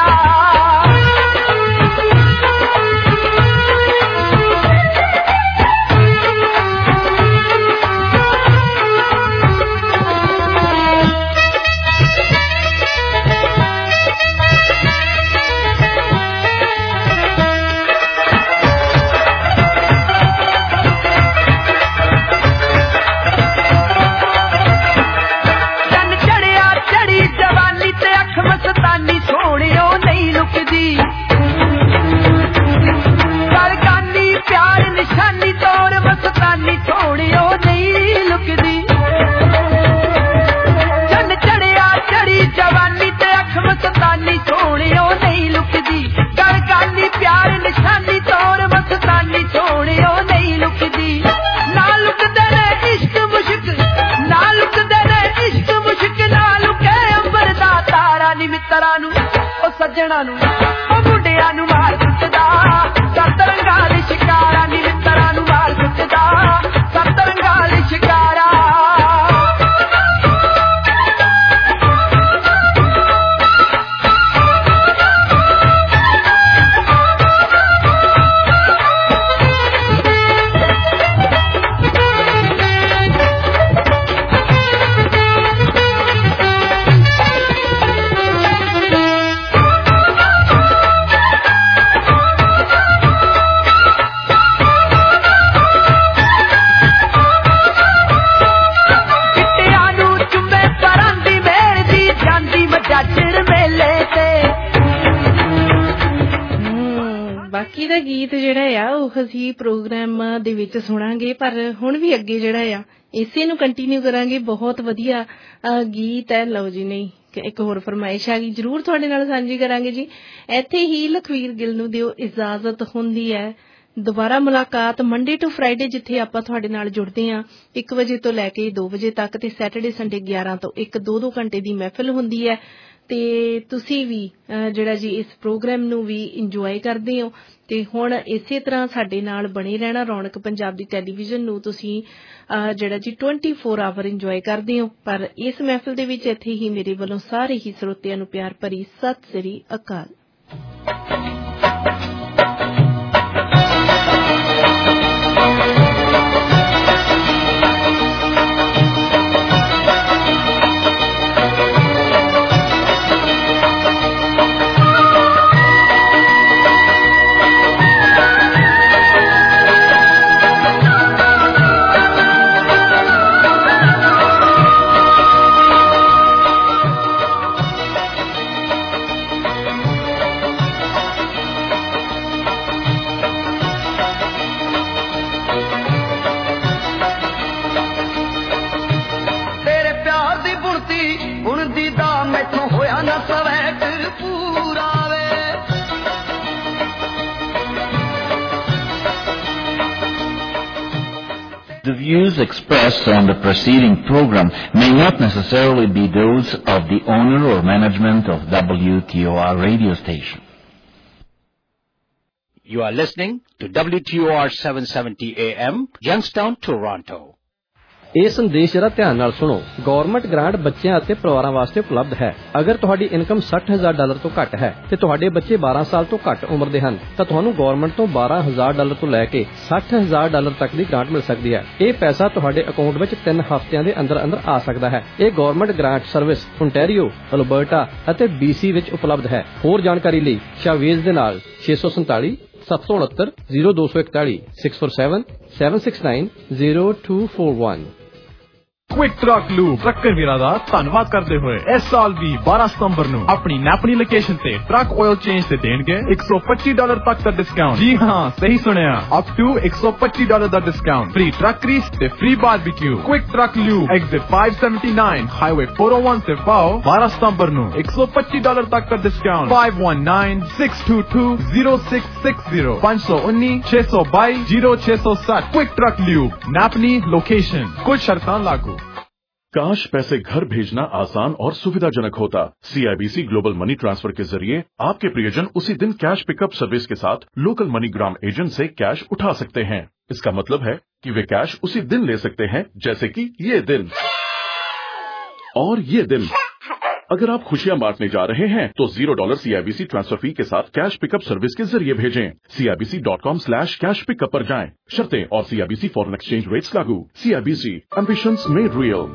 ਸੱਜਣਾ ਨੂੰ ਉਹ ਮੁੰਡਿਆਂ ਨੂੰ ਮਾਰ ਸੁੱਟਦਾ, ਸਭ ਤਰੰਗਾਂ ਲਈ ਸ਼ਿਕਾਰਾ ਨੀ ਮਿੱਤਰਾਂ ਨੂੰ ਮਾਰ ਸੁੱਟਦਾ, ਸਭ ਤਰੰਗਾਂ ਲਈ ਸ਼ਿਕਾਰਾ। ਬਾਕੀ ਦਾ ਗੀਤ ਜਿਹੜਾ ਆ ਉਹ ਅਸੀਂ ਪ੍ਰੋਗਰਾਮ ਦੇ ਵਿੱਚ ਸੁਣਾਂਗੇ, ਪਰ ਹੁਣ ਵੀ ਅੱਗੇ ਜਿਹੜਾ ਆ ਇਸੇ ਨੂੰ ਕੰਟੀਨਿਊ ਕਰਾਂਗੇ। ਬਹੁਤ ਵਧੀਆ ਗੀਤ ਹੈ। ਲਓ ਜੀ, ਨਹੀਂ ਇੱਕ ਹੋਰ ਫਰਮਾਇਸ਼ ਆ ਗਈ, ਜ਼ਰੂਰ ਤੁਹਾਡੇ ਨਾਲ ਸਾਂਝੀ ਕਰਾਂਗੇ ਜੀ। ਇੱਥੇ ਹੀ ਲਖਵੀਰ ਗਿੱਲ ਨੂੰ ਦਿਓ ਇਜਾਜ਼ਤ, ਹੁੰਦੀ ਹੈ ਦੁਬਾਰਾ ਮੁਲਾਕਾਤ ਮੰਡੇ ਟੂ ਫਰਾਈਡੇ, ਜਿੱਥੇ ਆਪਾਂ ਤੁਹਾਡੇ ਨਾਲ ਜੁੜਦੇ ਹਾਂ ਇੱਕ ਵਜੇ ਤੋਂ ਲੈ ਕੇ ਦੋ ਵਜੇ ਤੱਕ, ਤੇ ਸੈਟਰਡੇ ਸੰਡੇ ਗਿਆਰਾਂ ਤੋਂ ਇੱਕ ਦੋ ਦੋ ਘੰਟੇ ਦੀ ਮਹਿਫਿਲ ਹੁੰਦੀ ਹੈ। ਤੇ ਤੁਸੀਂ ਵੀ ਜਿਹੜਾ ਜੀ ਇਸ ਪ੍ਰੋਗਰਾਮ ਨੂੰ ਵੀ ਇੰਜੋਏ ਕਰਦੇ ਹੋ। ਤੇ ਹੁਣ ਇਸੇ ਤਰ੍ਹਾਂ ਸਾਡੇ ਨਾਲ ਬਣੇ ਰਹਿਣਾ। ਰੌਣਕ ਪੰਜਾਬ ਦੀ ਟੈਲੀਵਿਜ਼ਨ ਨੂੰ ਤੁਸੀਂ ਜਿਹੜਾ ਜੀ ਟਵੈਂਟੀ ਫੋਰ ਆਵਰ ਇੰਜੋਏ ਕਰਦੇ ਹੋ। ਪਰ ਇਸ ਮਹਿਫਿਲ ਦੇ ਵਿੱਚ ਇੱਥੇ ਹੀ ਮੇਰੇ ਵੱਲੋਂ ਸਾਰੇ ਹੀ ਸਰੋਤਿਆਂ ਨੂੰ ਪਿਆਰ ਭਰੀ ਸਤਿ ਸ੍ਰੀ ਅਕਾਲ। The views expressed on the preceding program may not necessarily be those of the owner or management of W T O R radio station. You are listening to W T O R seven seventy A M, Youngstown, Toronto. ਇਹ ਸੰਦੇਸ਼ ਜਰਾ ਧਿਆਨ ਨਾਲ ਸੁਣੋ। ਗਵਰਨਮੈਂਟ ਗ੍ਰਾਂਟ ਬੱਚਿਆਂ ਅਤੇ ਪਰਿਵਾਰਾਂ ਵਾਸਤੇ ਉਪਲਬਧ ਹੈ। ਅਗਰ ਤੁਹਾਡੀ ਇਨਕਮ ਸੱਠ ਹਜ਼ਾਰ ਡਾਲਰ ਤੋਂ ਘੱਟ ਹੈ ਤੇ ਤੁਹਾਡੇ ਬੱਚੇ ਬਾਰਾਂ ਸਾਲ ਤੋਂ ਘੱਟ ਉਮਰ ਦੇ ਹਨ ਤਾਂ ਤੁਹਾਨੂੰ ਗਵਰਨਮੈਂਟ ਤੋਂ ਬਾਰਾਂ ਹਜ਼ਾਰ ਡਾਲਰ ਤੋਂ ਲੈ ਕੇ ਸੱਠ ਹਜ਼ਾਰ ਡਾਲਰ ਤੱਕ ਦੀ ਗ੍ਰਾਂਟ ਮਿਲ ਸਕਦੀ ਹੈ। ਇਹ ਪੈਸਾ ਤੁਹਾਡੇ ਅਕਾਊਂਟ ਵਿੱਚ ਤਿੰਨ ਹਫ਼ਤਿਆਂ ਦੇ ਅੰਦਰ ਅੰਦਰ ਆ ਸਕਦਾ ਹੈ। ਇਹ government grant service Ontario, Alberta ਅਤੇ ਬੀਸੀ ਵਿੱਚ ਉਪਲਬਧ ਹੈ। ਹੋਰ ਜਾਣਕਾਰੀ ਲਈ ਸ਼ਾਵੇਜ਼ ਦੇ ਨਾਲ ਛੇ ਸੌ ਸੰਤਾਲੀ ਸੱਤ ਸੌ ਉਨੱਤਰ ਜ਼ੀਰੋ ਦੋ ਸੌ ਇਕਤਾਲੀ six four seven seven six nine zero two four one. Quick truck loop trucker वीरा दा धन्नवाद करते हुए इस साल भी बारह सितंबर नूं अपनी नैपनी लोकेशन ते ट्रक ऑयल चेंज ते देणगे एक सौ पच्ची डॉलर तक दा डिस्काउंट। जी हां, सही सुनिया, अप टू एक सौ पच्ची डॉलर दा डिस्काउंट, फ्री ट्रक ग्रीस ते free barbecue. Quick truck loop exit five seventy nine highway four o one से पाओ। बारह सितंबर नूं एक सौ पच्ची डॉलर तक का discount. Five one nine six two two zero six six zero पाँच सौ उन्नीस छह सौ बाईस जीरो छह सौ साठ। Quick truck loop Napanee location, कुछ शर्तां लागू। काश पैसे घर भेजना आसान और सुविधाजनक होता। सीआईबीसी ग्लोबल मनी ट्रांसफर के जरिए आपके प्रियजन उसी दिन कैश पिकअप सर्विस के साथ लोकल मनीग्राम एजेंट से कैश उठा सकते हैं। इसका मतलब है कि वे कैश उसी दिन ले सकते हैं, जैसे कि ये दिन और ये दिन। अगर आप खुशियां बांटने जा रहे हैं तो zero dollar CIBC transfer fee के साथ कैश पिकअप सर्विस के जरिए भेजें। CIBC dot com slash cash pickup पर जाएं। शर्तें और सीआईबीसी फॉरेन एक्सचेंज रेट्स लागू। CIBC ambitions made real.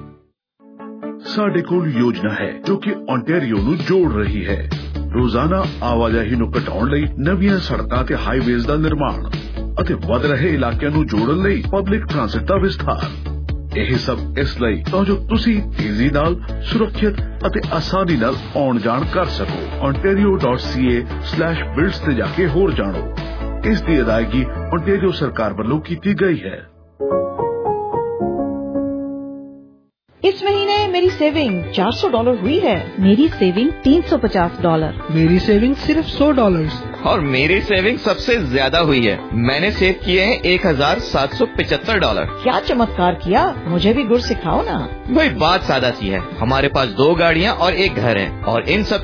ਸਾਡੇ ਕੋਲ ਯੋਜਨਾ ਹੈ ਜੋ ਕਿ ਓਨਟਾਰੀਓ ਨੂੰ ਜੋੜ ਰਹੀ ਹੈ। ਰੋਜ਼ਾਨਾ ਆਵਾਜਾਈ ਨੂੰ ਘਟਾਉਣ ਲਈ ਨਵੀਆਂ ਸੜਕਾਂ ਤੇ ਹਾਈਵੇਜ਼ ਦਾ ਨਿਰਮਾਣ ਅਤੇ ਵਧ ਰਹੇ ਇਲਾਕਿਆਂ ਨੂੰ ਜੋੜਨ ਲਈ ਪਬਲਿਕ ਟ੍ਰਾਂਸਿਟ ਦਾ ਵਿਸਥਾਰ। ਇਹ ਸਭ ਇਸ ਲਈ ਤਾਂ ਜੋ ਤੁਸੀਂ ਤੇਜ਼ੀ ਨਾਲ, ਸੁਰੱਖਿਅਤ ਅਤੇ ਆਸਾਨੀ ਨਾਲ ਆਉਣ ਜਾਣ ਕਰ ਸਕੋ। ontario dot c a slash builds ਤੇ ਜਾ ਕੇ ਹੋਰ ਜਾਣੋ। ਇਸ ਦੀ ਅਦਾਇਗੀ ਓਨਟਾਰੀਓ ਸਰਕਾਰ ਵੱਲੋਂ ਕੀਤੀ ਗਈ ਹੈ। इस महीने मेरी सेविंग चार सौ डॉलर हुई है। मेरी सेविंग तीन सौ पचास डॉलर। मेरी सेविंग सिर्फ सौ डॉलर। और मेरी सेविंग सबसे ज्यादा हुई है। मैंने सेव किए हैं एक हजार सात सौ पिछहत्तर डॉलर। क्या चमत्कार किया, मुझे भी गुर सिखाओ ना। वही बात सादा सी है, हमारे पास दो गाड़ियाँ और एक घर है और इन सब